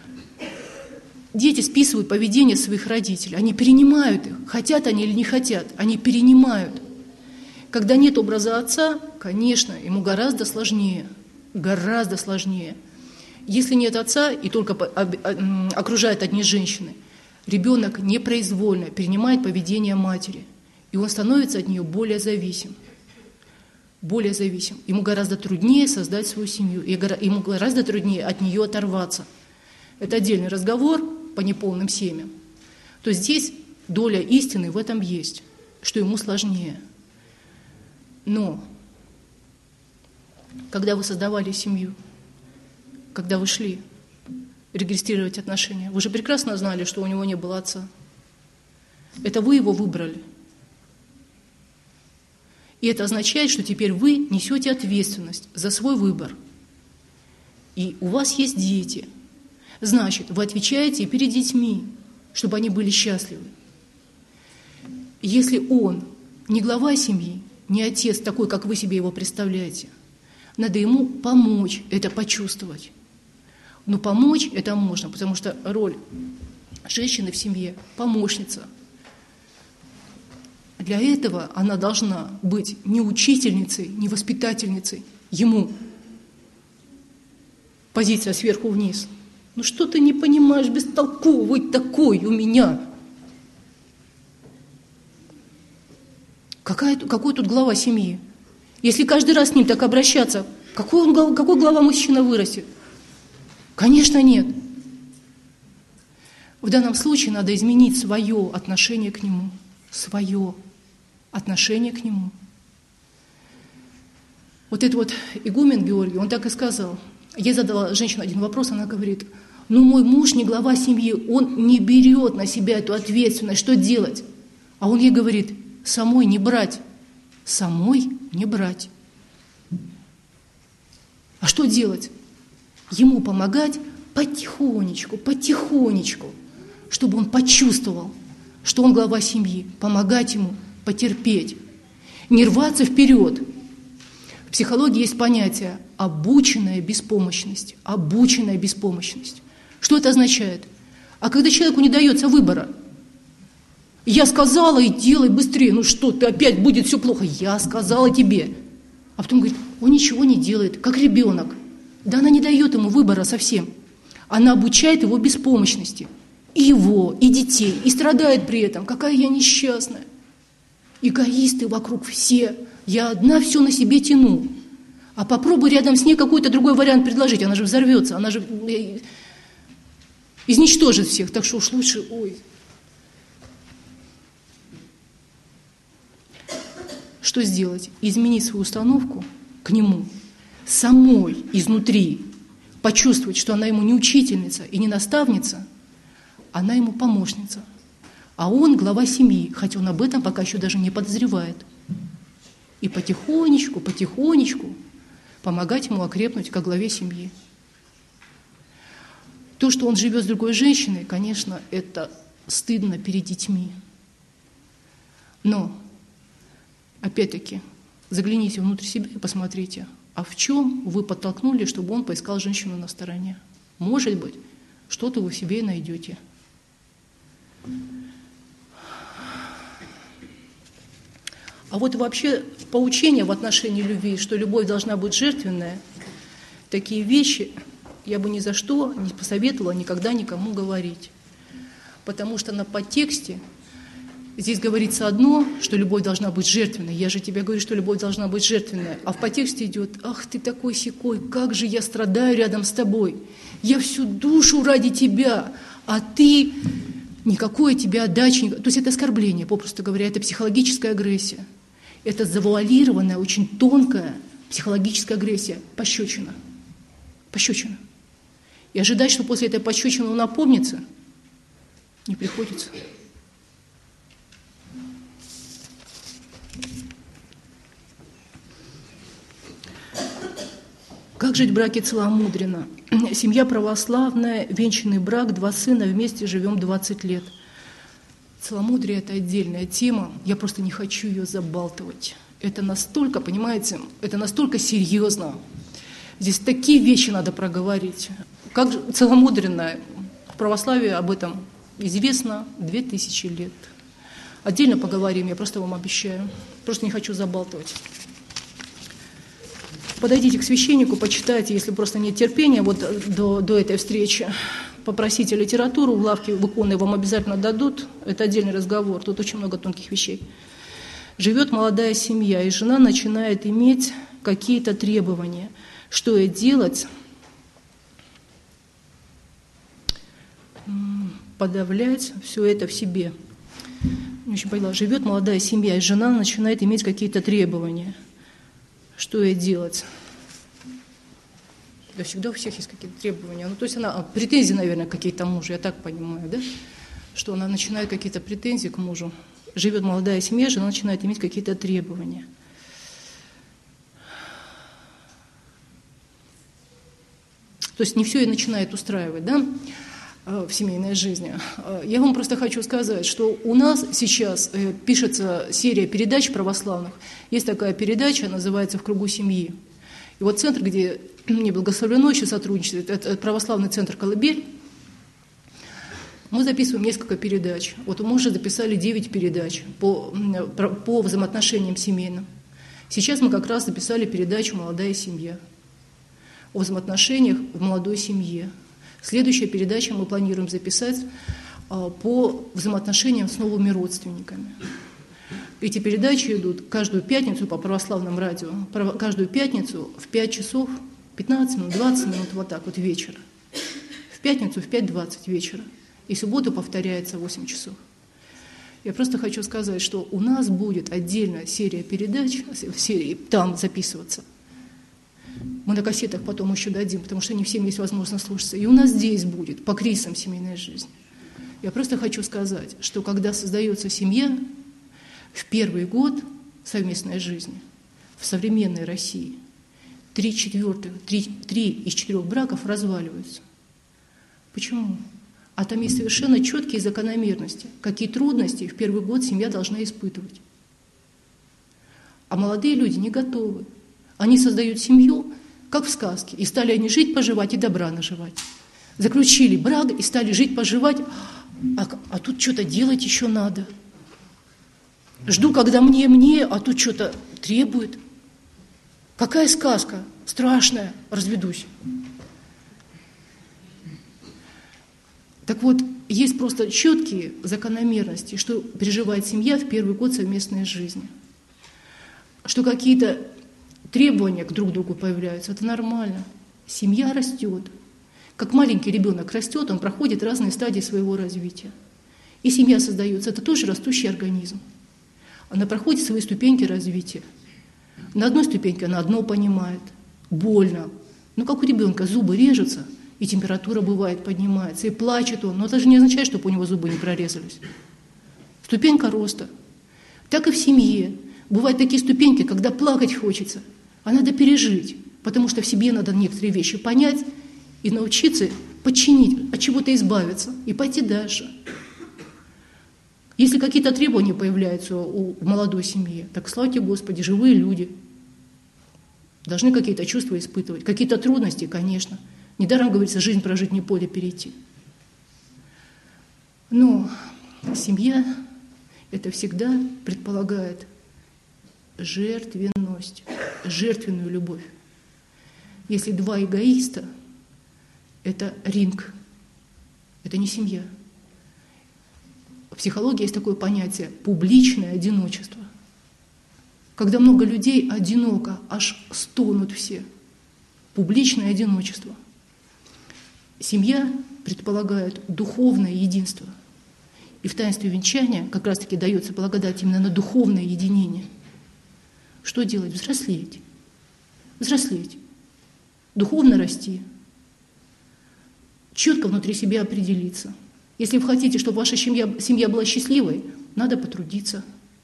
Дети списывают поведение своих родителей. Они перенимают их. Хотят они или не хотят, они перенимают. Когда нет образа отца, конечно, ему гораздо сложнее. Гораздо сложнее. Если нет отца и только окружают одни женщины, ребенок непроизвольно перенимает поведение матери. И он становится от нее более зависим. Более зависим. Ему гораздо труднее создать свою семью, ему гораздо труднее от нее оторваться. Это отдельный разговор по неполным семьям. То есть здесь доля истины в этом есть, что ему сложнее. Но когда вы создавали семью, когда вы шли регистрировать отношения, вы же прекрасно знали, что у него не было отца. Это вы его выбрали. И это означает, что теперь вы несете ответственность за свой выбор. И у вас есть дети. Значит, вы отвечаете и перед детьми, чтобы они были счастливы. Если он не глава семьи, не отец такой, как вы себе его представляете, надо ему помочь это почувствовать. Но помочь это можно, потому что роль женщины в семье – помощница. Для этого она должна быть не учительницей, не воспитательницей ему. Позиция сверху вниз. Что ты не понимаешь, бестолковый такой у меня? Какой тут глава семьи? Если каждый раз с ним так обращаться, какой глава мужчина вырастет? Конечно, нет. В данном случае надо изменить свое отношение к нему. Свое отношение к нему. Вот этот вот игумен Георгий, он так и сказал. Я задала женщине один вопрос, она говорит: ну мой муж не глава семьи, он не берет на себя эту ответственность, что делать? А он ей говорит: самой не брать, самой не брать. А что делать? Ему помогать потихонечку, чтобы он почувствовал, что он глава семьи, помогать ему потерпеть, не рваться вперед. В психологии есть понятие обученная беспомощность. Обученная беспомощность. Что это означает? А когда человеку не дается выбора, я сказала, и делай быстрее, ну что ты, опять будет все плохо, я сказала тебе. А потом говорит: он ничего не делает, как ребенок. Да она не дает ему выбора совсем. Она обучает его беспомощности. И его, и детей, и страдает при этом. Какая я несчастная. Эгоисты вокруг все. Я одна все на себе тяну. А попробуй рядом с ней какой-то другой вариант предложить. Она же взорвется, она же изничтожит всех. Так что уж лучше, Что сделать? Изменить свою установку к нему. Самой изнутри. Почувствовать, что она ему не учительница и не наставница, она ему помощница. А он глава семьи, хотя он об этом пока еще даже не подозревает. И потихонечку помогать ему окрепнуть как главе семьи. То, что он живет с другой женщиной, конечно, это стыдно перед детьми. Но, опять-таки, загляните внутрь себя и посмотрите, а в чем вы подтолкнули, чтобы он поискал женщину на стороне? Может быть, что-то вы в себе и найдете. А вот вообще поучение в отношении любви, что любовь должна быть жертвенная, такие вещи я бы ни за что не посоветовала никогда никому говорить. Потому что на подтексте здесь говорится одно, что любовь должна быть жертвенной. Я же тебе говорю, что любовь должна быть жертвенная. А в подтексте идет: ах ты такой-сякой, как же я страдаю рядом с тобой. Я всю душу ради тебя, а ты... Никакой тебе отдачи. То есть это оскорбление, попросту говоря, это психологическая агрессия. Это завуалированная, очень тонкая психологическая агрессия, пощечина. Пощечина. И ожидать, что после этой пощечины он опомнится, не приходится. Как жить в браке целомудренно? Семья православная, венчанный брак, 2 сына, вместе живем 20 лет. Целомудрие – это отдельная тема, я просто не хочу ее забалтывать. Это настолько, понимаете, это настолько серьезно. Здесь такие вещи надо проговорить. Как же целомудренно? В православии об этом известно 2000 лет. Отдельно поговорим, я просто вам обещаю. Просто не хочу забалтывать. Подойдите к священнику, почитайте, если просто нет терпения, вот до этой встречи. Попросите литературу, в лавке в иконы вам обязательно дадут. Это отдельный разговор, тут очень много тонких вещей. Живет молодая семья, и жена начинает иметь какие-то требования. Что ей делать? Подавлять все это в себе. Не очень поняла. Живет молодая семья, и жена начинает иметь какие-то требования. Что ей делать? Да всегда у всех есть какие-то требования. Ну, то есть она претензии, наверное, какие-то мужу, я так понимаю, да? Что она начинает какие-то претензии к мужу. Живет молодая семья, жена начинает иметь какие-то требования. То есть не все и начинает устраивать, да, в семейной жизни. Я вам просто хочу сказать, что у нас сейчас пишется серия передач православных. Есть такая передача, называется «В кругу семьи». И вот центр, где мне благословено еще сотрудничает, это православный центр «Колыбель». Мы записываем несколько передач. Вот мы уже записали 9 передач по взаимоотношениям семейным. Сейчас мы как раз записали передачу «Молодая семья» о взаимоотношениях в молодой семье. Следующая передача мы планируем записать по взаимоотношениям с новыми родственниками. Эти передачи идут каждую пятницу по православным радио, каждую пятницу в 5 часов, 15 минут, 20 минут, вот так вот вечера. В пятницу в 5:20 вечера. И в субботу повторяется 8 часов. Я просто хочу сказать, что у нас будет отдельная серия передач, серии там записываться. Мы на кассетах потом еще дадим, потому что не всем есть возможность слушаться. И у нас здесь будет по кризисам семейной жизни. Я просто хочу сказать, что когда создается семья, в первый год совместной жизни в современной России 3 из 4 браков разваливаются. Почему? А там есть совершенно четкие закономерности, какие трудности в первый год семья должна испытывать. А молодые люди не готовы. Они создают семью, как в сказке, и стали они жить, поживать и добра наживать. Заключили брак и стали жить, поживать, а тут что-то делать еще надо. Жду, когда мне, а тут что-то требует. Какая сказка? Страшная, разведусь. Так вот, есть просто четкие закономерности, что переживает семья в первый год совместной жизни. Что какие-то требования к друг другу появляются, это нормально. Семья растет. Как маленький ребенок растет, он проходит разные стадии своего развития. И семья создается, это тоже растущий организм. Она проходит свои ступеньки развития. На одной ступеньке она одно понимает, больно. Ну, как у ребенка зубы режутся, и температура бывает, поднимается, и плачет он. Но это же не означает, чтобы у него зубы не прорезались. Ступенька роста. Так и в семье. Бывают такие ступеньки, когда плакать хочется, а надо пережить, потому что в себе надо некоторые вещи понять и научиться подчинить, от чего-то избавиться и пойти дальше. Если какие-то требования появляются у молодой семьи, так славьте Господи, живые люди. Должны какие-то чувства испытывать, какие-то трудности, конечно. Недаром говорится, жизнь прожить, не поле перейти. Но семья это всегда предполагает жертвенность, жертвенную любовь. Если два эгоиста, это ринг, это не семья. В психологии есть такое понятие публичное одиночество. Когда много людей одиноко, аж стонут все. Публичное одиночество. Семья предполагает духовное единство. И в таинстве венчания как раз-таки дается благодать именно на духовное единение. Что делать? Взрослеть. Взрослеть. Духовно расти. Четко внутри себя определиться. Если вы хотите, чтобы ваша семья была счастливой, надо потрудиться.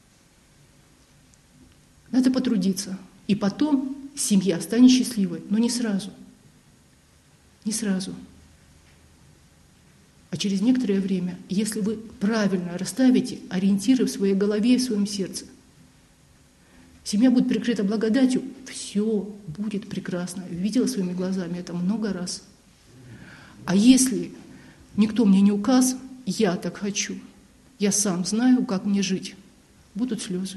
Надо потрудиться. И потом семья станет счастливой, но не сразу. Не сразу. А через некоторое время, если вы правильно расставите ориентиры в своей голове и в своем сердце, семья будет прикрыта благодатью, все будет прекрасно. Видела своими глазами это много раз. А если никто мне не указ, я так хочу, я сам знаю, как мне жить, будут слезы.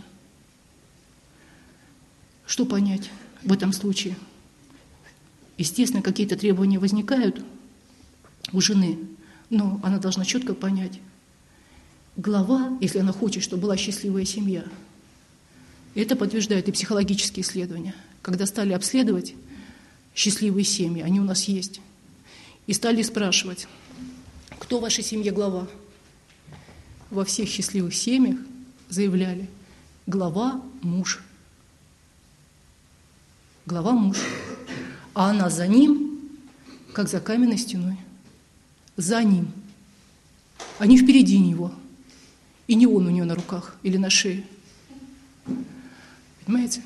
Что понять в этом случае? Естественно, какие-то требования возникают у жены, но она должна четко понять. Глава, если она хочет, чтобы была счастливая семья, это подтверждают и психологические исследования. Когда стали обследовать счастливые семьи, они у нас есть, и стали спрашивать, кто в вашей семье глава? Во всех счастливых семьях заявляли, глава – муж. Глава – муж. А она за ним, как за каменной стеной. За ним. А не впереди него. И не он у нее на руках или на шее. Понимаете?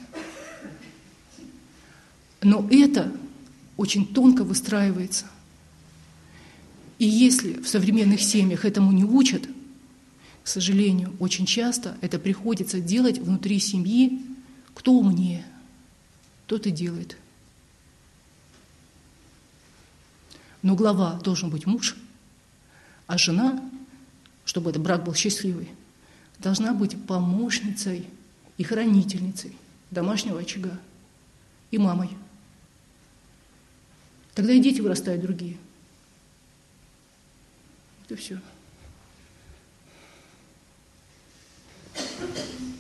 Но это очень тонко выстраивается. И если в современных семьях этому не учат, к сожалению, очень часто это приходится делать внутри семьи. Кто умнее, тот и делает. Но глава должен быть муж, а жена, чтобы этот брак был счастливый, должна быть помощницей и хранительницей домашнего очага и мамой. Тогда и дети вырастают другие. Это все.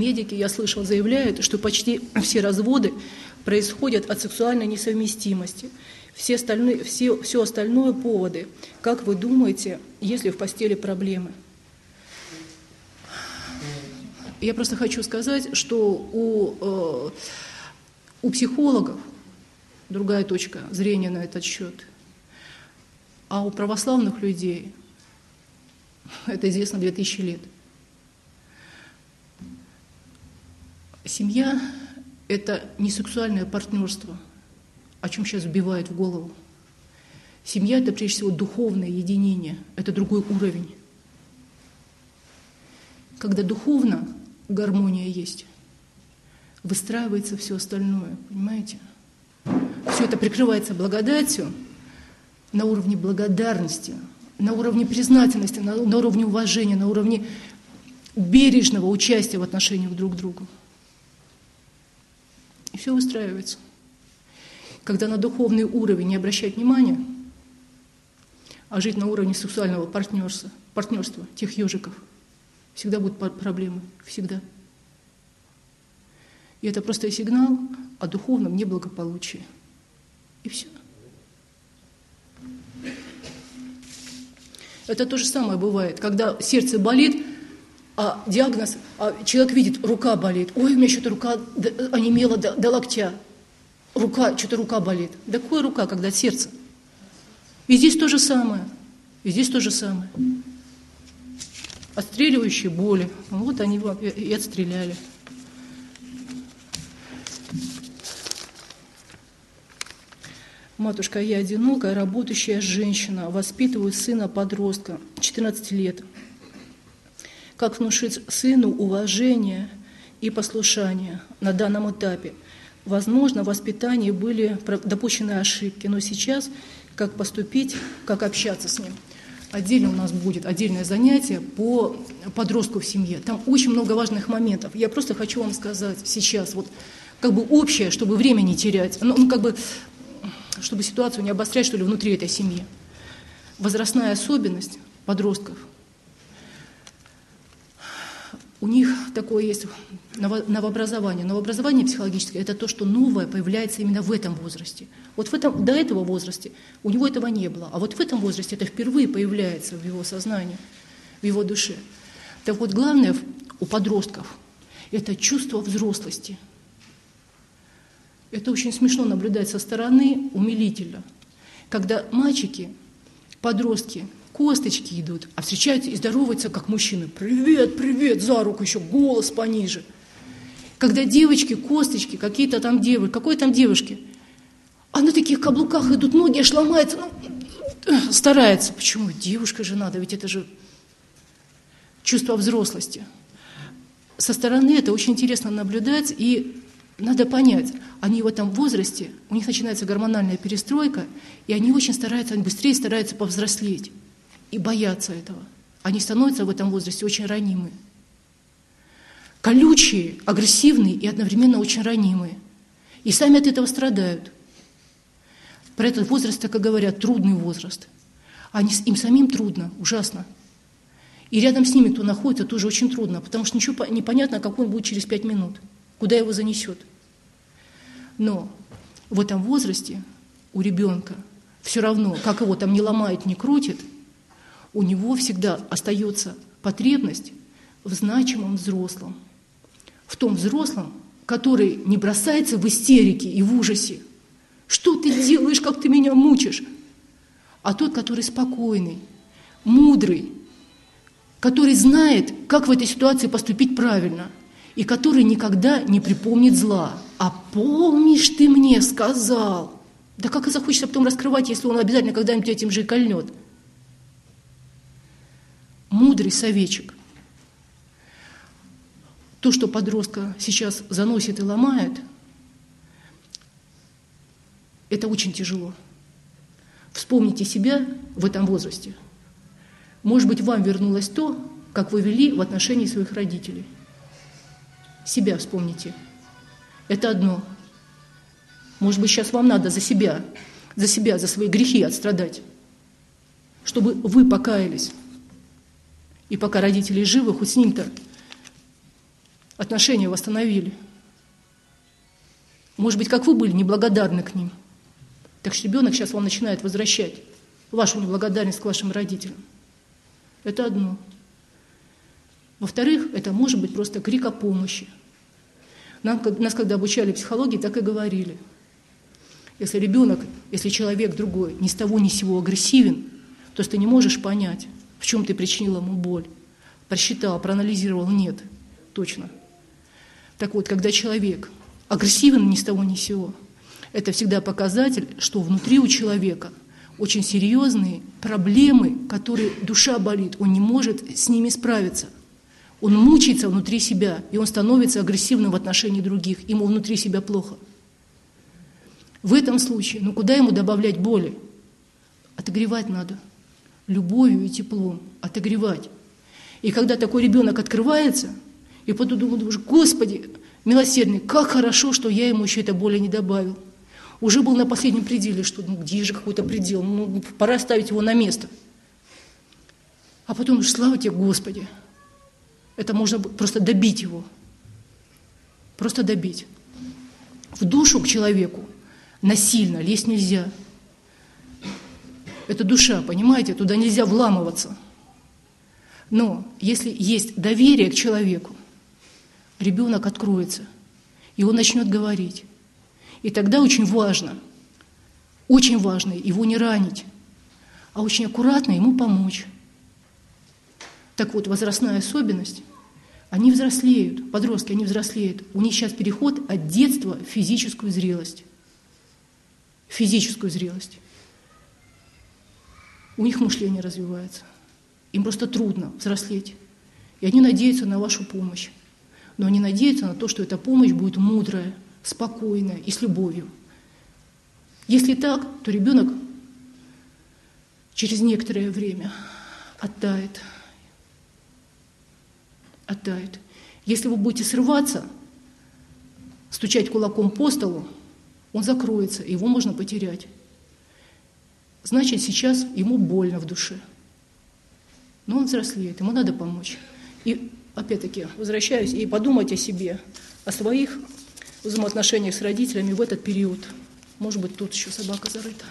медики, я слышала, заявляют, что почти все разводы происходят от сексуальной несовместимости. Все остальное поводы. Как вы думаете, есть ли в постели проблемы? Я просто хочу сказать, что у психологов другая точка зрения на этот счет, а у православных людей это известно 2000 лет. Семья – это не сексуальное партнерство, о чем сейчас вбивают в голову. Семья – это прежде всего духовное единение, это другой уровень. Когда духовно гармония есть, выстраивается все остальное, понимаете? Все это прикрывается благодатью на уровне благодарности, на уровне признательности, на уровне уважения, на уровне бережного участия в отношениях друг к другу. И все выстраивается. Когда на духовный уровень не обращать внимания, а жить на уровне сексуального партнерства тех ежиков, всегда будут проблемы, всегда. И это просто сигнал о духовном неблагополучии. И все. Это то же самое бывает, когда сердце болит, а диагноз, человек видит, рука болит. Ой, у меня что-то рука онемела до локтя. Что-то рука болит. Да какая рука, когда сердце? И здесь то же самое. Отстреливающие боли. Вот они и отстреляли. Матушка, я одинокая, работающая женщина, воспитываю сына-подростка, 14 лет. Как внушить сыну уважение и послушание на данном этапе? Возможно, в воспитании были допущены ошибки, но сейчас как поступить, как общаться с ним? Отдельно у нас будет отдельное занятие по подростку в семье. Там очень много важных моментов. Я просто хочу вам сказать сейчас, вот как бы общее, чтобы время не терять, чтобы ситуацию не обострять, что ли, внутри этой семьи. Возрастная особенность подростков. У них такое есть новообразование. Новообразование психологическое – это то, что новое появляется именно в этом возрасте. Вот до этого возраста у него этого не было. А вот в этом возрасте это впервые появляется в его сознании, в его душе. Так вот, главное у подростков – это чувство взрослости. Это очень смешно наблюдать со стороны, умилительно. Когда мальчики, подростки, косточки идут, а встречаются и здороваются, как мужчины. Привет, привет, за руку еще, голос пониже. Когда девочки, косточки, какие-то там девушки, какой там девушки, а на таких каблуках идут, ноги аж ломаются, старается. Почему? Девушка же надо, ведь это же чувство взрослости. Со стороны это очень интересно наблюдать, и надо понять, они в этом возрасте, у них начинается гормональная перестройка, и они очень стараются, они быстрее стараются повзрослеть. И боятся этого. Они становятся в этом возрасте очень ранимые. Колючие, агрессивные и одновременно очень ранимые. И сами от этого страдают. Про этот возраст, так и говорят, трудный возраст. Им самим трудно, ужасно. И рядом с ними, кто находится, тоже очень трудно, потому что ничего не понятно, как он будет через 5 минут, куда его занесет. Но в этом возрасте у ребенка все равно, как его там не ломает, не крутит, у него всегда остается потребность в значимом взрослом. В том взрослом, который не бросается в истерике и в ужасе. Что ты делаешь, как ты меня мучишь? А тот, который спокойный, мудрый, который знает, как в этой ситуации поступить правильно, и который никогда не припомнит зла. А помнишь, ты мне сказал? Да как и захочется потом раскрывать, если он обязательно когда-нибудь этим же и кольнет. Мудрый советчик. То, что подростка сейчас заносит и ломает, это очень тяжело. Вспомните себя в этом возрасте. Может быть, вам вернулось то, как вы вели в отношении своих родителей. Себя вспомните. Это одно. Может быть, сейчас вам надо за себя, за свои грехи отстрадать, чтобы вы покаялись. И пока родители живы, хоть с ним-то отношения восстановили. Может быть, как вы были неблагодарны к ним. Так что ребенок сейчас вам начинает возвращать вашу неблагодарность к вашим родителям. Это одно. Во-вторых, это может быть просто крик о помощи. Нас, когда обучали психологии, так и говорили. Если ребенок, если человек другой ни с того ни с сего агрессивен, то есть ты не можешь понять, в чем ты причинил ему боль. Просчитал, проанализировал, нет, точно. Так вот, когда человек агрессивен ни с того ни с сего, это всегда показатель, что внутри у человека очень серьезные проблемы, которые душа болит, он не может с ними справиться. Он мучается внутри себя, и он становится агрессивным в отношении других, ему внутри себя плохо. В этом случае, куда ему добавлять боли? Отогревать надо. Любовью и теплом. Отогревать. И когда такой ребенок открывается, и потом думаешь, Господи, милосердный, как хорошо, что я ему еще этой боли не добавил. Уже был на последнем пределе, что где же какой-то предел, пора ставить его на место. А потом, слава тебе, Господи. Это можно просто добить его. Просто добить. В душу к человеку насильно лезть нельзя. Это душа, понимаете? Туда нельзя вламываться. Но если есть доверие к человеку, ребенок откроется, и он начнет говорить. И тогда очень важно его не ранить, а очень аккуратно ему помочь. Так вот, возрастная особенность, они взрослеют, подростки, они взрослеют. У них сейчас переход от детства в физическую зрелость. Физическую зрелость. У них мышление развивается. Им просто трудно взрослеть. И они надеются на вашу помощь. Но они надеются на то, что эта помощь будет мудрая, спокойная и с любовью. Если так, то ребенок через некоторое время оттает. Если вы будете срываться, стучать кулаком по столу, он закроется, его можно потерять. Значит, сейчас ему больно в душе. Но он взрослеет, ему надо помочь. И опять-таки возвращаюсь и подумать о себе, о своих взаимоотношениях с родителями в этот период. Может быть, тут еще собака зарыта.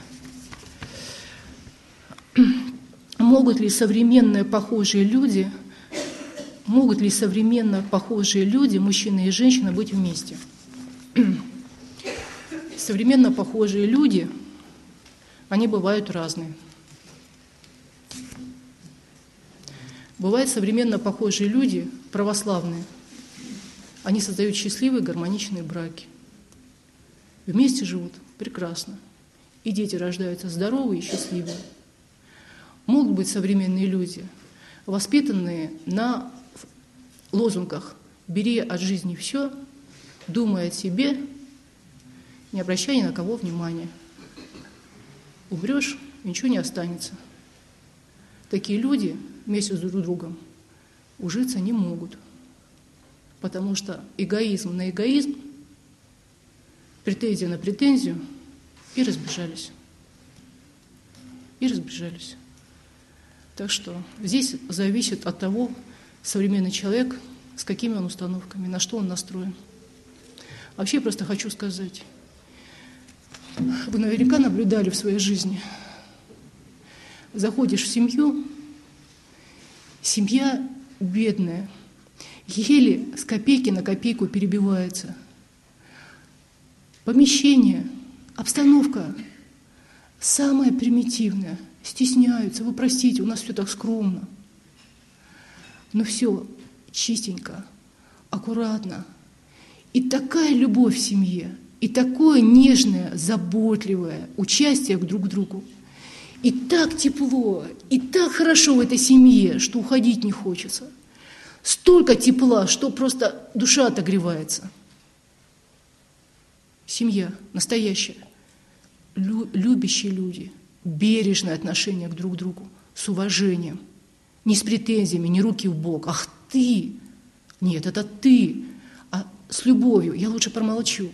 Могут ли современно похожие люди, мужчина и женщина, быть вместе? Современно похожие люди, они бывают разные. Бывают современно похожие люди, православные. Они создают счастливые, гармоничные браки. Вместе живут прекрасно. И дети рождаются здоровые и счастливые. Могут быть современные люди, воспитанные на лозунгах «бери от жизни все», «думай о себе», не обращай ни на кого внимания. Умрешь, ничего не останется. Такие люди вместе с друг другом ужиться не могут, потому что эгоизм на эгоизм, претензия на претензию, и разбежались. Так что здесь зависит от того, современный человек, с какими он установками, на что он настроен. Вообще просто хочу сказать, вы наверняка наблюдали в своей жизни. Заходишь в семью, семья бедная, еле с копейки на копейку перебивается. Помещение, обстановка самая примитивная, стесняются. Вы простите, у нас все так скромно. Но все чистенько, аккуратно. И такая любовь в семье, и такое нежное, заботливое участие друг к другу. И так тепло, и так хорошо в этой семье, что уходить не хочется. Столько тепла, что просто душа отогревается. Семья настоящая, любящие люди, бережное отношение друг к другу, с уважением, не с претензиями, не руки в бок. Ах ты! Нет, это ты. А с любовью. Я лучше промолчу.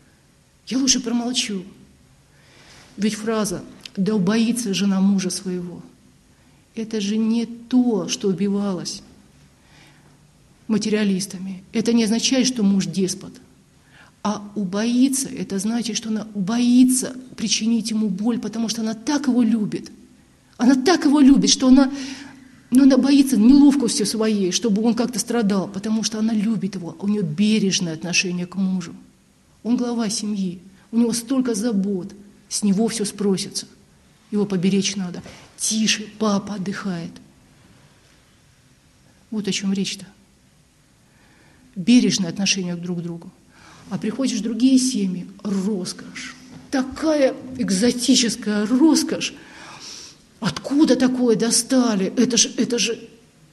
Ведь фраза «да убоится жена мужа своего» — это же не то, что убивалось. материалистами, это не означает, что муж деспот. А убоится, это значит, что она боится причинить ему боль, потому что она так его любит. Она так его любит, что она боится неловкостью своей, чтобы он как-то страдал, потому что она любит его, у нее бережное отношение к мужу. Он глава семьи, у него столько забот, с него все спросится. Его поберечь надо. Тише, папа отдыхает. Вот о чем речь-то. Бережное отношение друг к другу. А приходишь в другие семьи, роскошь. Такая экзотическая роскошь. Откуда такое достали? Это же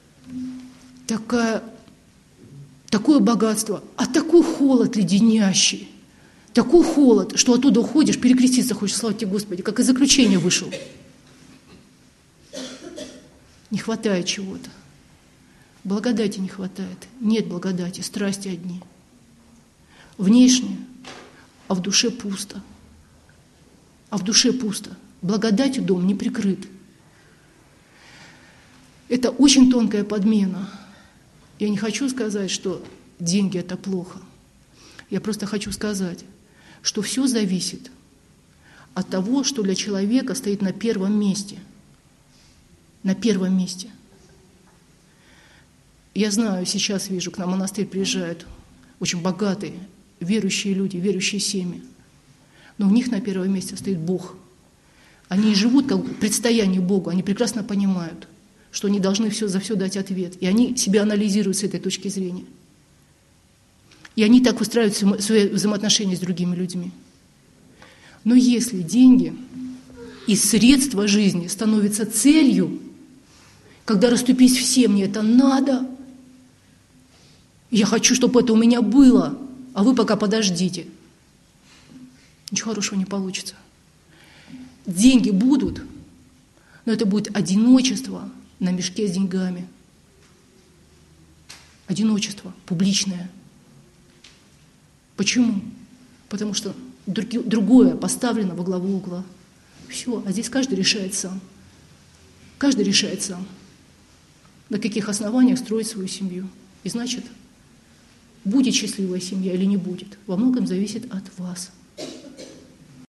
такое богатство, а такой холод леденящий. Такой холод, что оттуда уходишь, перекреститься хочешь, слава тебе, Господи, как из заключения вышел. Не хватает чего-то. Благодати не хватает. Нет благодати, страсти одни. Внешне, а в душе пусто. А в душе пусто. Благодатью дом не прикрыт. Это очень тонкая подмена. Я не хочу сказать, что деньги – это плохо. Я просто хочу сказать, что все зависит от того, что для человека стоит на первом месте. На первом месте. Я знаю, сейчас вижу, к нам в монастырь приезжают очень богатые, верующие люди, верующие семьи. Но у них на первом месте стоит Бог. Они живут как в предстоянии Богу, они прекрасно понимают, что они должны за все дать ответ. И они себя анализируют с этой точки зрения. И они так устраивают свои взаимоотношения с другими людьми. Но если деньги и средства жизни становятся целью, когда расступись все, мне это надо, я хочу, чтобы это у меня было, а вы пока подождите. Ничего хорошего не получится. Деньги будут, но это будет одиночество на мешке с деньгами. Одиночество публичное. Почему? Потому что другое поставлено во главу угла. Все, а здесь каждый решает сам. Каждый решает сам, на каких основаниях строить свою семью. И значит, будет счастливая семья или не будет, во многом зависит от вас.